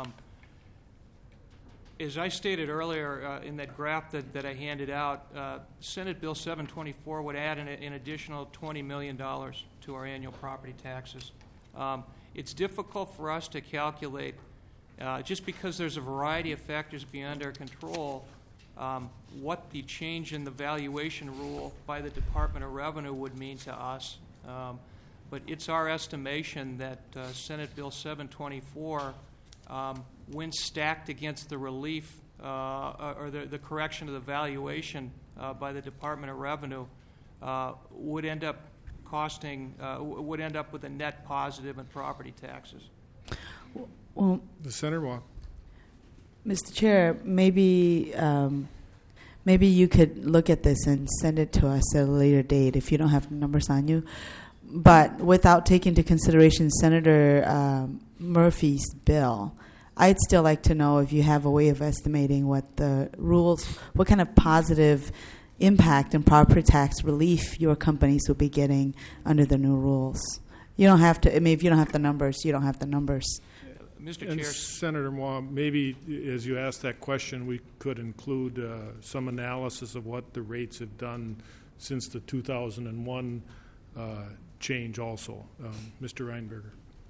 As I stated earlier in that graph that I handed out, Senate Bill 724 would add an additional $20 million to our annual property taxes. It's difficult for us to calculate, just because there's a variety of factors beyond our control, what the change in the valuation rule by the Department of Revenue would mean to us. But it's our estimation that Senate Bill 724, when stacked against the relief or the correction of the valuation by the Department of Revenue, would end up with a net positive in property taxes. Well, the Senator Moore. Mr. Chair, maybe you could look at this and send it to us at a later date if you don't have the numbers on you. But without taking into consideration Senator Murphy's bill, I'd still like to know if you have a way of estimating what the rules, what kind of positive impact and property tax relief your companies will be getting under the new rules. You don't have to. I mean, if you don't have the numbers, you don't have the numbers. Mr. And Chair, Senator Moore, maybe as you asked that question, we could include some analysis of what the rates have done since the 2001 change also. Mr. Reinberger.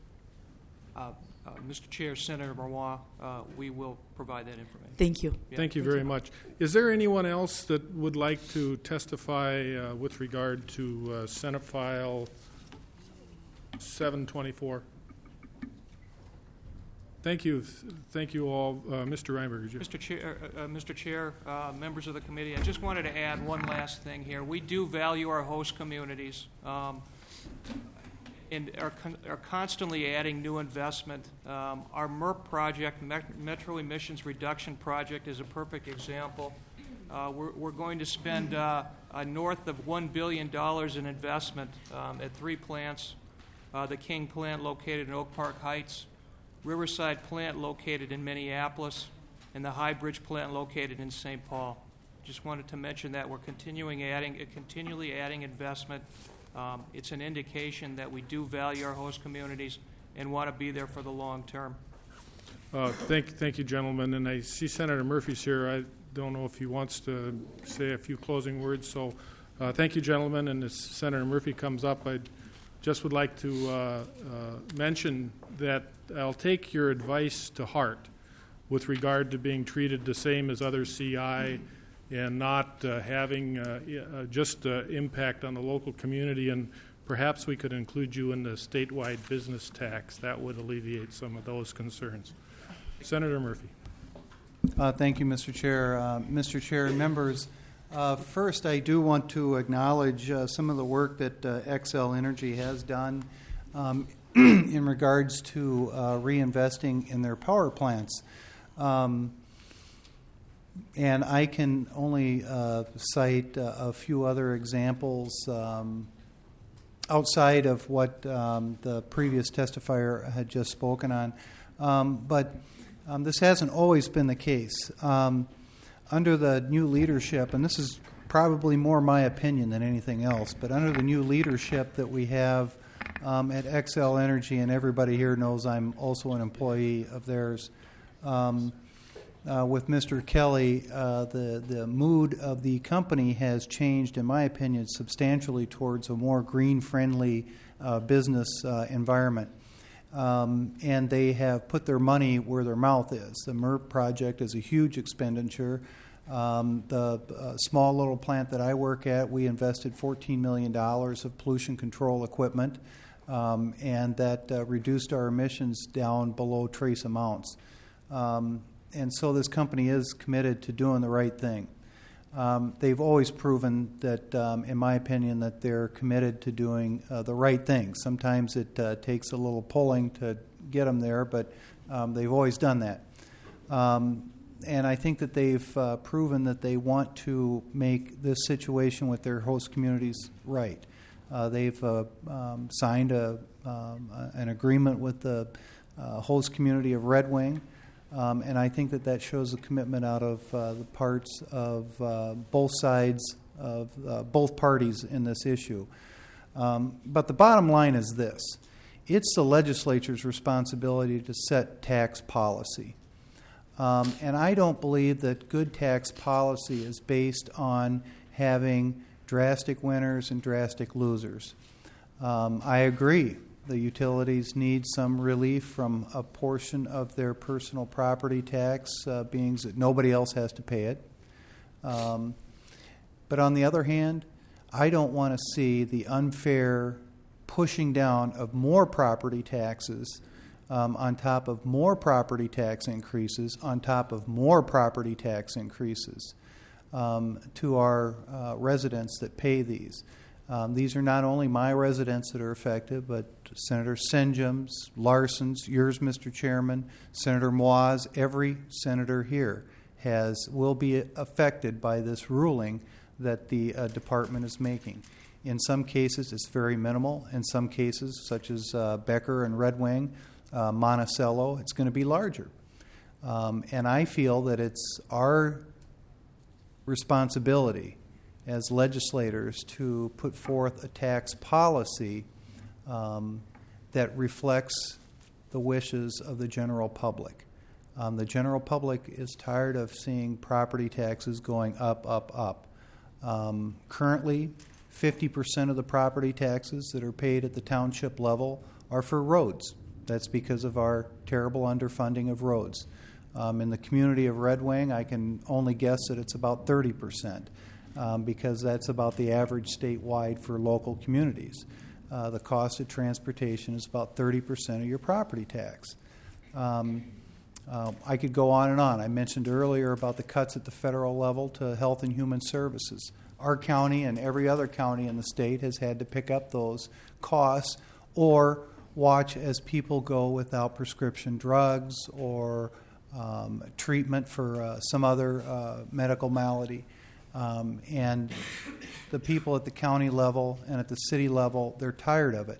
Mr. Chair, Senator Marois, we will provide that information. Thank you. Yeah. Thank you very much. Is there anyone else that would like to testify with regard to Senate File 724? Thank you. Thank you all. Mr. Reinberger. Mr. Chair, members of the committee, I just wanted to add one last thing here. We do value our host communities and are constantly adding new investment. Our MERP project, Metro Emissions Reduction Project, is a perfect example. We're going to spend north of $1 billion in investment at 3 plants. The King plant located in Oak Park Heights, Riverside plant located in Minneapolis, and the High Bridge plant located in St. Paul. Just wanted to mention that we're continually adding investment. It's an indication that we do value our host communities and want to be there for the long term. Thank you, gentlemen. And I see Senator Murphy's here. I don't know if he wants to say a few closing words. So thank you, gentlemen. And as Senator Murphy comes up, I just would like to mention that I'll take your advice to heart with regard to being treated the same as other CI and not having just impact on the local community. And perhaps we could include you in the statewide business tax. That would alleviate some of those concerns. Senator Murphy. Thank you, Mr. Chair. Mr. Chair and members, first I do want to acknowledge some of the work that Xcel Energy has done in regards to reinvesting in their power plants. And I can only cite a few other examples outside of what the previous testifier had just spoken on. But this hasn't always been the case. Under the new leadership, and this is probably more my opinion than anything else, but under the new leadership that we have at Xcel Energy, and everybody here knows I'm also an employee of theirs, with Mr. Kelly, the mood of the company has changed, in my opinion, substantially towards a more green-friendly business environment. and they have put their money where their mouth is. The MERP project is a huge expenditure. The small little plant that I work at, we invested $14 million of pollution control equipment, and that reduced our emissions down below trace amounts. And so this company is committed to doing the right thing. They've always proven that, in my opinion, that they're committed to doing the right thing. Sometimes it takes a little pulling to get them there, but they've always done that. And I think that they've proven that they want to make this situation with their host communities right. They've signed an agreement with the host community of Red Wing, and I think that shows a commitment out of the parts of both sides of both parties in this issue. But the bottom line is this. It's the legislature's responsibility to set tax policy. And I don't believe that good tax policy is based on having drastic winners and drastic losers. I agree. The utilities need some relief from a portion of their personal property tax, being that nobody else has to pay it. But on the other hand, I don't want to see the unfair pushing down of more property taxes on top of more property tax increases, on top of more property tax increases to our residents that pay these. These are not only my residents that are affected, but Senator Senjum's, Larson's, yours, Mr. Chairman, Senator Moaz, every senator here will be affected by this ruling that the department is making. In some cases, it's very minimal. In some cases, such as Becker and Red Wing, Monticello, it's going to be larger. And I feel that it's our responsibility as legislators to put forth a tax policy that reflects the wishes of the general public. The general public is tired of seeing property taxes going up, up, up. Currently, 50% of the property taxes that are paid at the township level are for roads. That's because of our terrible underfunding of roads. In the community of Red Wing, I can only guess that it's about 30%, because that's about the average statewide for local communities. The cost of transportation is about 30% of your property tax. I could go on and on. I mentioned earlier about the cuts at the federal level to Health and Human Services. Our county and every other county in the state has had to pick up those costs or watch as people go without prescription drugs or treatment for some other medical malady. And the people at the county level and at the city level, they're tired of it.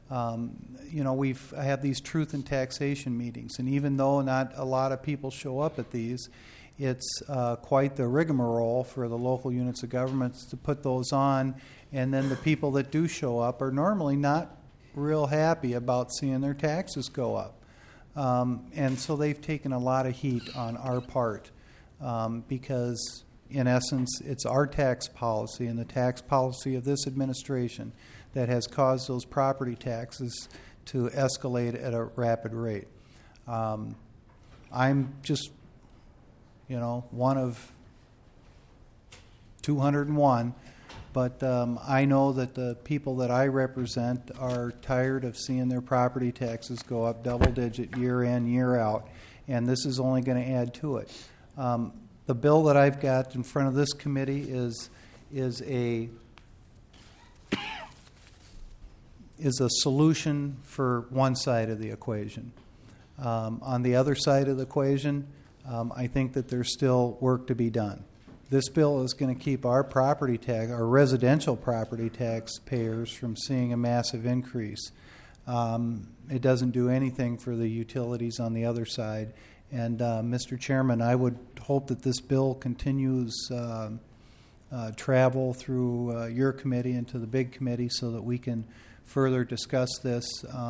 I have these truth and taxation meetings, and even though not a lot of people show up at these, it's quite the rigmarole for the local units of government to put those on, and then the people that do show up are normally not real happy about seeing their taxes go up. And so they've taken a lot of heat on our part because, in essence, it's our tax policy and the tax policy of this administration that has caused those property taxes to escalate at a rapid rate. I'm just, one of 201, but I know that the people that I represent are tired of seeing their property taxes go up double-digit year in, year out, and this is only going to add to it. The bill that I've got in front of this committee is a solution for one side of the equation. On the other side of the equation, I think that there's still work to be done. This bill is going to keep our residential property tax payers from seeing a massive increase. It doesn't do anything for the utilities on the other side. And, Mr. Chairman, I would hope that this bill continues travel through your committee and to the big committee so that we can further discuss this.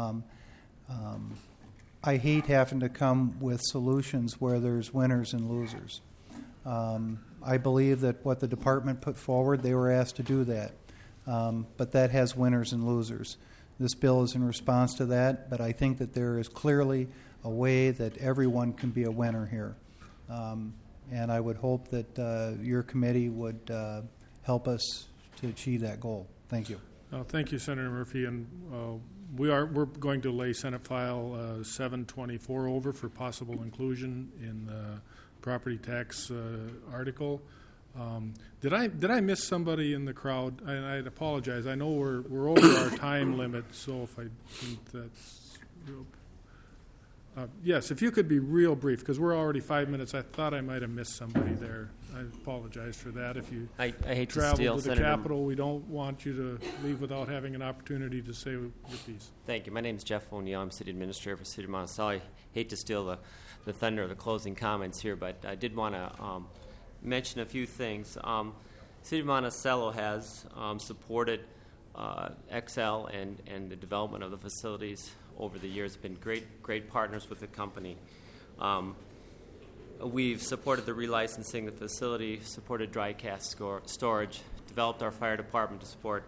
I hate having to come with solutions where there's winners and losers. I believe that what the department put forward, they were asked to do that. But that has winners and losers. this bill is in response to that, but I think that there is clearly a way that everyone can be a winner here. And I would hope that your committee would help us to achieve that goal. Thank you. Thank you, Senator Murphy. And we're going to lay Senate File 724 over for possible inclusion in the property tax article. Did I miss somebody in the crowd? I apologize. I know we're over our time limit, so if I think that's real. Yes, if you could be real brief, because we're already 5 minutes. I thought I might have missed somebody there. I apologize for that. If you I hate travel to steal to the Senator Capitol, we don't want you to leave without having an opportunity to say your piece. Thank you. My name is Jeff O'Neill. I'm City Administrator for City of Monticello. I hate to steal the thunder of the closing comments here, but I did want to mention a few things. City of Monticello has supported Excel and the development of the facilities over the years. Been great partners with the company. We've supported the relicensing of the facility, supported dry cask storage, developed our fire department to support.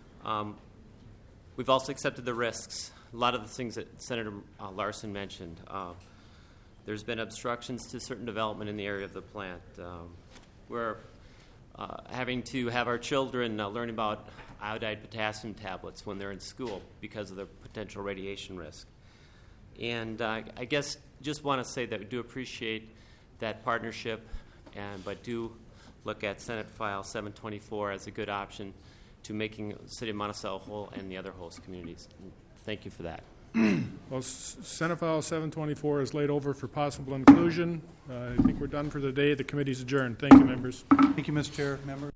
We've also accepted the risks. A lot of the things that Senator Larson mentioned. There's been obstructions to certain development in the area of the plant. We're having to have our children learn about iodide potassium tablets when they're in school because of the potential radiation risk. And I guess just want to say that we do appreciate that partnership, but do look at Senate File 724 as a good option to making the City of Monticello whole and the other host communities. And thank you for that. Well, Senate File 724 is laid over for possible inclusion. I think we're done for the day. The committee's adjourned. Thank you, members. Thank you, Mr. Chair. Members.